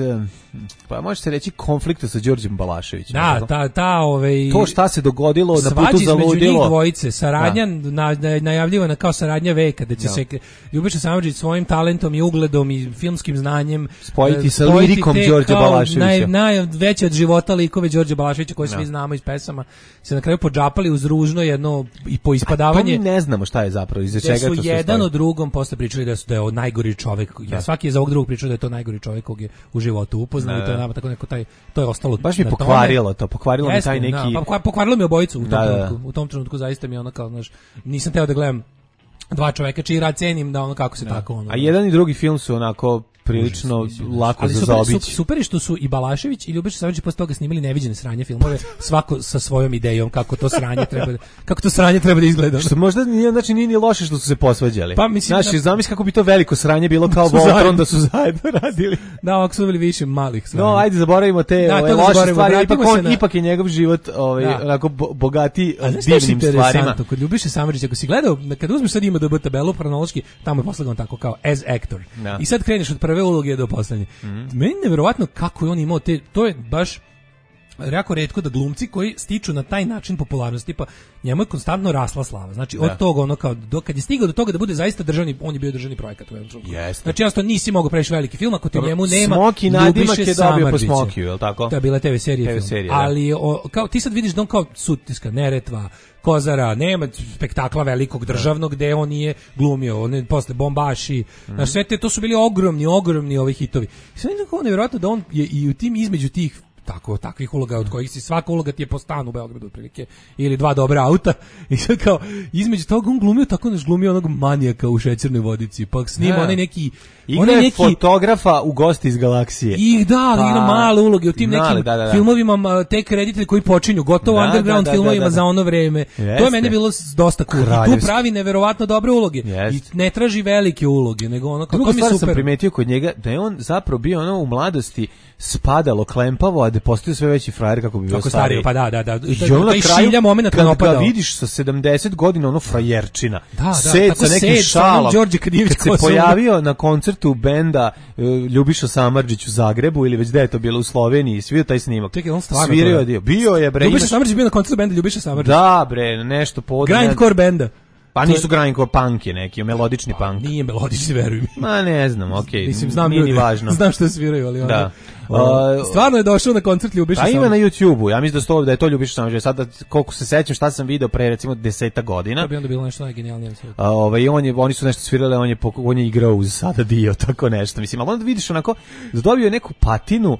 pa može se reći, konflikta sa Đorđem Balaševićem. Da, ta ta ovaj to šta se dogodilo na putu za ludilo. Svađa između dvojice, saradnja na, na, najavljivana kao saradnja veka, da će da. se Ljubiša Samardžić svojim talentom i ugledom i filmskim znanjem spojiti sa lirikom Đorđa Balaševića. Naj, najveće od života likove Đorđa Balaševića koje svi znamo iz pesama, se na kraju podžapali uz ružno jedno i poispadavanje. A to mi ne znamo šta je zapravo, iza čega to se jedan od drugom posle pričali da su da je on najgori čovjek. Ja svaki je za ovog drugog pričao da je to najgori čovjek kog je u životu upoznao i to je nama tako neko taj to je ostalo. Baš mi pokvarilo to, pokvarilo mi taj neki. Da, pa pokvarilo mi obojicu u tom da, trenutku. Da. U tom trenutku zaista mi ono kao, znaš, nisam teo da gledam dva čovjeka čiji rad cenim da ono kako se da. tako ono. A jedan i drugi film su onako prilično lako za zaobići. Super je što su i Balašević i Ljubiša Samardžić posle toga snimali neviđene sranje filmove, svako sa svojom idejom kako to sranje treba kako to sranje treba da izgleda. Što možda nije, znači nije ni loše što su se posvađali. Pa mislim, znači, da, zamisli kako bi to veliko sranje bilo kao Voltron da su zajedno radili. Da, ovako su bili više malih sranja. No, ajde zaboravimo te da, ove loše stvari, ipak on na... ipak je njegov život ovaj da. onako bogati divnim stvarima. Kod Ljubiše Samardžića, ako si gledao, kad uzmeš sad ima D B tabelu hronološki, tamo je poslagan tako kao as actor. Da. I sad kreneš od prve uloge do poslednje. Mm-hmm. Meni je neverovatno kako je on imao te, to je baš jako retko da glumci koji stiču na taj način popularnosti, pa njemu je konstantno rasla slava. Znači da. od toga ono kao do kad je stigao do toga da bude zaista državni, on je bio državni projekat u jednom trenutku. Znači jasno nisi mogao preći veliki film ako ti u njemu nema Smoki nadimak je dobio po Smokiju, je l' tako? To je bila te ve serija, te ve serija film. Ali o, kao ti sad vidiš da on kao Sutjeska, Neretva, Kozara, nema spektakla velikog državnog gde on nije glumio, on je posle Bombaši, mm. na sve te, to su bili ogromni, ogromni ovi hitovi. I sve je nevjerojatno da on je i u tim između tih tako takvih uloga od kojih si svaka uloga ti je po stanu u Beogradu otprilike ili dva dobra auta i sad kao između toga on glumio tako naš glumio onog manijaka u Šećernoj vodici pa snima onaj neki onaj neki fotografa u Gosti iz galaksije ih da pa, igra male uloge u tim male, nekim da, da, da. filmovima tek reditelji koji počinju gotovo da, underground da, da, filmovima da, da, da. za ono vreme. Jeste. To je meni bilo dosta cool. I tu pravi neverovatno dobre uloge. Jeste. I ne traži velike uloge nego ono kako mi super. Sam primetio kod njega da je on zapravo bio ono u mladosti spadalo klempavo, a da postao sve veći frajer kako bi bio kako stariji. Pa da, da, da. I to je šilja momenat kad ga vidiš sa sedamdeset godina, ono frajerčina. Da, da, sed sa nekim sed, šalom. Đorđe Kadijević kad se pojavio na koncertu benda uh, Ljubiša Samardžić u Zagrebu ili već da je to bilo u Sloveniji, svio taj snimak. Čekaj, on stvarno svirao dio. Bio je bre. Ljubiša Samardžić bio na koncertu benda Ljubiša Samardžić. Da, bre, nešto pod. Grindcore benda. Pa nisu grindcore punk je neki, melodični pa, punk. Nije melodični, veruj mi. Ma ne znam, okej. Okay. Mislim, znam nije ljudi, ni važno. Znam što sviraju, ali onda. Da. Uh, stvarno je došao na koncert Ljubiša Samardžića. A ima na YouTubeu, ja mislim da, sto, da je to Ljubiša Samardžića. Sada, koliko se sećam šta sam video pre recimo deseta godina. To bi onda bilo nešto najgenijalnije. A, ovaj, on je, oni su nešto svirali, on je, on je igrao uz sada dio, tako nešto. Mislim, ali onda vidiš onako, da dobio neku patinu,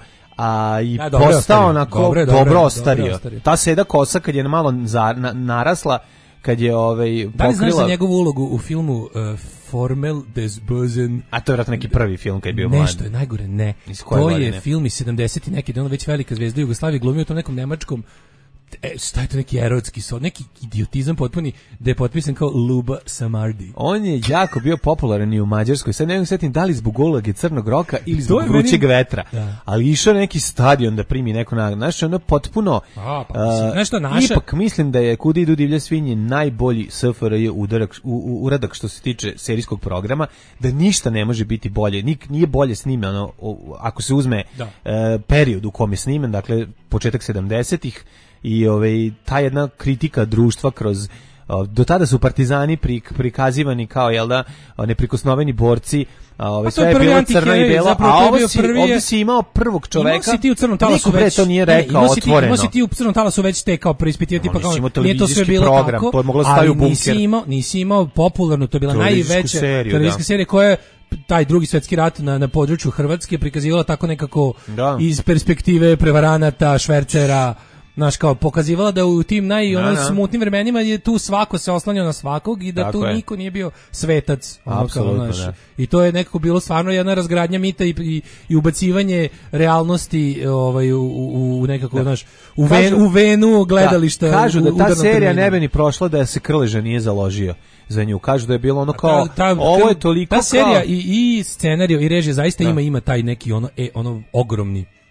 a i ja, postao onako dobro, dobro, dobro ostario. ostario. Ta seda kosa kad je malo za, na, narasla, kad je ovaj pokrila... Da li znaš za njegovu ulogu u filmu uh, Formel des Bösen? A to je vratno neki prvi film kad je bio mlad. Nešto je najgore, ne. To je film iz sedamdesetih neki, da on već velika zvezda Jugoslavije glumio to nekom nemačkom E, šta je to neki erotski sod, neki idiotizam potpuni, da je potpisan kao Luba Samardi. On je jako bio popularan i u Mađarskoj, sad ne mogu setim da li zbog uloge Crnog roka ili zbog vrućeg meni... vetra, da. Ali išao na neki stadion da primi neku nagradu, znaš, ono potpuno, A, pa, mislim, nešto naše. Ipak mislim da je Kuda idu divlje svinje najbolji S F R J udarak, u, u, uradak što se tiče serijskog programa, da ništa ne može biti bolje, Nik, nije bolje snimano, ako se uzme e, period u kom je snimen, dakle početak sedamdesetih, i ovaj ta jedna kritika društva kroz do tada su partizani prik, prikazivani kao jel da neprikosnoveni borci, a ovaj sve je bilo crno i belo, a ovo si, ovdje si imao prvog čoveka. Imao si ti u Crnom talasu već, to nije rekao ne, otvoreno. Imao si ti u Crnom talasu već te kao preispitivati, no, pa kao nije to sve bilo program, tako, to je moglo staviti u bunker. Nisi imao, nisi imao popularno, to je bila najveća televizijska serija koja je taj drugi svetski rat na, na području Hrvatske prikazivala tako nekako da. Iz perspektive prevaranata, švercera, znaš, kao pokazivala da u tim naj ono smutnim vremenima je tu svako se oslanjao na svakog i da tako tu je. Niko nije bio svetac. Apsolutno, ono, da. I to je nekako bilo stvarno jedna razgradnja mita i, i, i ubacivanje realnosti ovaj, u, u, u nekako, da. Znaš, u, kažu, ven, u venu gledališta. Da, kažu da ta serija terminu. Ne bi ni prošla da se Krleža nije založio za nju. Kažu da je bilo ono kao, ta, ta, ovo je toliko ta serija kao... i, i scenario i režija zaista da. ima ima taj neki ono, e, ono ogromni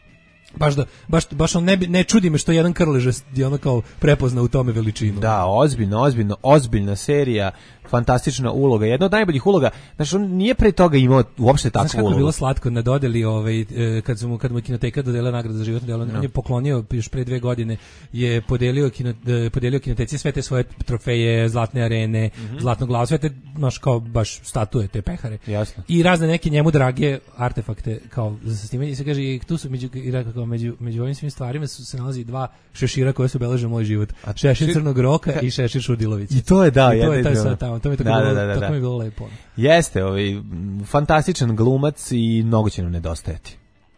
Baš da baš baš on ne ne čudi me što jedan Krleža je ono kao prepoznao u tome veličinu. Da, ozbiljno, ozbiljno, ozbiljna serija, fantastična uloga, jedna od najboljih uloga. Znači on nije pre toga imao uopšte takvu ulogu. Znaš kako je bilo slatko na dodeli, ovaj kad su mu kad mu Kinoteka dodelila nagradu za životno delo, no. On je poklonio još pre dve godine je podelio kino, podelio Kinoteci sve te svoje trofeje, zlatne arene, mm-hmm. zlatno glavo, sve te naš kao baš statue te pehare. Jasno. I razne neke njemu drage artefakte kao za snimanje. I se kaže i tu su među kao među među ovim svim stvarima su se nalazi dva šešira koje su obeležile moj život. A šešir Crnog Roka ka... i šešir Šudilović. I to je da, I to je taj sad tamo. To mi je tako, da, bilo, da, da, tako da. Mi je bilo lepo. Jeste, ovaj fantastičan glumac i mnogo će nam nedostajati.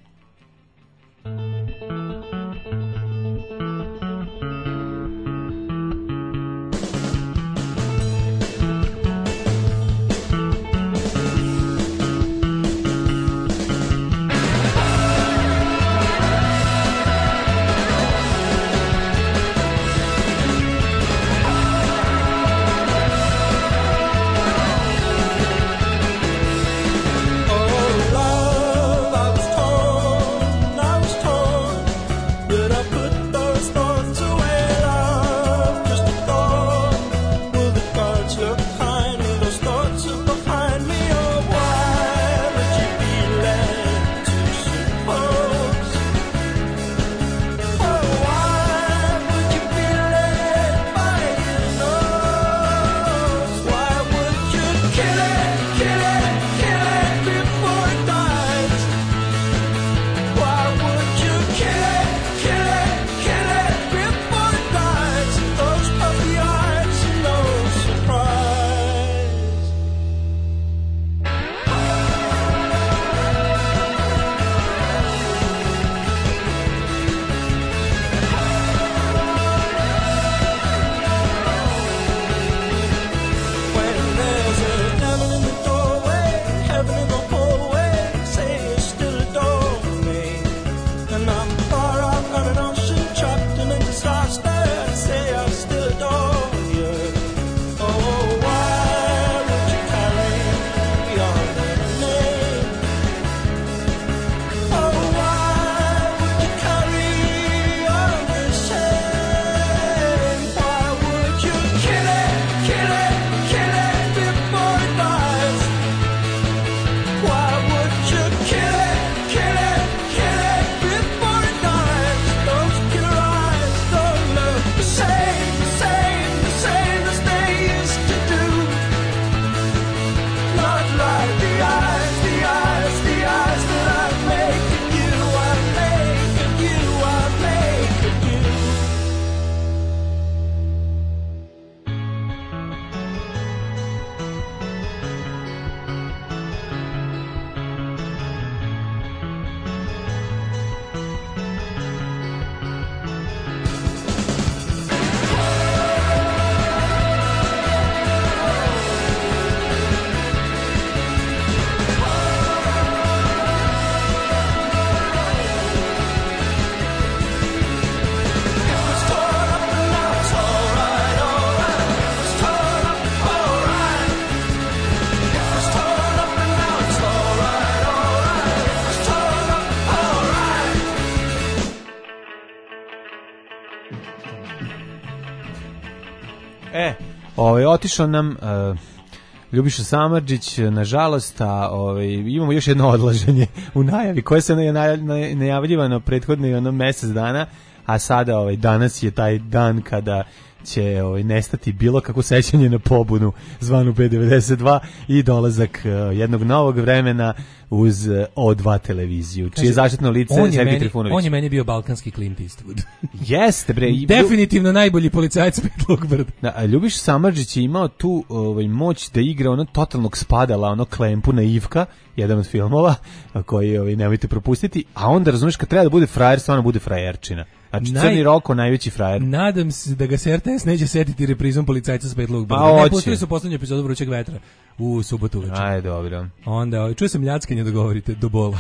E, ovaj, otišao nam uh, Ljubiša Samardžić, nažalost, a ovaj, imamo još jedno odlaženje u najavi, koje se najavljivano prethodno ono mesec dana, a sada ovaj, danas je taj dan kada će ovaj, nestati bilo kako sećanje na pobunu zvanu P devedeset dva i dolazak uh, jednog novog vremena uz uh, O dva televiziju, čije zaštitno lice Sergej Trifunović. On je meni bio balkanski Clint Eastwood. Jeste, bre. Definitivno najbolji policajac Petlog brda. Da, Ljubiš Samardžić je imao tu ovaj, moć da igra ono totalnog spadala, ono Klempu na Ivka, jedan od filmova koji ovaj, nemojte propustiti, a onda razumiješ kad treba da bude frajer, stvarno bude frajerčina. Znači, Naj... Crni Roko, najveći frajer. Nadam se da ga se R T S neće setiti reprizom policajca s Petlog brda. Pa, ne, pustili su poslednju epizodu Vrućeg vetra u subotu večer. Aj, dobro. Onda, čuo sam ljackenje da govorite, do bola.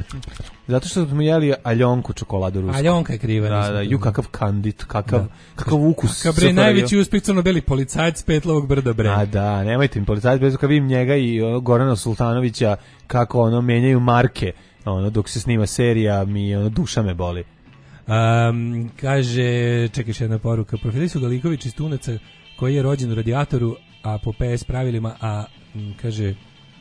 Zato što smo jeli Aljonku čokoladu rusku. Aljonka je kriva. Da, da, ju kakav kandit, kakav, da. kakav ukus. Kakav bre, najveći uspeh crno-beli policajac s Petlovog brda, bre. A da, nemojte mi policajac, bez kad vidim njega i o, Gorana Sultanovića kako ono menjaju marke ono, dok se snima serija, mi ono, duša me boli. Um, kaže, čekaj jedna poruka, profili su Galiković iz Tunaca koji je rođen u Radijatoru, a po P S pravilima, a m, kaže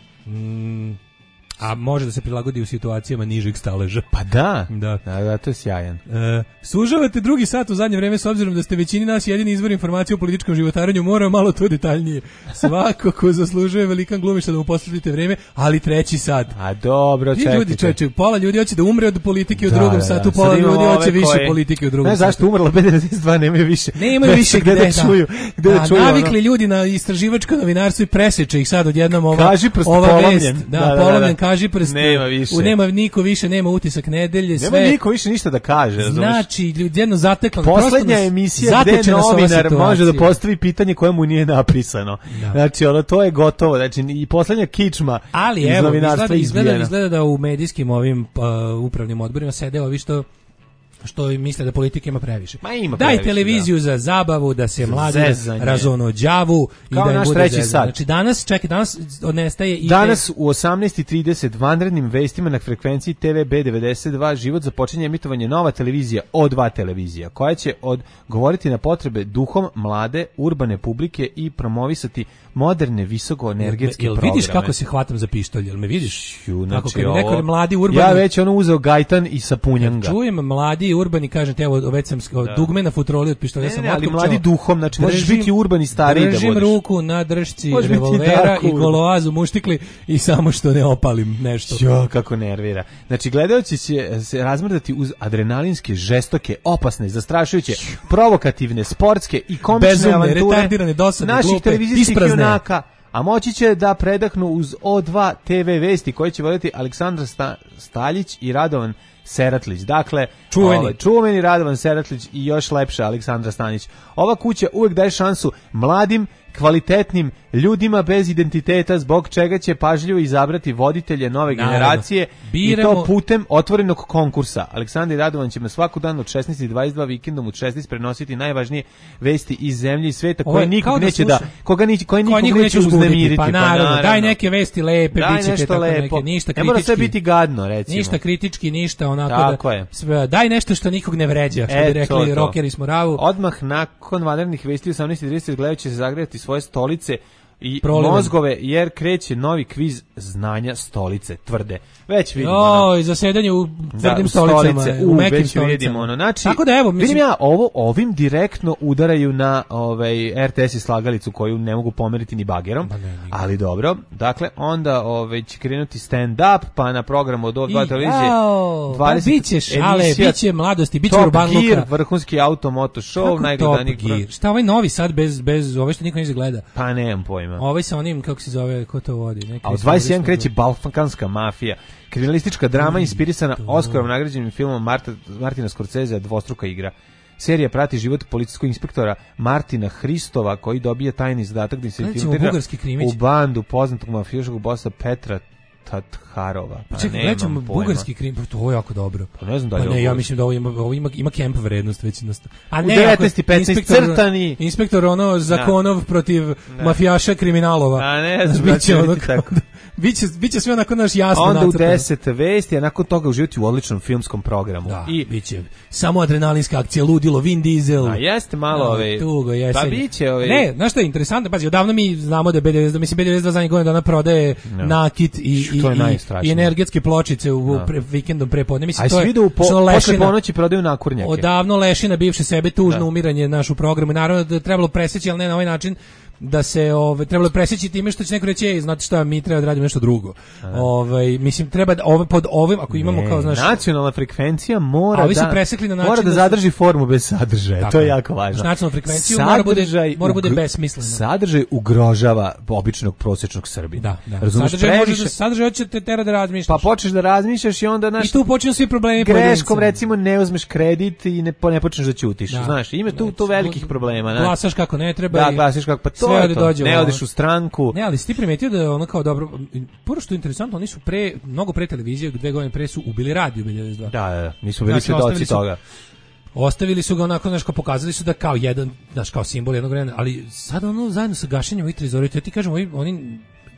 m, a može da se prilagodi u situacijama nižeg staleža. Pa da, da, da, da to je sjajan. E, sužavate drugi sat u zadnje vreme s obzirom da ste većini nas jedini izvor informacije o političkom životarenju, moramo malo to detaljnije. Svako ko zaslužuje velikan glumišta da mu posvetite vreme, ali treći sat. A dobro, čekajte. Ljudi, čekajte, pola ljudi hoće da umre od politike u drugom da, satu, pola ljudi hoće više koje... politike u drugom ne, satu. Ne, zašto umrla B devedeset dva, nemaju više. Ne imaju više gde, gde da čuju. Gde da, da čuju navikli ono... ljudi na istraživačko novinarstvo i preseče ih sad odjednom ova, kaži prst, ova polomljen. vest. Da, da, da, polomljen, kaži prst. Nema više. U nema niko više, nema utisak nedelje, sve. Nema niko više ništa da kaže, razumeš? Znači, ljudi jedno zateklo. Poslednja emisija gde novinar može da postavi pitanje koje mu nije napisano. Da. Znači, ono, to je gotovo. Znači, i poslednja kičma ali, iz evo, novinarstva izgleda, izbijena. izgleda da u medijskim ovim uh, upravnim odborima sede ovi što što misle da politika ima previše. Ma ima Daj previše, televiziju da. za zabavu, da se mladi Zezanje. razonođavu i kao da im naš bude treći zezanje. sat. Znači danas, čekaj, danas nestaje i danas u osamnaest i trideset vanrednim vestima na frekvenciji T V B devedeset dva život započinje emitovanje nova televizija O dva televizija, koja će odgovoriti na potrebe duhom mlade urbane publike i promovisati moderne visokoenergetske jel, jel programe. vidiš kako se hvatam za pištolj, jel me vidiš? Ju, znači, kako kad ovo, neko mladi urbani. Ja već ono uzeo gajtan i sapunjam ga. Čujem mladi urbani, kažem te, evo već sam da. dugme na futroli od pištolja, ne, sam ne, ali otkopčao. mladi duhom, znači možeš biti urbani stariji da budeš. Držim ruku na držci revolvera i goloazu muštikli i samo što ne opalim nešto. Jo, kako nervira. Znači, gledaoci će se razmrdati uz adrenalinske, žestoke, opasne, zastrašujuće, provokativne, sportske i komične bezumne, avanture retardirane, dosadne, naših glupe, televizijskih isprazne. junaka, a moći će da predahnu uz O dva T V vesti koje će voditi Aleksandar Sta, Staljić i Radovan Seratlić. Dakle, čuveni. Ovaj, čuveni Radovan Seratlić i još lepša Aleksandra Stanić. Ova kuća uvek daje šansu mladim, kvalitetnim ljudima bez identiteta, zbog čega će pažljivo izabrati voditelje nove Naravno. generacije Biramo... i to putem otvorenog konkursa. Aleksandar Radovan će na svaku dan od šesnaest i dvadeset dva vikendom od šesnaest prenositi najvažnije vesti iz zemlje i sveta koje nikog neće da, koga ni, koje nikog neće, neće uznemiriti. Pa naravno, pa naravno, daj neke vesti lepe, daj biće tako lepo. Neke, ništa kritički. Ne mora sve biti gadno, recimo. Ništa kritički, ništa onako tako da, je. Sve, daj nešto što nikog ne vređa, što bi rekli rokeri smo ravu. Odmah nakon vanrednih vesti u osamnaest i trideset gledajući se zagrejati svoje stolice i Prolivan. mozgove, jer kreće novi kviz znanja stolice, tvrde. Već vidimo. Oj, zasedanje u tvrdim da, stolicama, stolice, u, u mekim već stolicama. Vidimo, ono. Znači, tako da evo, mislim... vidim ja, ovo, ovim direktno udaraju na ovaj, R T S i slagalicu koju ne mogu pomeriti ni bagerom, ne, ne, ali dobro. Dakle, onda ovaj, će krenuti stand-up, pa na programu od O dva televizije dvadeset pa biće šale, biće mladosti, biće urban luka. Top Gear, vrhunski auto, moto show, najgledanijih. Top Gear? Šta ovaj novi sad bez, bez ove što niko ne gleda? Pa nemam pojma. Ovaj sa onim, kako se zove, ko to vodi? Neki a u dvadeset jedan kreće Balkanska mafija. Kriminalistička drama mm, inspirisana Oskarom nagrađenim filmom Marta, Martina Scorsese, Dvostruka igra. Serija prati život policijskog inspektora Martina Hristova, koji dobije tajni zadatak da se infiltrira u bandu poznatog mafijaškog bossa Petra Tatharova. Pa čekaj, gledamo bugarski krim, to je jako dobro. Pa ne znam da pa je ne, ovo... ja mislim da ovo ima, ovo ima, ima kemp vrednost već. A u ne, devetnaest i petnaest crtani. Inspektor ono zakonov da. protiv da. mafijaša kriminalova. A ne znam da će ono tako. Biće, biće sve onako naš jasno onda nacrtano. U deset vesti, a nakon toga uživati u odličnom filmskom programu. Da, i biće samo adrenalinska akcija, ludilo, Vin Diesel. A jeste malo no, ove... Tugo, jesen. Pa biće ove... Ne, znaš što je interesantno? Pazi, odavno mi znamo da je B devedeset dva, mislim, B devedeset dva zadnjih godina dana prodaje no. nakit i, i, i, i energetske pločice u no. pre, vikendom prepodne. Mislim, a to je svi da u po, posle ponoći prodaju nakurnjake. Odavno lešina bivše sebe, tužno da. umiranje naš u programu. Naravno da je trebalo preseći, ali ne na ovaj način, da se ove trebalo presjeći time što će neko reći ej, znate šta, mi treba da radimo nešto drugo. Ovaj mislim treba da ove pod ovim ako imamo ne, kao znaš nacionalna frekvencija mora da su presekli na način mora da, da zadrži formu bez sadržaja. Tako, to je jako važno. Nacionalnu frekvenciju mora bude mora bude besmisleno. Sadržaj ugrožava običnog prosječnog Srbina. Da, da. Razumeš, sadržaj može da sadržaj hoće te tera da razmišljaš. Pa počneš da razmišljaš i onda naš i tu počinju svi problemi greškom recimo ne uzmeš kredit i ne ne počneš da ćutiš. Da. Znaš, ima tu to velikih problema, ne. Glasaš kako ne treba. Da, glasaš kako pa to je to. Ne odeš u stranku. Ne, ali si ti primetio da je ono kao dobro, prvo što je interesantno, oni su pre, mnogo pre televizije, dve godine pre su ubili radio B devedeset dva. Da, da, nisu bili svedoci toga. Ostavili su ga onako, znaš, kao pokazali su da kao jedan, znaš, kao simbol jednog vremena, ali sad ono zajedno sa gašenjem ovih trezora, ja ti kažem, oni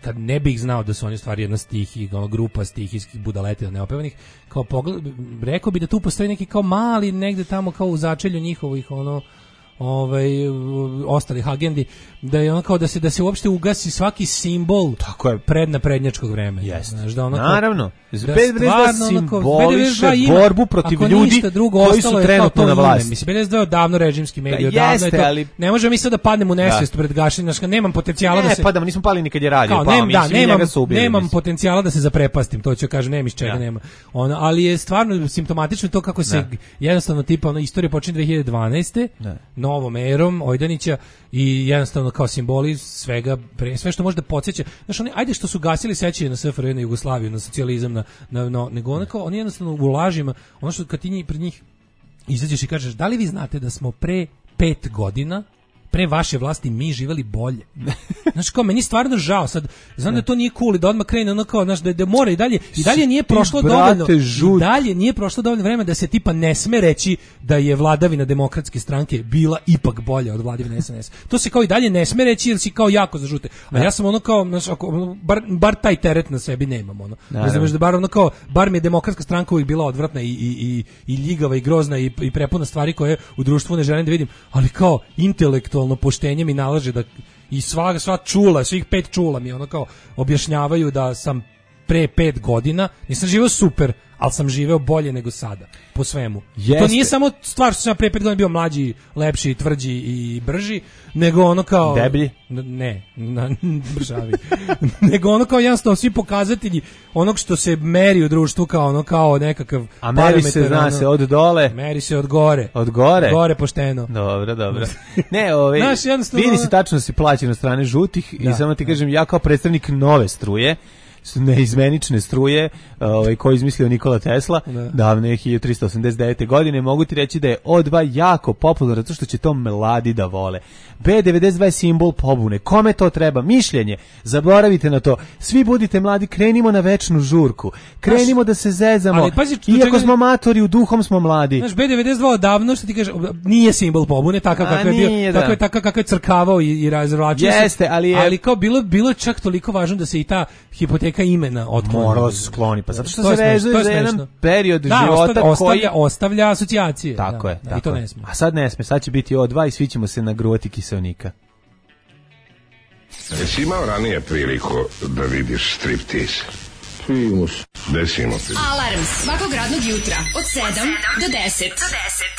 kad ne bih znao da su oni stvari jedna stihi, ono, grupa stihijskih budaletina neopevanih, kao pogled, rekao bi da tu postoji neki kao mali negde tamo kao u začelju njihovih ono ovaj ostalih agendi, da je ono kao da se da se uopšte ugasi svaki simbol tako je prednaprednjačkog vremena. Znaš da ono naravno da B devedeset dva simboliše borbu protiv ljudi drugo, koji su trenutno na vlasti. Mislim B devedeset dva je odavno režimski medij, da, odavno je to. Ali... Ne možemo mi sad da padnemo u nesvijest pred gašenjem, znači nemam potencijala ne, da se pa da nismo pali nikad je radio, kao, pa nem, da, nemam, ubili, nemam mislim. potencijala da se zaprepastim, to ću kažem, nema iz čega, ja. nema. Ono, ali je stvarno simptomatično to kako se ne. jednostavno tipa ono istorija počinje dve hiljade dvanaeste Ne. novom erom Ojdanića i jednostavno kao simboli svega, pre, sve što može da podsjeća. Znaš, oni, ajde što su gasili sećanje na S F R J, na Jugoslaviju, na socijalizam, na, na, na nego ono kao, oni jednostavno u lažima, ono što kad ti njih, pred njih izađeš i kažeš, da li vi znate da smo pre pet godina pre vaše vlasti mi živeli bolje. Znaš, kao, meni stvarno žao, sad, znam da to nije cool i da odmah krene ono kao, znaš, da, da mora i dalje, i dalje nije prošlo dovoljno, i dalje nije prošlo dovoljno vremena da se tipa ne sme reći da je vladavina demokratske stranke bila ipak bolja od vladavine S N S. To se kao i dalje ne sme reći jer si kao jako za žute. A ja sam ono kao, znaš, ako, bar, bar taj teret na sebi nemam, ono. Znaš, da bar ono kao, bar mi je demokratska stranka uvijek bila odvratna i, i, i, i ljigava i grozna i, i prepuna stvari koje u društvu ne želim da vidim, ali kao intelektualno poštenje mi nalaže da i sva, sva čula, svih pet čula mi ono kao objašnjavaju da sam pre pet godina, nisam živeo super, ali sam živeo bolje nego sada, po svemu. Jeste. To nije samo stvar što sam pre pet godina bio mlađi, lepši, tvrđi i brži, nego ono kao... Deblji? Ne, na, bržavi. Nego ono kao jednostavno svi pokazatelji onog što se meri u društvu kao ono kao nekakav... A meri se, zna ono, se, od dole? Meri se od gore. Od gore? Od gore pošteno. Dobro, dobro. Ne, ove, Znaš, vidi se tačno si plaćen od strane žutih da, i samo ti kažem, ja kao predstavnik nove struje, neizmenične struje, ovaj koji izmislio Nikola Tesla, da. davne hiljadu trista osamdeset devete godine, mogu ti reći da je O dva jako popularno zato što će to mladi da vole. B devedeset dva je simbol pobune. Kome to treba? Mišljenje. Zaboravite na to. Svi budite mladi, krenimo na večnu žurku. Krenimo Znaš, da se zezamo. Ali, pazi, iako čega... smo matori, u duhom smo mladi. Znaš, B devedeset dva odavno, što ti kaže, nije simbol pobune, takav kakav je bio, tako je takav kakav je crkavao i, i razvlačio se. Jeste, ali je... ali kao bilo bilo čak toliko važno da se i ta hipoteka imena otkloni. Morao se skloni, pa zato što se vezuje za jedan period da, života ostavlja, koji ostavlja, ostavlja asocijacije. Tako da, je, da, tako i to je. ne sme. A sad ne sme, sad će biti O dva i svi ćemo se nagruvati kiseonika. Jesi imao ranije priliku da vidiš striptease? Primus. Desimo ti. Alarm svakog radnog jutra od sedam do deset. Do deset.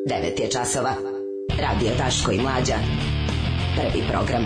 devet je časova. Radio Daško i Mlađa. Prvi program.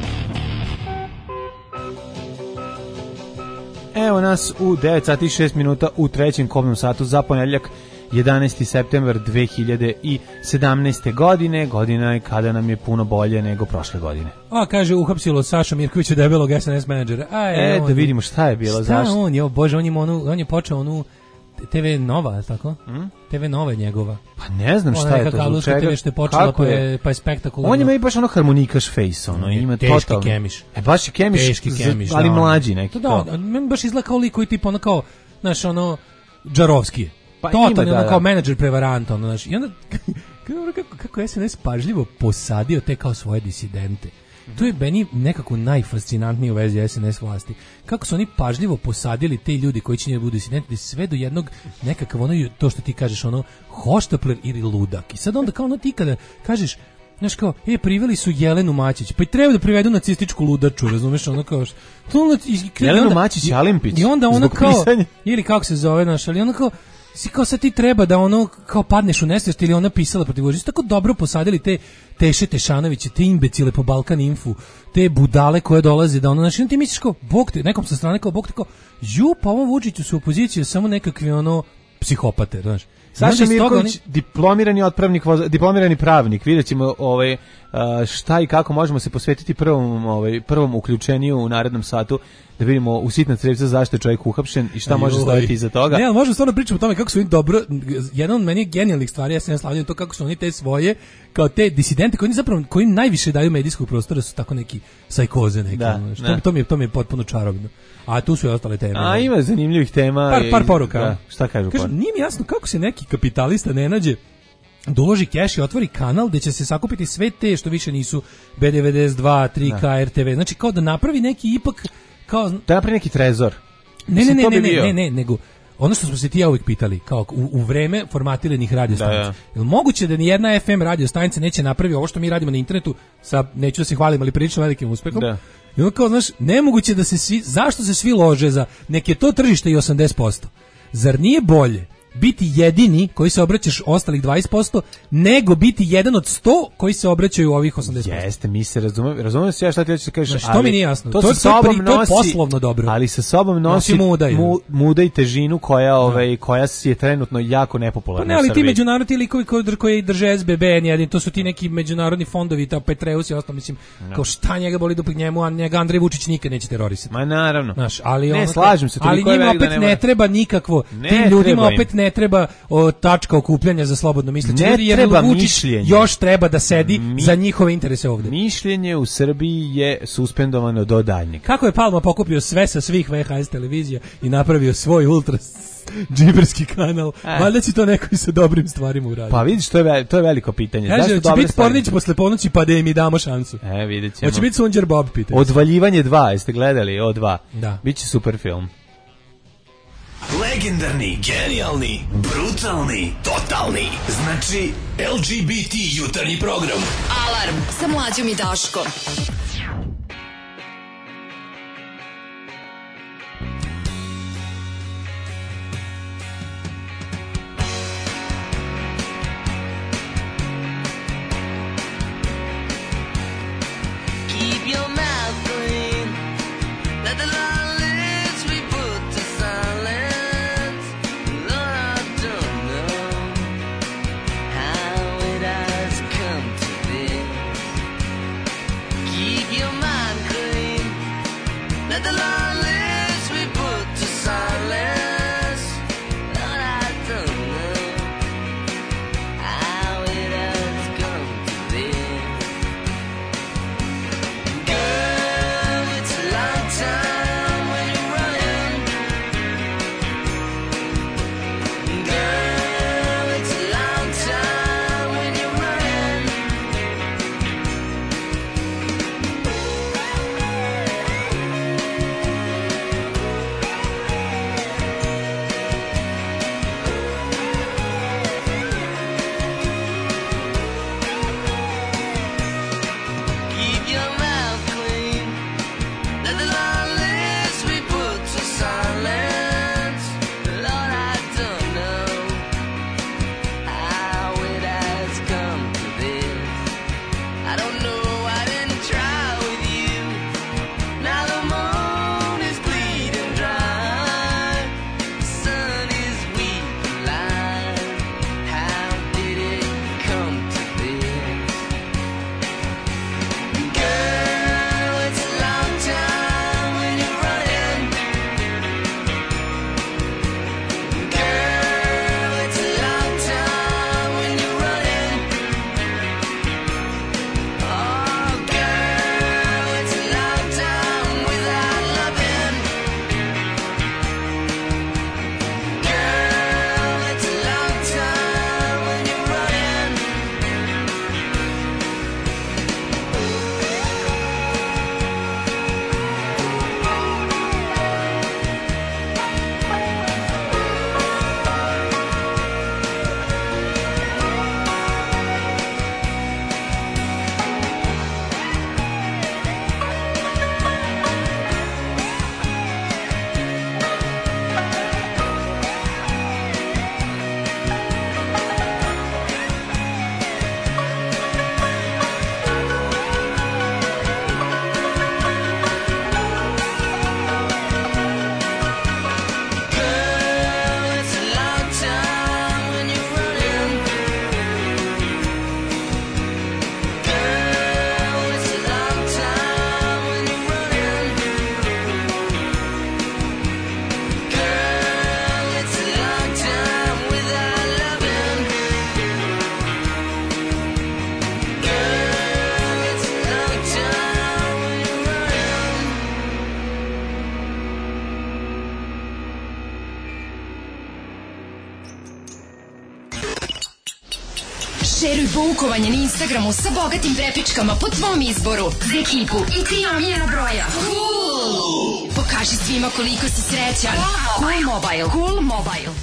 Evo nas u devet sati i šest minuta u trećem kobnom satu za ponedjeljak jedanaesti septembar dve hiljade sedamnaeste. godine. Godina je kada nam je puno bolje nego prošle godine. A, kaže, uhapsilo Saša Mirkovića debelog S N S menadžera. E, da vidimo šta je bilo. Šta zašto? on je, bože, on je, onu, on je počeo onu te ve Nova, tako? Mm? te ve Nova je njegova. Pa ne znam šta je to, zbog čega. te ve što je počela, pa je, pa je spektakularno. On ima i baš ono harmonikaš face, ono, ima teški totalno. Kemiš. E, baš je Kemiš, teški Kemiš, ali da, mlađi neki. Da, da, meni baš izgleda kao lik koji tipa ono kao, znaš, ono, Džarovski. Pa totalno, ima, ono da, kao da. menadžer prevarant, ono, znaš, i onda, kako, kako S N S pažljivo posadio te kao svoje disidente. To je meni nekako najfascinantnije u vezi S N S vlasti. Kako su oni pažljivo posadili te ljudi koji će njih budu disidenti, sve do jednog nekakav ono, to što ti kažeš, ono, hoštapler ili ludak. I sad onda kao ono ti kada kažeš, znaš kao, e, priveli su Jelenu Mačić, pa i treba da privedu nacističku ludaču, razumeš, ono kao, to ono, i, Jelenu onda, Mačić i Alimpić, i onda ono kao, pisanja. ili kako se zove, znaš, ali ono kao, si kao sad ti treba da ono kao padneš u nesvijest ili ona pisala protiv Vučića. Tako dobro posadili te Teše Tešanoviće, te imbecile po Balkan Infu, te budale koje dolaze da ono, znači ti misliš kao, bog te, nekom sa strane kao, bog te kao, ju, pa ovom Vučiću su opozicije samo nekakvi ono psihopate, znaš. Saša Mirković, oni... diplomirani otpravnik, diplomirani pravnik. Vidjet ćemo ovaj, šta i kako možemo se posvetiti prvom, ovaj, prvom uključenju u narednom satu, da vidimo u sitna crevca zašto je čovjek uhapšen i šta može staviti iza toga. Ne, ali možemo stvarno pričati o tome kako su oni dobro, jedan od meni genijalnih stvari, ja se ne slavljam to kako su oni te svoje, kao te disidente koji zapravo koji najviše daju medijskog prostora su tako neki sajkoze neki. Da, ono, što, to, mi je, to mi je potpuno čarobno. A tu su i ostale teme. A ima zanimljivih tema. Par, par poruka. Da, šta kažu? Kažu, nije mi jasno kako se neki kapitalista ne nađe da uloži keš i otvori kanal gde će se sakupiti sve te što više nisu B devedeset dva, tri K, R T V. Znači kao da napravi neki ipak kao da napravi neki trezor. Ne, ne, ne, ne, ne, ne, ne, nego ono što smo se ti ja uvijek pitali, kao u, u vreme formatiranih radio stanica. Da, ja. Je li moguće da ni jedna F M radio stanica neće napravi ovo što mi radimo na internetu sa, neću da se hvalim, ali prilično velikim uspehom? Da. I ono kao, znaš, nemoguće da se svi, zašto se svi lože za, nek je to tržište i osamdeset posto. Zar nije bolje biti jedini koji se obraćaš ostalih dvadeset posto nego biti jedan od sto koji se obraćaju ovih osamdeset posto. Jeste, mi se razumemo, razumemo se ja šta ti hoćeš da kažeš. Znaš, to mi nije jasno. To, to, sa sobom pri, to je poslovno dobro. Ali sa sobom nosi, nosi muda, mu, muda i težinu koja, ovaj, koja je trenutno jako nepopularna. Pa ne, ali ti međunarodni likovi koji, koji drže S B B, jedan, to su ti neki međunarodni fondovi, ta Petreus i ostalo, mislim, no. Kao šta njega boli duplik njemu, a njega Andrej Vučić nikad neće terorisati. Ma naravno. Znaš, ali ne, ono, slažem se. Ali njima opet ne, ne treba nikakvo, ne tim ljudima opet ne treba o, tačka okupljanja za slobodno misleće ljudi, jer Vučić još treba da sedi Mi, za njihove interese ovdje. Mišljenje u Srbiji je suspendovano do daljnjeg. Kako je Palma pokupio sve sa svih V H S televizija i napravio svoj ultra džiberski kanal, e. Valjda će to neko i sa dobrim stvarima uraditi. Pa vidiš, to je, to je veliko pitanje. Kaže, će biti Pornić posle ponoći pa da im i damo šansu. E, vidjet ćemo. Hoće biti Sunđer Bob, pitanje. Odvaljivanje dva, jeste gledali? O dva. Da. Biće super film. Legendarni, genijalni, brutalni, totalni. Znači, L G B T jutarnji program. Alarm sa Mlađom i Daškom. Keep your mouth clean. Let the law lives we put to silence. Lord, I don't know how it has come to this. Keep poukovanje na Instagramu sa bogatim prepičkama po tvom izboru. Za ekipu i tri omiljena broja. Cool! Pokaži svima koliko si srećan. Cool Mobile. Cool Mobile.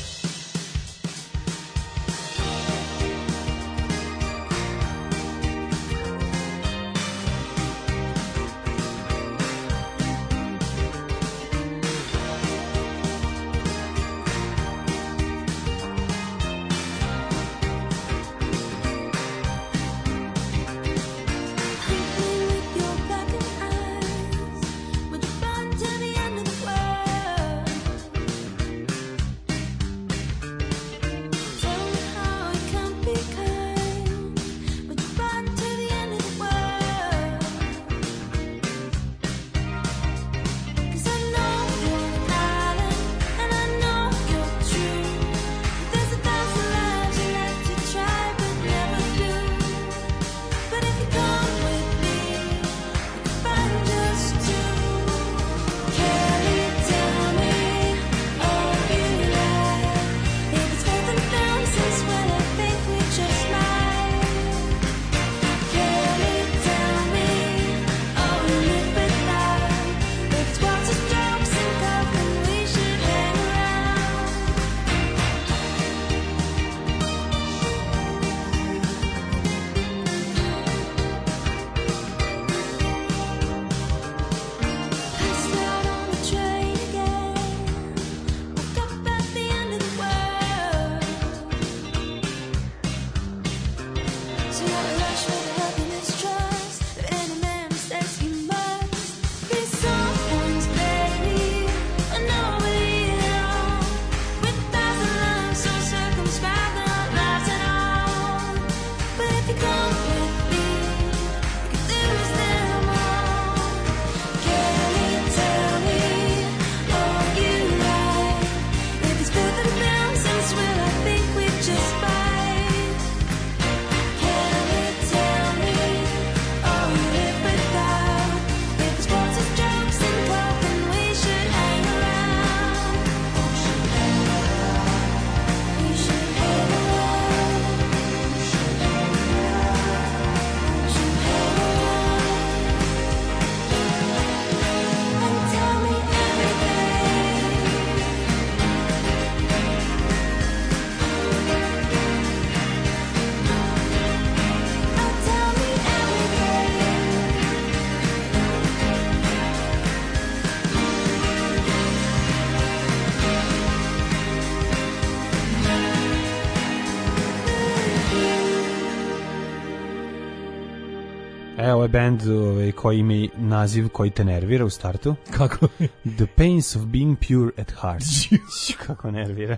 Ovo je band ovaj, koji ima naziv koji te nervira u startu. Kako? The Pains of Being Pure at Heart. Kako nervira.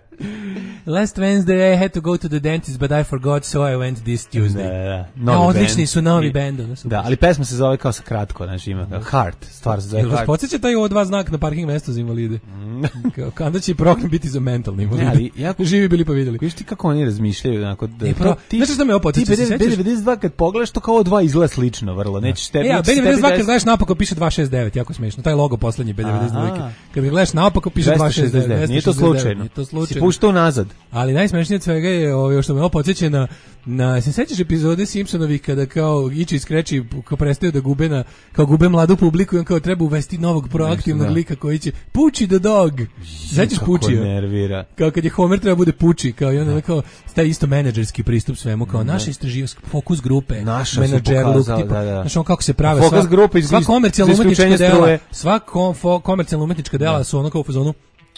Last Wednesday I had to go to the dentist, but I forgot, so I went this Tuesday. Da, da, da. No, odlični su novi band. Da, da, ali pesma se zove kao sa kratko, znači ima mm. Heart, stvar se zove Heart. Jel vas podsjeća taj ovo dva znak na parking mjesto za invalide? Kada će program biti za mentalni invalide? Ne, ali jako živi bili pa vidjeli. Viš ti kako oni razmišljaju? Onako, da, e, pro, ti, znaš što me ovo podsjeća? Ti B devedeset dva kad pogledaš to kao dva izgleda slično, vrlo. Nećeš tebi. E, a B devedeset dva kad gledaš naopako piše dva šest devet, jako smiješno. Taj logo poslednji B devedeset dva. Kad ga gledaš naopako piše dva šest devet. Nije to slučajno. To slučajno. Si puštao nazad. Ali najsmešnije od svega je ovo što me ovo podsjeća na na se sećaš epizode Simpsonovih kada kao Ići iskreći kao prestaju da gube na kao gube mladu publiku i on kao treba uvesti novog proaktivnog Nešto, lika koji će Pucci the dog. Sećaš Puccija? Nervira. Kao kad je Homer treba bude Pucci, kao i onda kao taj isto menadžerski pristup svemu, kao naše istraživanje, fokus grupe, menadžer look, tipa, da, da. Znaš on kako se prave fokus sva, grupe iz, sva komercijalna umetnička dela, sva komercijalna umetnička dela da. Su ono kao u fazonu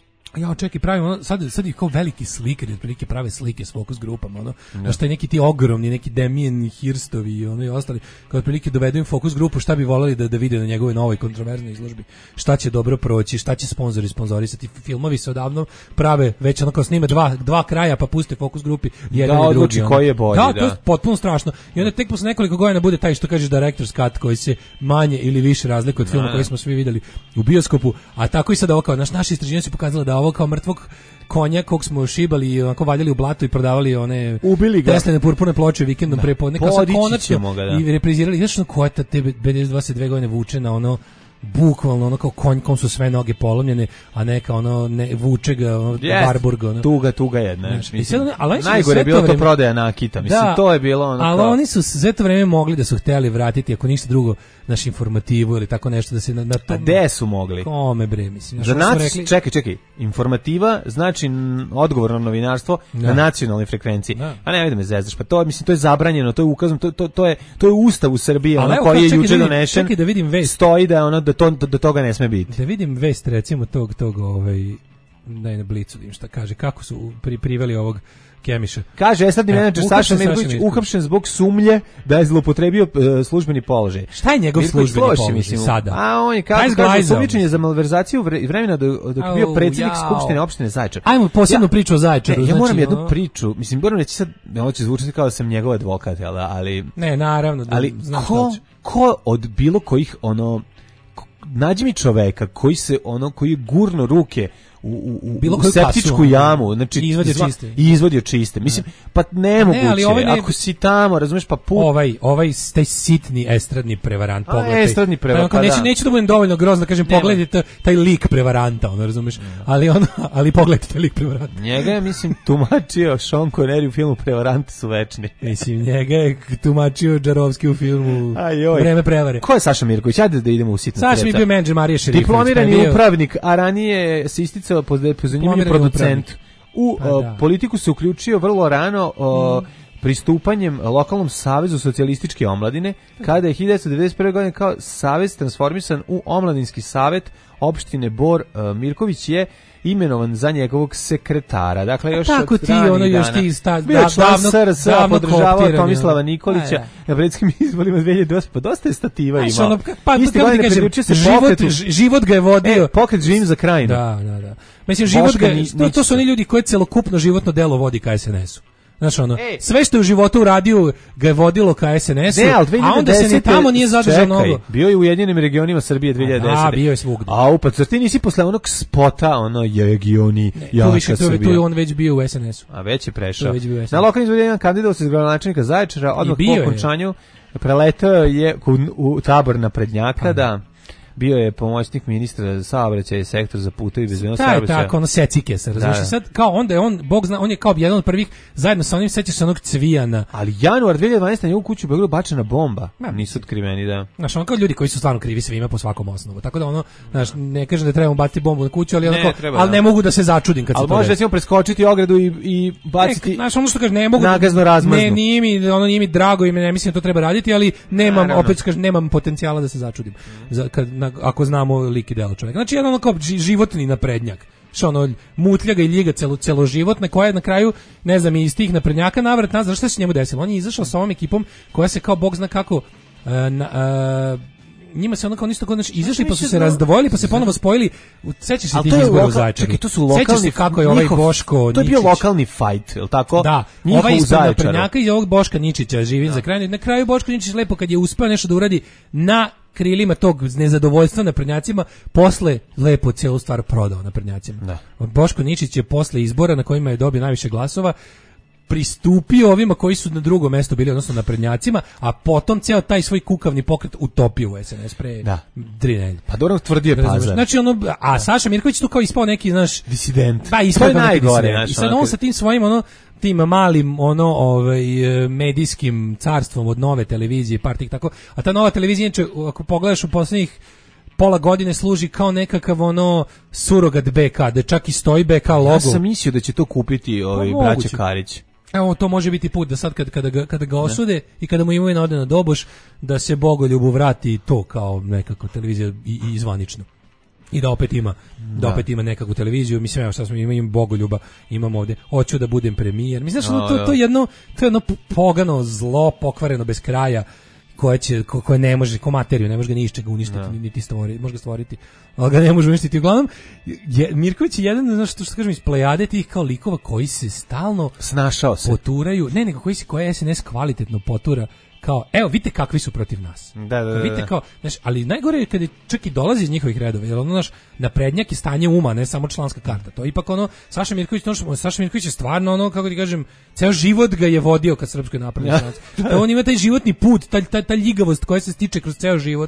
ja čekaj pravimo sad sad je kao veliki slikari otprilike prave slike s fokus grupama ono no. Šta je neki ti ogromni neki Damien Hirstovi i ono i ostali kao otprilike dovedu im fokus grupu šta bi voleli da da vide na njegovoj novoj kontroverznoj izložbi šta će dobro proći šta će sponzori sponzorisati filmovi se odavno prave već onako snime dva dva kraja pa puste fokus grupi jedan da, i drugi ono. Koji je bolji da, da to je potpuno strašno i onda tek posle nekoliko godina bude taj što kažeš director's cut koji se manje ili više razlikuje od filma koji smo svi videli u bioskopu a tako i sad ovo kao naš naši istraživanje su pokazali da ovo kao mrtvog konja kog smo šibali i onako valjali u blatu i prodavali one teslene purpurne ploče vikendom pre podne kao sa konačno ga, da. I reprizirali znaš ono koja ta te B devedeset dva godine vuče na ono bukvalno ono kao konj kom su sve noge polomljene, a neka ono ne vuče ga ono yes, Warburg ono. Tuga, tuga jedna. Znaš, mislim, sad, ali najgore je bilo to, vreme, to prodaja nakita, mislim da, to je bilo ono. Ali kao... oni su sve to vreme mogli da su hteli vratiti ako ništa drugo naš informativu ili tako nešto da se na, na to. A gde su mogli? Kome bre, mislim. Za nac... rekli... Čekaj, čekaj. Informativa znači odgovorno novinarstvo da. na nacionalnoj frekvenciji. Da. A ne vidim me zezaš, pa to mislim to je zabranjeno, to je ukazom, to to to je to je ustav u Srbiji, ono koji je juče da donesen. Čekaj da vidim vest. Stoji da ono da to do toga ne sme biti. Da vidim vest recimo tog tog ovaj daj na Blicu da im šta kaže kako su pri, priveli ovog Kemiša. Kaže estradni menadžer Saša Mirković uhapšen zbog sumnje da je zloupotrebio uh, službeni položaj. Šta je njegov Mirković službeni položaj mislim, sada? A on je kako kaže osumnjičen je za malverzaciju vremena dok je bio predsjednik skupštine opštine Zaječar. Ajmo posebnu ja, priču o Zaječaru. Ne, ja znači, moram jednu ono... priču, mislim moram reći sad, ovo će zvučati kao da sam njegov advokat, ali ne, naravno, da, ali znam ko, ko od bilo kojih ono nađi mi čoveka koji se ono koji je gurno ruke u, u, bilo u septičku kasu, jamu, znači i izvodio zva, čiste. I izvodio čiste. Mislim, pa nemoguće, ne, ovaj ne, ako si tamo, razumeš, pa put... Ovaj, ovaj taj sitni estradni prevarant, pogledaj. Estradni prevarant, pa neću, da. Neću da budem dovoljno grozno da kažem, pogledajte taj lik prevaranta, ono, razumeš, ali, ono, ali pogledajte taj lik prevaranta. Njega je, mislim, tumačio Sean Connery u filmu Prevaranti su večni. Mislim, njega je tumačio Džarovski u filmu Vreme prevare. Ko je Saša Mirković? Ajde da idemo u sitno. Saša Mirković je menadžer Marije Šerifović. Diplomirani upravnik, a ranije se isticao po zanimanju producent. U pa, uh, politiku se uključio vrlo rano uh, mm. pristupanjem lokalnom savezu socijalističke omladine, kada je hiljadu devetsto devedeset prve. godine kao savez transformisan u omladinski savet opštine Bor. uh, Mirković je imenovan za njegovog sekretara. Dakle, još tako ti, ono još ti sta, bio da, član davno, S R S, podržavao Tomislava Nikolića a, na predsjedničkim izborima dve hiljade osme. Pa dosta je stativa Znaš, imao. Ono, pa, Isti godine priključio se život, pokretu. Život ga je vodio. E, pokret Živim za krajinu. Da, da, da. Mislim, život ga, to, to su oni ljudi koji celokupno životno delo vodi ka S N S-u. Znaš, ono, Ej. sve što je u životu uradio ga je vodilo ka S N S-u, ne, a onda se ni tamo nije zadržao mnogo. Bio je u Ujedinjenim regionima Srbije dve hiljade desete. A, bio je svugdje. A upa, zar ti nisi posle onog spota, ono, regioni, ne, jaka više, Srbija. Tu je on već bio u S N S-u. A već je prešao. Već bio na lokalnim izborima kandidat se za gradonačelnika Zaječara, odmah po okončanju preletao je u, u tabor naprednjaka, a, da. Bio je pomoćnik ministra za saobraćaj i sektor za puteve i bezbednost saobraćaja. Taj tako ono secike se, razumiješ, sad kao onda je on, Bog zna, on je kao jedan od prvih zajedno sa onim, sećaš se onog Cvijana. Ali januar dve hiljade dvanaeste. na njegovu kuću bila bačena bomba. Ma, nisu otkriveni, da. Znaš, on kao ljudi koji su stvarno krivi svima po svakom osnovu. Tako da ono, znaš, ne kažem da trebamo baciti bombu na kuću, ali, ne, onako, treba, ali ne mogu da se začudim kad ali se to. Ali može recimo preskočiti ogradu i i baciti. Ne, znaš, ono što kaže, ne mogu. Nagazno razmazno. Ne, nije mi, ono nije mi drago i ne mislim da to treba raditi, ali nemam, ne, opet kažem, nemam potencijala da se začudim. Za, kad, na, ako znamo lik i delo čovjeka. Znači, jedan ono kao životni naprednjak. Što ono, mutljaga i ljiga celo, celoživotna, koja je na kraju, ne znam, iz tih naprednjaka navrat nazad, šta se njemu desilo? On je izašao sa ovom ekipom koja se kao Bog zna kako uh, na, uh, njima se ono kao ništa kao znači izašli pa su se razdvojili pa se ponovo spojili. Sećaš se tih izbora u Zaječaru? Čekaj, to su lokalni. Sećaš se kako je ovaj Boško to je bio lokalni fight, je l' tako? Da, ovaj ispred naprednjaka i ovog Boška Ničića Živim da. za kraj. Na kraju Boško Ničić lepo kad je uspeo nešto da uradi na krilima tog nezadovoljstva naprednjacima, posle lepo cijelu stvar prodao naprednjacima. Da. Boško Ničić je posle izbora na kojima je dobio najviše glasova pristupio ovima koji su na drugom mjestu bili, odnosno naprednjacima, a potom ceo taj svoj kukavni pokret utopio u S N S pre da. tri nedelje. Pa dobro tvrdio je Pazar. Znači ono, a Saša Mirković tu kao ispao neki, znaš, disident. Pa ispao je najgore. I sad on sa tim svojim ono tim malim ono ovaj medijskim carstvom od Nove televizije, partih tako. A ta Nova televizija, inače, ako pogledaš u poslednjih pola godine služi kao nekakav ono surogat B K, da čak i stoji B K logo. Ja sam mislio da će to kupiti ovaj pa, braća Karić. Evo, to može biti put da sad kad, kada, ga, kada ga osude ne. i kada mu imovina ode na doboš, da se Bogoljubu vrati to kao nekako televizija i, i zvanično. I da opet ima, da, da opet ima nekakvu televiziju. Mislim, evo šta smo imamo Bogoljuba, imamo ovdje, hoću da budem premijer. Mislim, znači, to, to je jedno, to je jedno pogano zlo, pokvareno bez kraja, koje će ko, koje ne može ko materiju, ne može ga ni iz čega uništiti, no. niti stvoriti, može ga stvoriti, ali ga ne može uništiti. Uglavnom je, Mirković je jedan, znaš što, što kažem, iz plejade tih kao likova koji se stalno snašao se poturaju, ne nego koji se koje S N S kvalitetno potura. Kao, evo, vidite kakvi su protiv nas. Da, da, da. Vidite kao, znaš, ali najgore je kada čak i dolazi iz njihovih redova, jer ono, znaš, naprednjak je stanje uma, ne samo članska karta. To je ipak ono, Saša Mirković, ono, Saša Mirković je stvarno ono, kako ti kažem, ceo život ga je vodio ka Srpskoj naprednoj stranci. Da, on ima taj životni put, ta, ta, ta ljigavost koja se stiče kroz ceo život.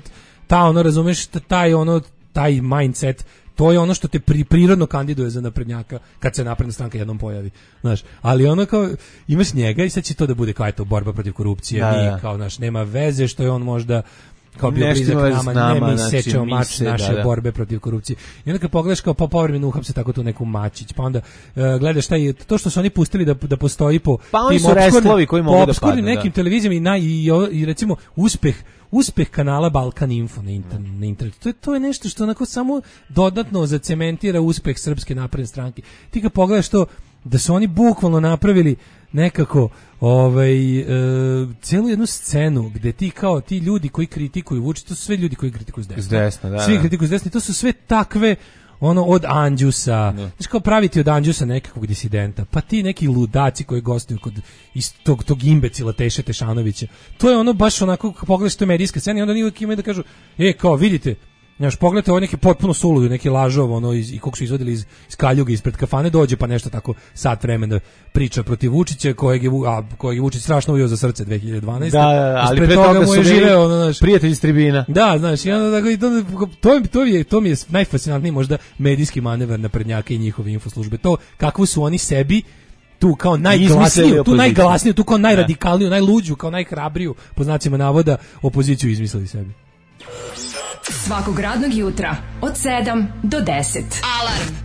ta ono, razumeš, taj ono, taj mindset, to je ono što te pri, prirodno kandiduje za naprednjaka kad se napredna stranka jednom pojavi, znaš, ali ono kao imaš njega i sad će to da bude kao eto borba protiv korupcije, da, mi kao naš nema veze što je on možda kao bio blizak nama, nama, ne mi znači, sečeo mač se, naše da, da. borbe protiv korupcije. I onda kad pogledaš kao pa povremeno uhapse tako tu neku Mačić, pa onda uh, gledaš taj, to što su oni pustili da, da postoji po pa oni su restlovi koji mogu da padnu, nekim da. televizijama i, na, i, i recimo uspeh uspeh kanala Balkan Info na, inter, na internetu. To je, to je nešto što onako samo dodatno zacementira uspeh Srpske napredne stranke. Ti kad pogledaš to, da su oni bukvalno napravili nekako ovaj, e, celu jednu scenu gde ti kao ti ljudi koji kritikuju Vučića, to su sve ljudi koji kritikuju s desna. S desna, da. Svi kritikuju s desna, to su sve takve ono od Anđusa, no. Znaš kao praviti od Anđusa nekakvog disidenta, pa ti neki ludaci koji gostuju kod iz tog, tog imbecila Teše Tešanovića, to je ono baš onako, pogledaš to medijska scena i onda uvijek imaju da kažu, e kao vidite, znaš, pogledajte ovo neki potpuno suludo, neki lažov, ono, iz, i koliko su izvodili iz, iz kaljuga, ispred kafane, dođe pa nešto tako sat vremena priča protiv Vučića, kojeg je, a, kojeg je Vučić strašno uvio za srce dve hiljade dvanaeste. Da, da, ali pre toga, toga mu je živeo, ono, znaš, prijatelj iz tribina. Da, znaš, i onda, to, to, to, je, to mi je najfascinantniji možda medijski manevar naprednjaka i njihove infoslužbe. To kakvu su oni sebi tu kao najglasniju, tu najglasniju, tu kao najradikalniju, najluđu, kao najhrabriju, po znacima navoda, opoziciju izmislili sebi. Svakog radnog jutra od sedam do deset. Alarm.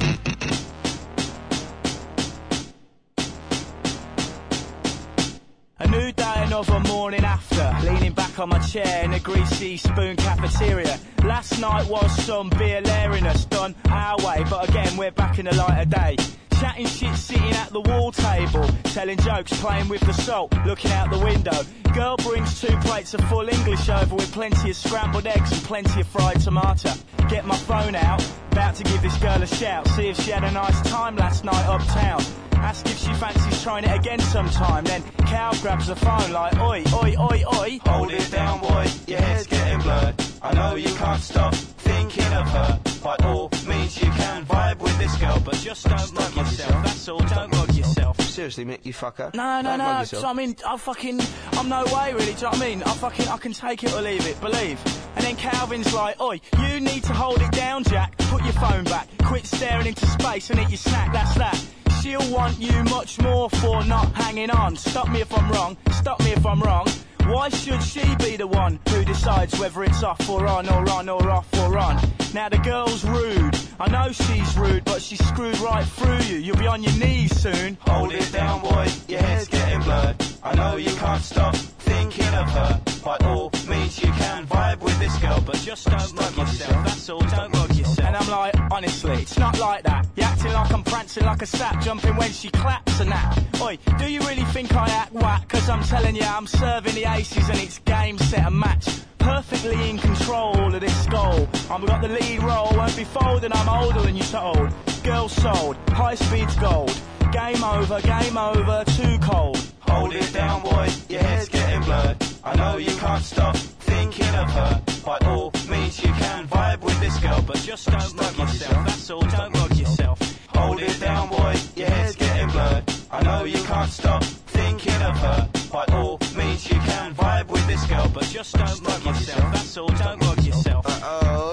A new day, another morning after, leaning back on my chair in a greasy spoon cafeteria. Last night was some beer lariness done our way, but again we're back in the light of day. Chatting shit, sitting at the wall table, telling jokes, playing with the salt, looking out the window. Girl brings two plates of full English over with plenty of scrambled eggs and plenty of fried tomato. Get my phone out, about to give this girl a shout, see if she had a nice time last night uptown. Ask if she fancies trying it again sometime. Then Cal grabs the phone like, oi, oi, oi, oi. Hold it down, boy, your head's getting blurred. I know you can't stop thinking of her. By all means you can vibe with this girl, but just don't mug yourself, that's all, don't mug yourself. Seriously, Mick, you fucker. No, no, no, so I mean, I fucking, I'm no way really, do you know what I mean? I fucking, I can take it or leave it, believe. And then Calvin's like, oi, you need to hold it down, Jack, put your phone back, quit staring into space and eat your snack, that's that. She'll want you much more for not hanging on. Stop me if I'm wrong, stop me if I'm wrong. Why should she be the one who decides whether it's off or on or on or off or on? Now the girl's rude, I know she's rude, but she's screwed right through you. You'll be on your knees soon. Hold it down, boy, your head's getting blurred. I know you can't stop thinking of her. By all means you can vibe with this girl, but just don't mug yourself, that's all, don't mug yourself. And I'm like, honestly, it's not like that. You're acting like I'm prancing like a sap, jumping when she claps and that. Oi, do you really think I act whack? Cause I'm telling you, I'm serving the aces and it's game, set and match. Perfectly in control of this goal. I've got the lead role, won't be folding, I'm older than you told. Girl sold, high speed's gold. Game over, game over, too cold. Hold it down, boy, your head's getting blurred. I know you can't stop thinking of her. By all means you can vibe with this girl, but just don't mug yourself, that's all, don't mug yourself. Hold it down, boy, your head's getting blurred. I know you can't stop thinking of her. By all means you can vibe with this girl, but just don't mug yourself, that's all, don't mug yourself. Uh-oh,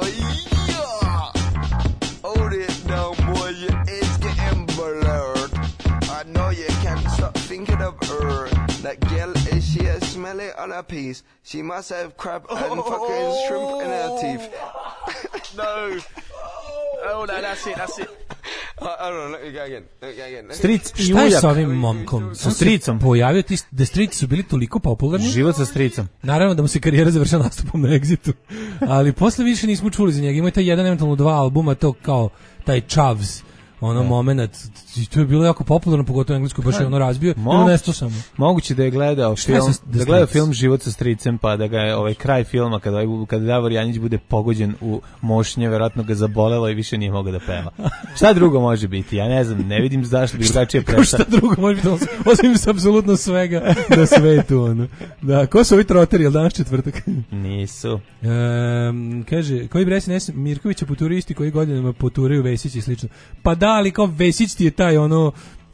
yeah. Hold it down, boy, your head's getting blurred. I know you can't stop thinking of her. That girl, is she a smelly on her piece? She must have crab and fucking shrimp in her teeth. No. Oh, no, that's it, that's it. I don't know, let me go again. Let me go again. Stric i ujak. Šta je sa ovim momkom? Sa stricom. Pojavio ti da strici su bili toliko popularni. Život sa stricom. Naravno da mu se karijera završila nastupom na Exitu. Ali posle više nismo čuli za njega. Ima taj jedan, eventualno dva albuma, to kao taj Chavs. Ono yeah. moment, i to je bilo jako popularno, pogotovo u Engleskoj, baš je ono razbio, Mo- ili nesto samo. Moguće da je gledao film, da gledao film Život sa stricem, pa da ga je ovaj kraj filma, kada, kada Davor Janjić bude pogođen u mošnje, verovatno ga zabolelo i više nije mogao da peva. Šta drugo može biti? Ja ne znam, ne vidim zašto bi drugačije prestao. Šta drugo može biti, osim se apsolutno svega na svetu. Ono. Da, ko su ovi troteri, je li danas četvrtak? Nisu. E, kaže, koji bre se Mirkovića po turisti koji godinama poturaju Vesić i slično. Pa da, ali kao Vesić ti je taj ono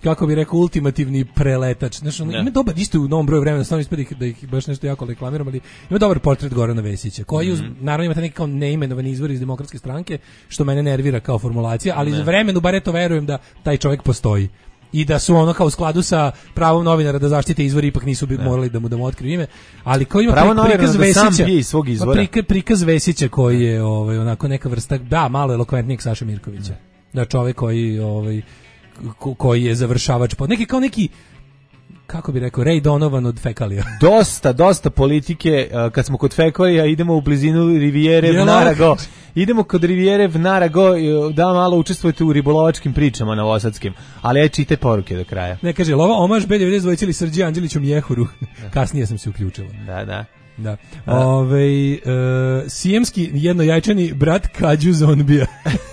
kako bi rekao, ultimativni preletač. Znači, ima dobar, isto u novom broju vremena, stvarno ispred da ih baš nešto jako reklamiram, ali ima dobar portret Gorana Vesića, koji mm. uz, naravno imate neki kao neimenovani izvor iz Demokratske stranke, što mene nervira kao formulacija, ali za vremenu bar eto verujem da taj čovjek postoji. I da su ono kao u skladu sa pravom novinara da zaštite izvori, ipak nisu bi morali da mu da mu otkriju ime, ali kao ima pravo prikaz Vesića, pa prikaz, prikaz Vesića koji je ovaj onako neka vrsta, da, malo elokventnijeg Saše Mirkovića. Da, čovjek koji ovaj ko, koji je završavač pod neki kao neki, kako bi rekao, Ray Donovan od fekalija. Dosta, dosta politike, kad smo kod fekalija idemo u blizinu Rivijere Vnarago. Idemo kod Rivijere Vnarago, da malo učestvujete u ribolovačkim pričama novosadskim, ali aj čite poruke do kraja. Ne, kaže, lova omaž B devedeset dva ili Srđe Anđeliću Mjehuru. Kasnije sam se uključila. Da, da. Da. Ove, uh, sijemski jednojajčani brat Kađu zombija.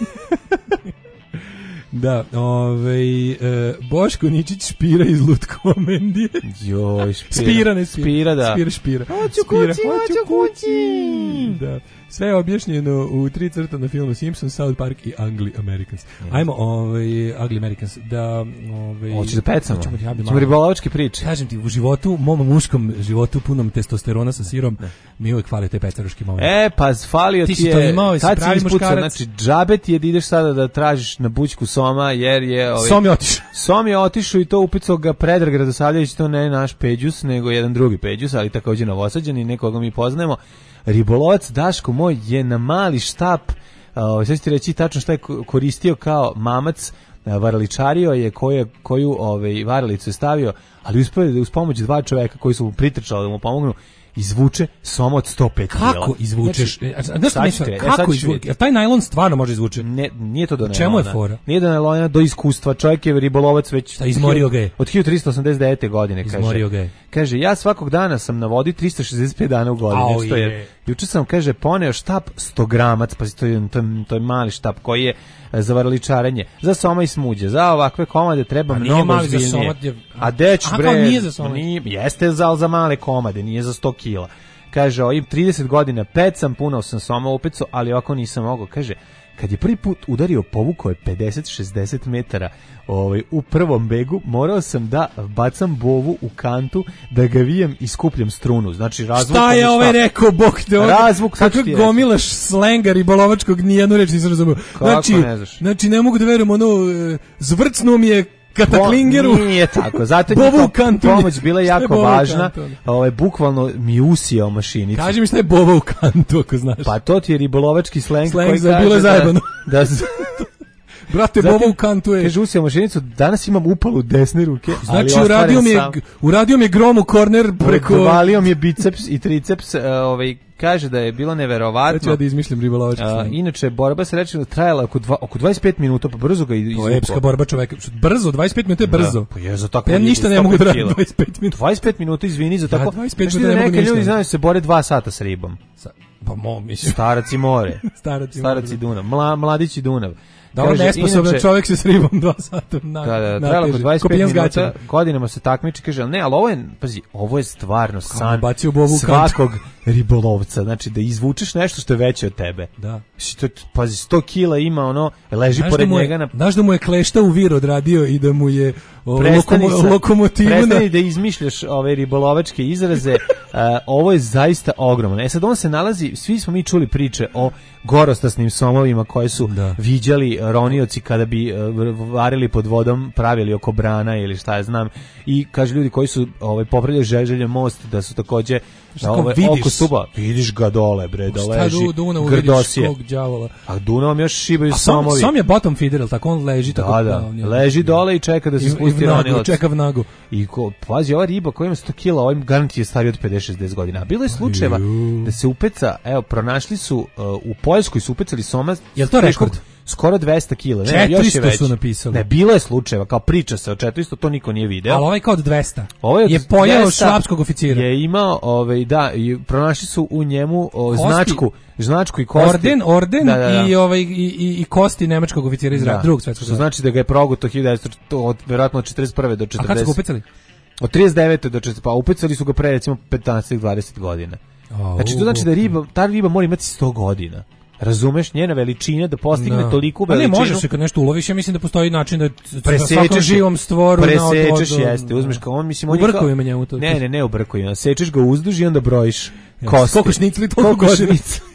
Da, ovaj e, Boško Ničić špira iz Lutkomendije. Joj, špira. Spira, ne spira. Spira, da. Spira, špira. Hoću kući, hoću kući. Da. Sve je objašnjeno u tri crta na filmu Simpsons, South Park i Ugly Americans. Yes. Ajmo, ovaj Ugly Americans, da, ovaj hoćeš da pecamo. Ćemo, ja ćemo ribolovačke priče. Kažem ti, u životu, mom muškom životu punom testosterona sa sirom, ne. Mi uvijek fali te pecaruški moment. E, pa falio ti, ti je. Ti to imao, si pravi muškarac. Znači, džabe ti je da ideš sada da tražiš na bućku Soma, jer je ovaj Som je otišao. Som je otišao i to upicao ga Predrag Radosavljević, to ne naš Peđus, nego jedan drugi Peđus, ali takođe Novosađanin, nekoga mi poznajemo. Ribolovac Daško moj je na mali štap, uh, sve ću ti reći tačno šta je koristio kao mamac, uh, varaličario je koju, koju ovaj, varalicu je stavio, ali uspio da uz pomoć dva čoveka koji su mu pritrčali da mu pomognu, izvuče Soma od sto pet kila. Kako izvučeš? Znači, znači, kako izvučeš? Taj najlon stvarno može izvuče? Ne, nije to do najlona. Čemu je fora? Nije do najlona, do iskustva. Čovjek je ribolovac već... Šta, izmorio ga je? Od hiljadu tristo osamdeset devete. godine, kaže. Izmorio ga je. Kaže, ja svakog dana sam na vodi tristo šezdeset pet dana u godini. Au, je. Juče sam, kaže, poneo štap sto gramac, pa to je, to, to je mali štap koji je za varaličarenje, za Soma i smuđe, za ovakve komade treba a mnogo ozbiljnije. Je... A deć, bre, a nije za Soma? Nije, jeste za, za male komade, nije za sto kila. Kaže, ovim trideset godina pecam, puno sam Soma upeco, ali ovako nisam mogao. Kaže, kad je prvi put udario, povukao je pedeset šezdeset metara ovaj, u prvom begu, morao sam da bacam bovu u kantu, da ga vijem i skupljam strunu. Znači, razvuk... Šta je ovaj rekao, bok te ovdje? Razvuk, kako gomilaš slenga ribolovačkog, nijednu reč nisam razumio. Znači, ne znaš? Znači, ne mogu da verujem, ono, zvrcnuo mi je kataklingeru. Bo, nije tako, zato je pomoć bila jako važna. Ovaj, bukvalno mi usijao mašinicu. Kaži mi šta je bova u kantu, ako znaš. Pa to ti je ribolovački sleng, sleng koji za kaže bilo da... da Brate, bova u kantu je. Kaže, usijao mašinicu, danas imam upalu desne ruke, znači, ali uradio mi je, sam... uradio mi je grom u korner preko... Valio mi je biceps i triceps, uh, ovaj, kaže da je bilo neverovatno. Znači, ja da izmišljam ribolovački uh, inače, borba se reče da trajala oko, dva, oko dvadeset pet minuta, pa brzo ga izvukao. To je epska borba čoveka. Brzo, dvadeset pet minuta je brzo. Da, pa je za tako. Ja ništa ne mogu da radim dvadeset pet minuta. dvadeset pet minuta, izvini, za tako. Da, dvadeset pet minuta ne mogu ništa. Ljudi znaju se bore dva sata s ribom. Sa, pa mo, mislim. Starac i more. Starac i Starac i Dunav. Mla, mladić i Dunav. Da, on nesposoban čovjek se s ribom dva sata na, da, da, trajalo oko dvadeset pet minuta, godinama se takmiči, kaže, ali ne, ali ovo je, pazi, ovo je stvarno san svakog ribolovca, znači da izvučeš nešto što je veće od tebe. Da. To, pazi, sto kila ima, ono, leži znaš pored da je, njega na... Znaš da mu je klešta u vir odradio i da mu je o, lokomo, sa, lokomotivu... Prestani na... da izmišljaš ove ribolovačke izraze, uh, ovo je zaista ogromno. E sad on se nalazi, svi smo mi čuli priče o gorostasnim somovima koje su da. viđali ronioci kada bi uh, varili pod vodom, pravili oko brana ili šta ja znam, i kaže ljudi koji su ovaj, popravljali Žeželje most, da su takođe ovaj, oko stuba, vidiš ga dole, bre, da leži grdosije. A Dunavom još šibaju somovi. Sam je bottom feeder, tako on leži tako. Da, da, da leži dole i čeka da se spusti ronilac. Čeka vnagu. I ko, pazi, ova riba koja ima sto kila, ovaj garant je stariji od pedeset šezdeset godina. A bilo je slučajeva da se upeca, evo, pronašli su, uh, u Poljskoj su upecali soma. Je li to rekord? Skoro dvesta kila, ne, četiristo još je već. Su napisali. Ne, bilo je slučajeva, kao priča se o četiristo, to niko nije video. Ali ovaj kao od dvesta. Ovaj od je pojeo švapskog oficira. Je imao, ovaj, da, i pronašli su u njemu o, značku, značku i kosti. Orden, orden da, da, da. i ovaj i, i, i kosti nemačkog oficira iz da. drugog svetskog rata. Znači da ga je proguto hiljadu devetsto, od verovatno od četrdeset prve do četrdeset. A kad su ga upecali? Od trideset devete do četrdeset, pa upecali su ga pre recimo petnaest dvadeset godina. Oh, znači to znači da riba, ta riba mora imati sto godina. Razumeš, njena veličina da postigne da. toliku veličinu. Ne može se kad nešto uloviš, ja mislim da postoji način da presečeš živom stvoru presečeš na jeste, uzmeš kao on mislim on ubrkujemo njemu to. Ne, ne, ne ubrkujemo, sečeš ga uzduž i onda brojiš kosti. Koliko šnicli toliko godina.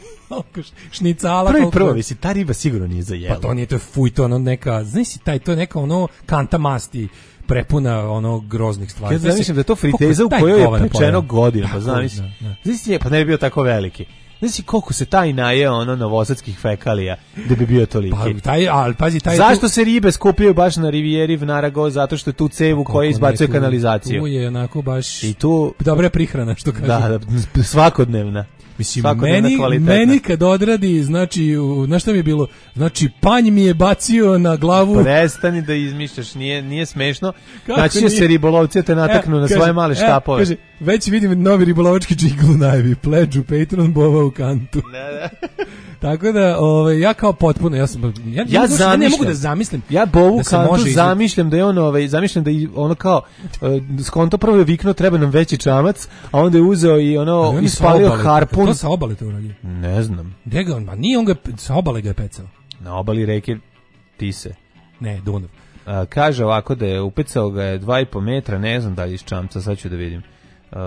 Šnicala prvi prvo, mislim, ta riba sigurno nije za jelo. Pa to nije, to je fuj, to ono neka, znaš si, taj, to je neka ono kanta masti prepuna ono groznih stvari. Ja znam, mislim da je to friteza u kojoj je pečeno godina, pa znam, znaš, pa ne bi bio tako veliki. Znaš koliko se taj naje ono novosadskih fekalija da bi bio toliki. Pa, taj, ali, pazi, taj zašto tu... se ribe skupljaju baš na rivijeri Vnarago? Zato što je tu cevu koja izbacuje kanalizaciju. Tu je onako baš i tu dobra prihrana, što kaže. Da, da, svakodnevna. Mislim, meni, meni kad odradi, znači, znaš šta mi je bilo? Znači, panj mi je bacio na glavu. Prestani da izmišljaš, nije, nije smešno. Znači će se ribolovci te nataknu e, na kaže, svoje male štapove. E, kaže, već vidim novi ribolovački džingl u najavi. Pleđu, Patreon, bova u kantu. Da, da. Tako da, ovaj, ja kao potpuno, ja sam, ja, ja, ne, ja ne mogu da zamislim. Ja bovu kantu zamišljam da je on, ovaj, zamišljam da je ono kao, uh, skonto prvo je viknuo treba nam veći čamac, a onda je uzeo i ono, ispalio harpun. To sa obale to uradio? Ne znam. Gde ga on, ma nije on ga, sa obale ga je pecao. Na obali reke Tise. Ne, Dunav. A, kaže ovako da je upecao ga je dva i po metra, ne znam da li iz čamca, sad ću da vidim. Uh,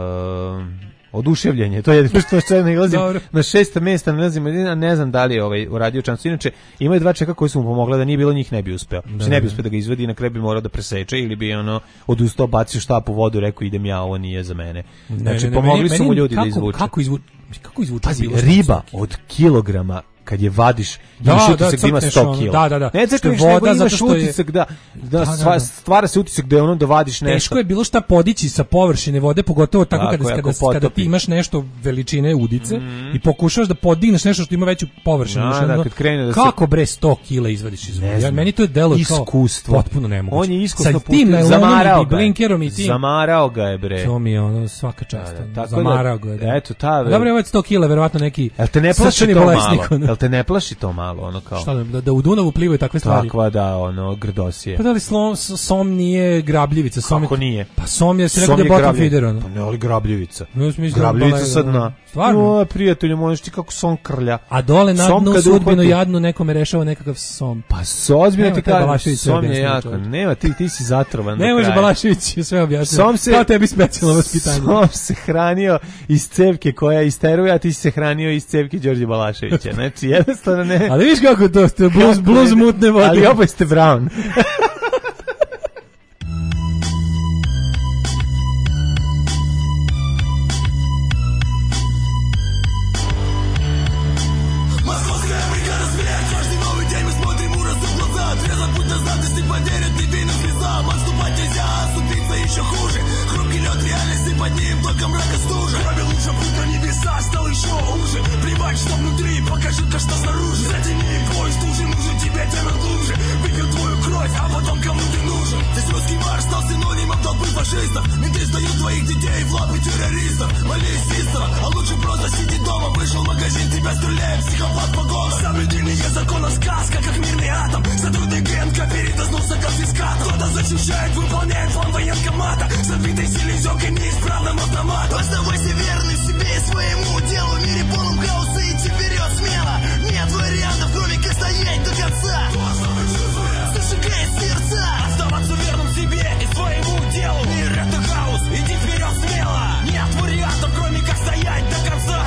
oduševljenje, to je jedino što što ne ilazim na šesta mjesta, ne ilazim, ne znam da li je ovaj uradio čamcu. Inače, ima je dva čeka koji su mu pomogla, da nije bilo njih ne bi uspeo. Da, znači, ne bi uspeo da ga izvadi i na kraju bi morao da preseče ili bi ono odustao, bacio štap u vodu, rekao idem ja, ovo nije za mene. Znači, ne, ne, pomogli meni, su mu ljudi kako, da izvuče. Kako izvuče? Kako izvuče? Pazi, riba od kilograma kad je vadiš, imaš da, utisak da, da ima sto kila. Da, da, da. Ne crkneš, nego imaš utisak da, da, da, da, stvara se utisak da je ono da vadiš nešto. Teško je bilo šta podići sa površine vode, pogotovo tako, tako kada, kada, kada ti imaš nešto veličine udice mm. i pokušavaš da podigneš nešto što ima veću površinu. Da, da, kad krene da kako se... bre sto kila izvadiš iz vode? Ja, meni to je delo iskustvo. Kao potpuno nemoguće. On je iskusno putem, zamarao ga. Blinkerom i tim. Zamarao ga je bre. To mi je ono svaka čast. Da, zamarao ga je. Eto, ta. Dobro, ovo je sto kila, verovatno neki. Jel te ne plaši to malo? Jel te ne plaši to malo, ono kao. Šta da, da u Dunavu plivaju takve stvari? Takva da, ono, grdosije. Pa da li slom, som nije grabljivica? Som Kako je, nije? Pa som je, se rekao da je bottom feeder, ono. Pa ne, ali grabljivica. No, grabljivica sad na. Stvarno? O, prijatelju, možeš ti kako som krlja. A dole na dnu sudbinu jadnu nekome rešava nekakav som. Pa so ozbiljno ti kažem, som je jako. Nema, ti, ti si zatrovan. Ne može Balašević sve objasniti. Se, kao tebi specijalno vaspitanje. Som se hranio iz cevke koja isteruje, a ti si se hranio iz cevke Đorđe Balaševića. Znači, jednostavno ne. Ali viš kako to ste, bluz, bluz mutne vode. Ali oboje ste Brown. Менты сдают твоих детей в лапы террористов. Молись, сестра, а лучше просто сиди дома. Вышел в магазин, тебя стреляет психопат по году. Соблюдение закона сказка, как мирный атом. Сотрудник ГНК передознулся конфискатом. Кто-то защищает, выполняет план военкомата. С отбитой селезенкой, неисправным автоматом. Оставайся верным себе и своему делу. В мире полном хаоса идти вперед смело. Нет вариантов, кроме как стоять до конца. Зажигает сердца. Оставаться верным себе и своему делу. Мир это хаос, иди вперед смело. Нет вариантов, кроме как стоять до конца.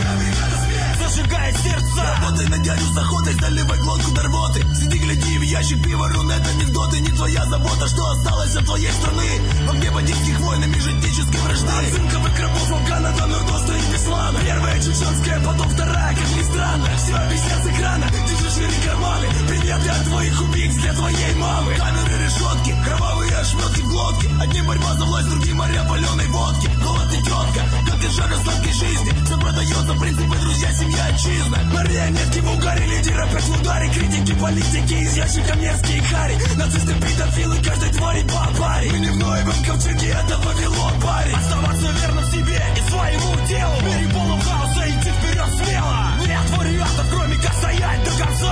Зажигает сердца. Работай на дядю с охотой, заливай глотку до рвоты. Сиди, гляди в ящик пива, рун, это анекдоты. Не твоя забота, что осталось от твоей страны. В огне бандитских войн и межэтнической вражды. От цинковых крабов Афгана до Нордоста и Беслана. Первая чеченская, потом вторая, как ни странно. Все объяснят с экрана, держи шире карманы. Приветы от твоих убийц для твоей мамы. Камеры, решетки, кровавые ошметки в глотке. Одним борьба за власть, другим моря паленой водки. Голод и тетка, как и шага сладкой жизни. Все продается, принципы, друзья, семья, отчизна. Марионетки в угаре, лидеры опять в ударе. Критики, политики, из ящика мерзкие хари. Нацисты, педофилы, каждой твари по паре. Мы не в Ноевом ковчеге, это Вавилон, парень. Оставаться верным себе и своему делу. В мире полном хаоса идти вперед смело. Нет вариантов, кроме как стоять до конца.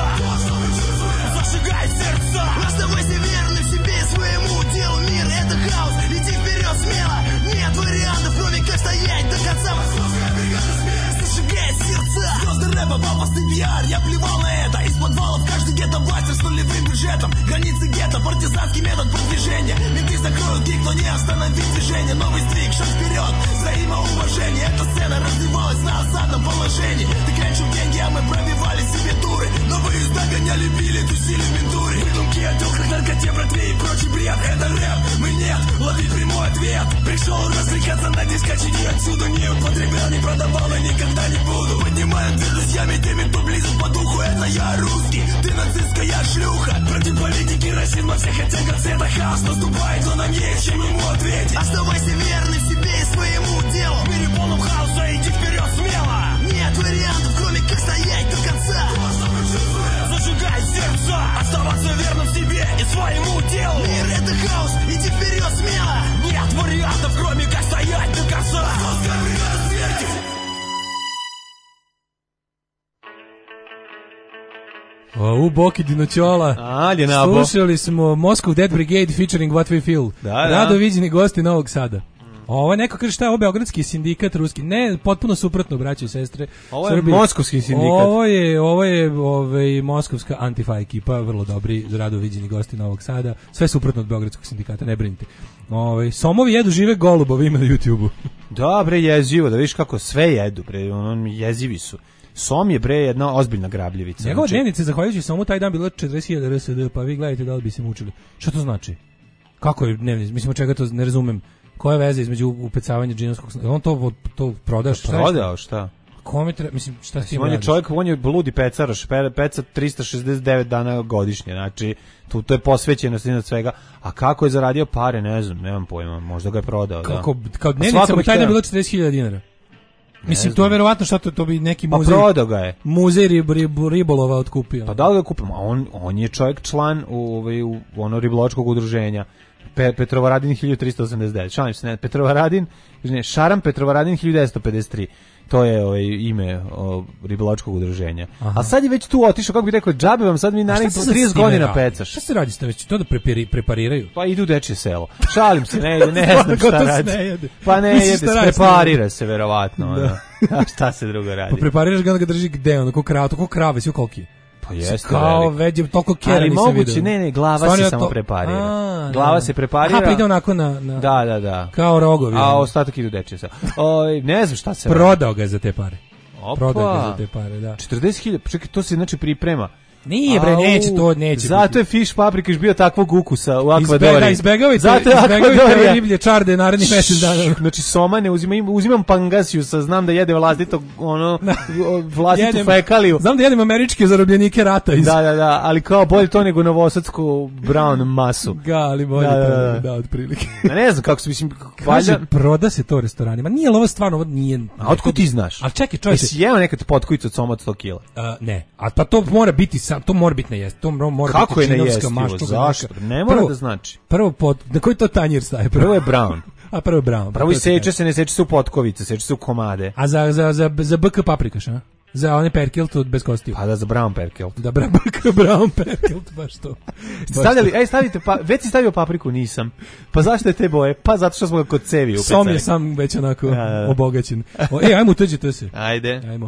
Зажигай сердца. Оставайся верным себе и своему делу. Мир это хаос, иди вперед смело. Нет вариантов, кроме как стоять до конца. Зажигает сердца. Звезды рэпа этого пафосный пиар. Я плевал на это, из подвалов каждый гетто-бастер с нулевым бюджетом. Границы гетто, партизанский метод продвижения. Менты закроют гиг, но не остановить движение. Новый стрик, шаг вперед, взаимоуважение. Эта сцена развивалась на осадном положении. Ты крячил деньги, а мы пробивали себе туры. Новые догоняли, били, тусили ментуры. Выдумки о телках, наркоте, братве и прочий бред. Это рэп, мы нет, лови прямой ответ. Пришел развлекаться на дискотеке, отсюда не употреблял, не продавал и никогда не буду. Поднимаем дверь друзьями, теми, кто близок по духу. Это я русский, ты нацистская шлюха. Против политики, расизма, всех оттенков цвета. Хаос наступает, но нам есть чем ему ответить. Оставайся верным себе и своему делу. В мире полном хаоса, иди вперед смело. Нет вариантов, кроме как стоять до конца. Зажигай сердца, оставаться верным себе и своему делу. Мир это хаос, иди вперед смело. Нет вариантов, кроме как стоять до конца. U Boki Dinoćola. Ali nabo. Slušali smo Moscow Dead Brigade featuring What We Feel. Da, da. Rado viđeni gosti Novog Sada. Ovo neko kaže šta je ovo beogradski sindikat ruski. Ne, potpuno suprotno, braće i sestre. Ovo je moskovski sindikat. Ovo je, ovo je ovaj, moskovska Antifa ekipa, vrlo dobri, rado viđeni gosti Novog Sada. Sve suprotno od beogradskog sindikata, ne brinite. Ovaj, somovi jedu žive golubovi, ima na YouTubeu. Da, bre, jezivo, da vidiš kako sve jedu, bre, ono, jezivi su. Som je bre jedna ozbiljna grabljivica. Njegova znači... dnevnica, zahvaljujući Somu, taj dan bilo četrdeset hiljada R S D, pa vi gledajte da li bi se mučili. Šta to znači? Kako je dnevnica? Mislim, od čega to ne razumem. Koja je veza između upecavanja džinovskog... On to, to prodaš? Pa prodao, šta? Kome treba, mislim, šta s tim on je radiš? čovjek, on je bludi pecaraš, pe, peca tristo šezdeset devet dana godišnje, znači, tu, to je posvećenost iznad svega. A kako je zaradio pare, ne znam, nemam pojma, možda ga je prodao. Kako, da. Kao dnevnica, taj dan bilo četrdeset hiljada dinara. Mislim, to je verovatno što to, to bi neki muzej... Pa prodao ga je. Muzej rib, rib, ribolova otkupio. Pa da li ga kupimo? On, on je čovjek član u, u, u ono riboločkog udruženja. Pe, Petrovaradin hiljadu trista osamdeset devet. Šalim se, ne, Petrovaradin, ne, Šaram Petrovaradin hiljadu devetsto pedeset tri. To je ovaj ime o, riboločkog udruženja. Aha. A sad je već tu otišao, kako bih rekao, džabe vam sad mi narednih trideset godina pecaš. Šta se radi s već? To da prepari, prepariraju? Pa idu u dečje selo. Šalim se, ne, ne znam šta radi. Ne pa ne jede, preparira se verovatno. Da. A šta se drugo radi? Pa prepariraš ga, onda ga drži gde, ono, ko krava, to ko krave, sve koliki je. Pa jeste, kao veđe, toliko kjera ali nisam moguće, vidio. ne, ne, glava Stvarno se samo to... preparira. A, glava da. se preparira. Aha, pa ide onako na, na... Da, da, da. Kao rogovi. A ostatak idu dečje sa. O, ne znam šta se Prodao radi. Ga za te pare. Opa. Prodao ga za te pare, da. četrdeset hiljada, čekaj, to se znači priprema. Nije bre, neće to, neće. Zato je fiš paprikaš bio takvog ukusa u Akvadori. Izbegavajte, zato izbegavajte riblje čarde narednih mesec dana. Znači soma ne uzimam, uzimam pangasiju, sa znam da jede vlastito ono vlastitu fekaliju. Znam da jedem američke zarobljenike rata iz. Da, da, da, ali kao bolje to nego novosadsku brown masu. Ga, ali bolje da, to, da, da. da, otprilike. Ne znam kako se mislim, kaže proda se to restoranima. Nije li ovo stvarno, ovo nije. A otkud ti znaš? Al čekaj, čovječe. Jesi jeo nekad potkojicu od soma od sto kila? Ne, a pa to mora biti to mora biti nejest. To mora kako biti činovska mašta. Zašto? Ne mora prvo, da znači. Prvo pod, na koji to tanjir staje? Prvo, prvo je brown. A prvo je brown. Prvo i seče se, ne seče se u potkovice, seče se u komade. A za, za, za, za B K paprikaš, a? Za one perkilt od bez kostiju. Pa da, za brown perkilt. Da, B K brown perkilt, baš to. Baš stavljali, to. Ej, stavite, pa, već si stavio papriku, nisam. Pa zašto je te boje? Pa zato što smo ga kod cevi upecali. Som je sam već onako ja, da, da. obogaćen. O, ej, ajmo utuđite se. Ajde. Ajmo.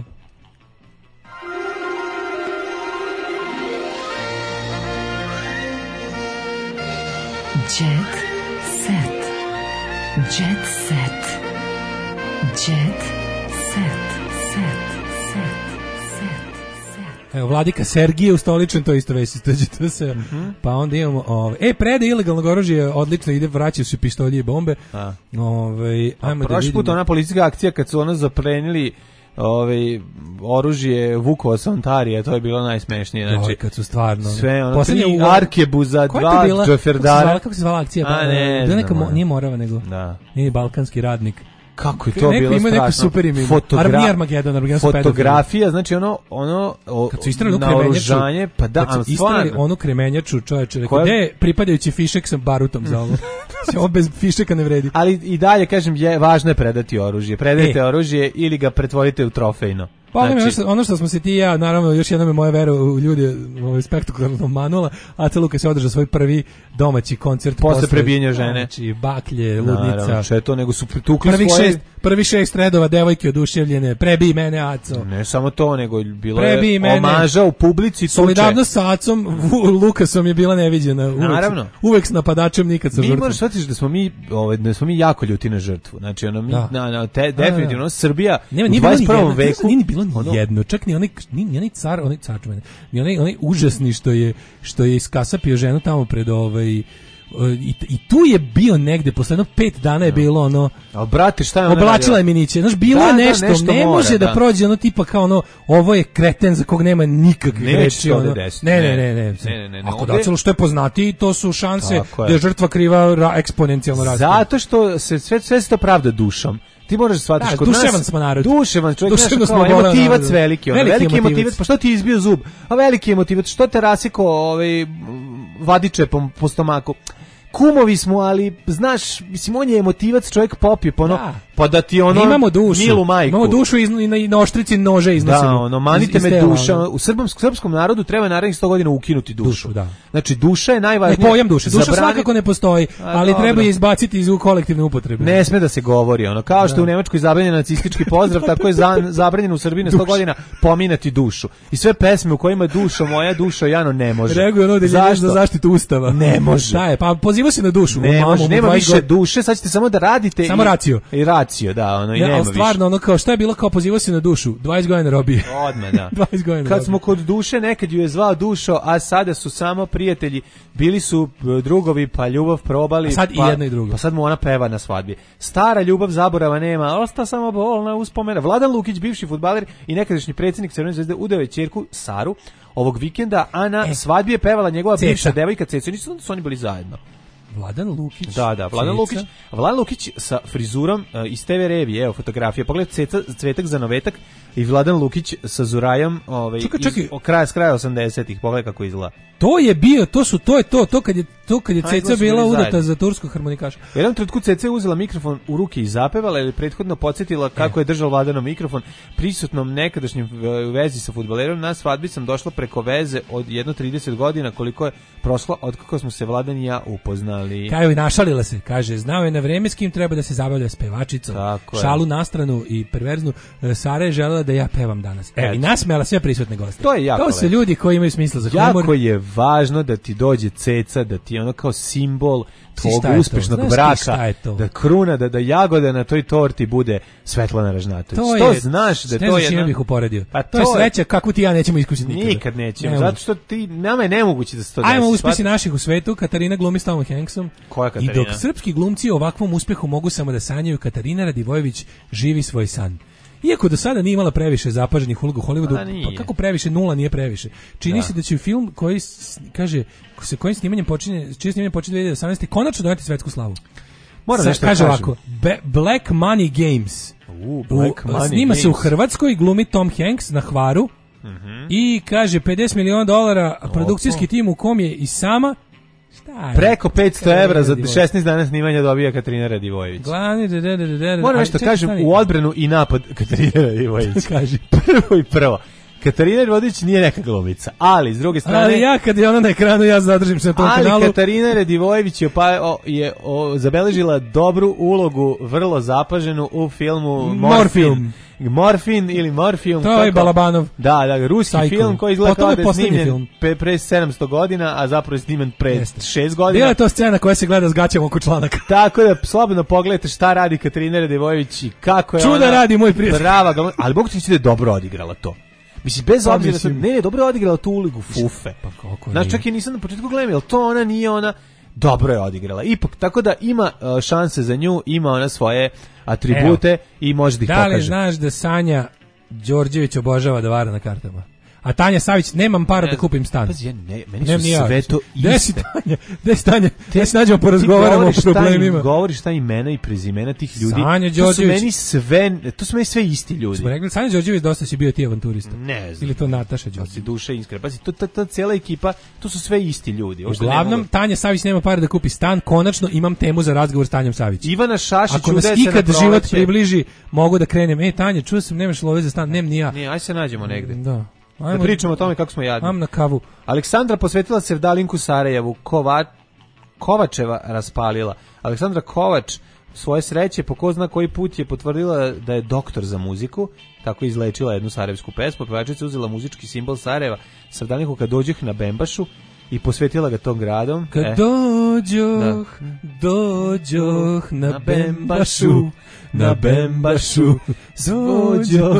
Jet set. Jet set. Jet set. Set. Set. Set. Evo, Vladika Sergije ustoličen, to isto već istođete se. Mm -hmm. Pa onda imamo, ove, e, prede ilegalnog oružja, odlično ide, vraćaju se pištolje i bombe. A. Ove, ajmo A, da prošli put ona policijska akcija kad su ono zaplenili ovaj oružje Vukova sa Ontarija, to je bilo najsmešnije, znači Oj, kad su stvarno sve ono tri arkebuza, dva džoferdara. Kako se zvala akcija? A, ne, da neka mo, nije Morava nego. Da. Nije balkanski radnik. Kako je to neko bilo strašno. Super ime. Fotogra Armageddon, fotografija, znači ono ono o, kad su istrali kremenjaču, pa da, kad su istrali onu kremenjaču, čoveče, rekao, gde je pripadajući fišek sa barutom za ovo? Se ovo bez fišeka ne vredi. Ali i dalje kažem, je važno je predati oružje. Predajte e. oružje ili ga pretvorite u trofejno. Pa znači, ono što smo se ti i ja, naravno, još jedna me moja vera u ljudi ovaj, spektakularno manula, Aca Luka se održao svoj prvi domaći koncert. Posle, posle prebijenja žene. Znači, baklje, ludnica. Naravno, što je to, nego su tukli Prvih svoje... šest, prvi šest redova, devojke oduševljene, prebij mene, Aco. Ne samo to, nego bilo prebij je mene. Omaža u publici. Solidarnost sa Acom, Lukasom je bila neviđena. Uvek, naravno. Uvek s napadačem, nikad sa mi žrtvom. Mi moraš shvatiti da smo mi, ovaj, da smo mi jako ljuti na žrtvu. Znači, ono, mi, na, na, te, definitivno, ono, Srbija nema, u dvadeset prvom veku... veku... Nije bilo ni jedno, čak ni onaj, ni, ni onaj car, onaj car, ni onaj, onaj užasni što je, što je iskasapio ženu tamo pred ovaj... I, i tu je bio negde, posle jedno pet dana je bilo ono... Ali brate, šta je ona oblačila je miniće, znaš, bilo da, je nešto, da, nešto ne mora, može da. da prođe ono tipa kao ono, ovo je kreten za kog nema nikakvih reči. Ono, ne, ne, ne, ne, ne, ne, ne, ne ako da celo što je poznati, to su šanse tako da je žrtva kriva ra, eksponencijalno raste. Zato što se sve, sve se to pravda dušom. Ti možeš shvatiti da, kod duševan nas... smo narod. Duševan čovjek, duševno smo emotivac veliki. Ono, veliki, veliki emotivac, pa što ti izbio zub? A veliki emotivac, što te rasiko ovaj, vadičepom po stomaku? Kumovi smo, ali znaš, mislim, on je emotivac, čovjek popije, pa, ono, da. pa da ti ono imamo dušu, milu majku. Imamo dušu i na, na oštrici nože iznosimo. Da, ono, manite iz, me iz duša. Ono. U srbskom, srpskom narodu treba narednih sto godina ukinuti dušu. dušu da. Znači, duša je najvažnija. Ne, pojam duše. Duša zabrani... svakako ne postoji, ali A, treba je izbaciti iz kolektivne upotrebe. Ne sme da se govori, ono, kao što da. U Nemačkoj zabranjen nacistički pozdrav, tako je za, zabranjen u Srbiji na sto godina pominati dušu. I sve pesme u kojima duša moja, duša Jano ne može. Reaguje ono da je za zaštitu ustava. Ne može. Da je, pa poziva se na dušu. Ne može, nema više duše, sad ćete samo da radite. Samo i, racio. I racio, da, ono, i ne, nema ali stvarno, ono, kao šta je bilo, kao poziva se na dušu, dvadeset godina robije. Odmah, da. dvadeset godina Kad robije. smo kod duše, nekad ju je zvao Dušo, a sada su samo prijatelji, bili su drugovi, pa ljubav probali. A sad pa, i jedno i drugo. Pa sad mu ona peva na svadbi. Stara ljubav zaborava nema, osta samo bolna uspomena. Vladan Lukić, bivši fudbaler i nekadašnji predsjednik Crvene zvezde, udao je ćerku Saru ovog vikenda, a na e, svadbi je pevala njegova Ceca. Bivša devojka Ceca. Nisu su oni bili zajedno. Vladan Lukić. Da, da, Vladan Lukić. Vladan Lukić sa frizurom uh, iz te ve revije, evo fotografije. Pogled Ceca, Cvetak za novetak i Vladan Lukić sa Zurajom, ovaj čekaj, čekaj. iz kraja s kraja osamdesetih. Pogled kako izgleda. To je bio, to su to je to, to kad je to kad je Ceca bila udata za turskog harmonikaša. U jednom trenutku Ceca je uzela mikrofon u ruke i zapevala ili prethodno podsjetila kako e. je držao Vladanov mikrofon prisutnom nekadašnjem vezi sa fudbalerom. Na svadbi sam došla preko veze od jedno trideset godina, koliko je prošlo od kako smo se Vladan i ja upoznali. Kao i našalila se, kaže, znao je na vreme s kim treba da se zabavlja s pevačicom. Šalu na stranu i perverznu, Sara je želela da ja pevam danas. Evo, i nasmejala sve prisutne goste. To je jako To su ljudi koji imaju smisla za humor. Jako je važno da ti dođe Ceca, da ti ono kao simbol tvog uspešnog braka, da kruna, da, da jagoda na toj torti bude Svetlana Ražnatović. To, to je, znaš da ne to je... Ne znam bih uporedio. Pa to, to je sreća kakvu ti ja nećemo iskusiti nikada. Nikad nećemo, ne zato što ti, nama je nemoguće da se to desi. Ajmo uspesi naših u svetu, Katarina glumi s Tomom Hanksom. Koja Katarina? I dok srpski glumci o ovakvom uspehu mogu samo da sanjaju, Katarina Radivojević živi svoj san. Iako do sada nije imala previše zapaženih uloga u Hollywoodu, pa kako previše, nula nije previše. Čini da. se da će film koji kaže, se kojim snimanjem počinje, čije snimanje počinje dve hiljade osamnaeste konačno doneti svetsku slavu. Moram Sa, nešto kaže kažem. ovako, Be, Black Money Games. Uh, Black u, Money snima Games. se u Hrvatskoj, glumi Tom Hanks na Hvaru. Mm-hmm. I kaže pedeset miliona dolara produkcijski oh, tim u kom je i sama preko petsto evra za šesnaest dana snimanja dobija Katarina Radivojević. Glavni, da, da, da, da. Moram nešto kažem u odbranu i napad Katarina Radivojević. Kaži. Prvo i prvo. Katarina Radivojević nije neka glumica, ali s druge strane... Ali ja kad je ona na ekranu, ja zadržim se na tom ali kanalu. Ali Katarina Radivojević je, pa, o, je o, zabeležila dobru ulogu, vrlo zapaženu u filmu Morfin. Morfin ili Morfium. To je Balabanov. Da, da, ruski Psycho. Film koji izgleda kao da je snimljen film. pre, pre sedamsto godina, a zapravo je snimljen pre šest godina. Bila je to scena koja se gleda s gaćom oko članaka. Tako da slobodno pogledajte šta radi Katarina Radivojević i kako je Čuda ona... radi, moj prijatelj. Prava, ali mogu ti da je dobro odigrala to. Mislim, bez obzira da sam, ne, ne, dobro je odigrala tu uligu fufe. Pa kako znači, čak i nisam na početku gledam, jel to ona nije ona, dobro je odigrala. Ipak, tako da ima uh, šanse za nju, ima ona svoje atribute. Evo, i može da ih pokaže. Da li znaš da Sanja Đorđević obožava da vara na kartama? A Tanja Savić, nemam para da kupim stan. Pazi, ja ne, meni su sve to iste. Tanja, gde si Tanja? Gde se nađemo, porazgovaramo o problemima. Govoriš šta imena i prezimena tih ljudi. Sanja Đorđević. To su meni sve, to su meni sve isti ljudi. Smo rekli, Sanja Đorđević dosta si bio ti avanturista. Ne znam. Ili to Nataša Đorđević. Si duša iskrena. Pazi, to, ta, ta cijela ekipa, to su sve isti ljudi. Uglavnom, Tanja Savić nema para da kupi stan, konačno imam temu za razgovor s Tanjom Savić. Ivana Šašić ako nas ikad život približi, mogu da krenem. E, Tanja, čuo sam, nemaš love za stan, nem ni ja. Nije, aj se nađemo negde. Da. Ajmo, da pričamo o tome kako smo jadni. Am na kavu. Aleksandra posvetila Sevdalinku Sarajevu, Kova, Kovačeva raspalila. Aleksandra Kovač svoje sreće po ko zna koji put je potvrdila da je doktor za muziku, tako je izlečila jednu sarajevsku pesmu. Pevačica uzela muzički simbol Sarajeva, Sevdalinku kad dođeh na Bembašu i posvetila ga tom gradom. Kad e, dođoh, da. dođoh na, na Bembašu, na Bembašu, dođoh,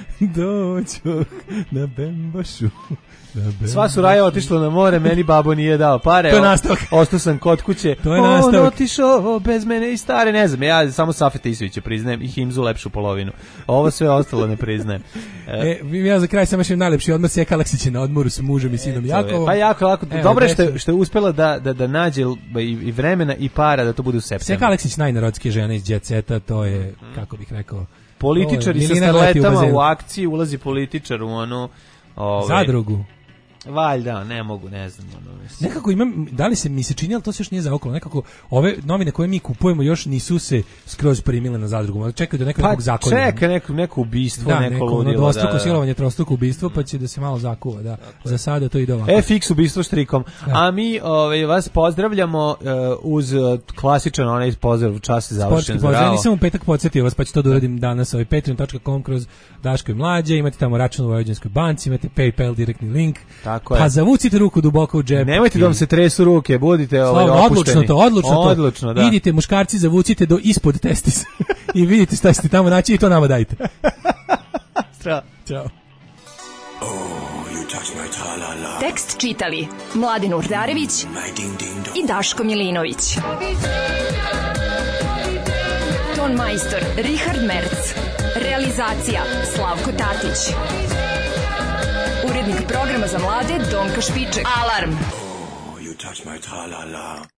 dođoh na Bembašu. Sva su raja otišla na more, meni babo nije dao pare. To je nastavak. Ostao sam kod kuće. To je nastavak. On otišao bez mene i stare, ne znam, ja samo Safeta Isovića priznajem i Himzu lepšu polovinu. Ovo sve ostalo ne priznajem. E, ja za kraj samo još najlepši odmor, Sjeka Aleksića na odmoru sa mužem i sinom Jakovom. Pa jako, lako. Dobro je što, što je uspela da, da, da nađe i, i vremena i para da to bude u septembru. Sjeka Aleksić najnarodskija žena iz Jet Seta, to je, kako bih rekao, političari sa starletama u, u akciji, ulazi političar u onu Ove, zadrugu. Valjda, ne mogu, ne znam. Ono, nekako imam, da li se mi se čini, ali to se još nije zaokolo, nekako ove novine koje mi kupujemo još nisu se skroz primile na zadrugu, čekaju da nekog pa, zakona. Pa čeka neko, neko ubistvo, da, neko, neko ludilo. Da, dvostruko da, silovanje, trostruko ubistvo, pa će da se malo zakuva, da. Za sada to ide ovako. F X ubistvo štrikom. Da. A mi ove, vas pozdravljamo uh, uz klasičan onaj pozdrav, čas je završen. Sportski pozdrav, nisam u petak podsjetio vas, pa ću to da uradim danas, ovaj patreon dot com kroz Daško i Mlađe, imate tamo račun u Vojvođanskoj banci, imate PayPal direktni link. Tako je. Pa zavucite ruku duboko u džep. Nemojte da vam se tresu ruke, budite ovaj opušteni. Odlučno to, odlučno to. Odlučno, da. Idite muškarci, zavucite do ispod testisa i vidite šta ćete tamo naći i to nama dajte. Ćao. Ćao. Tekst čitali Mladin Urdarević i Daško Milinović. Ton majstor Richard Merc. Realizacija Slavko Tatić. Urednik programa za mlade Donka Špiček. Alarm! Oh, you touch my tra-la-la.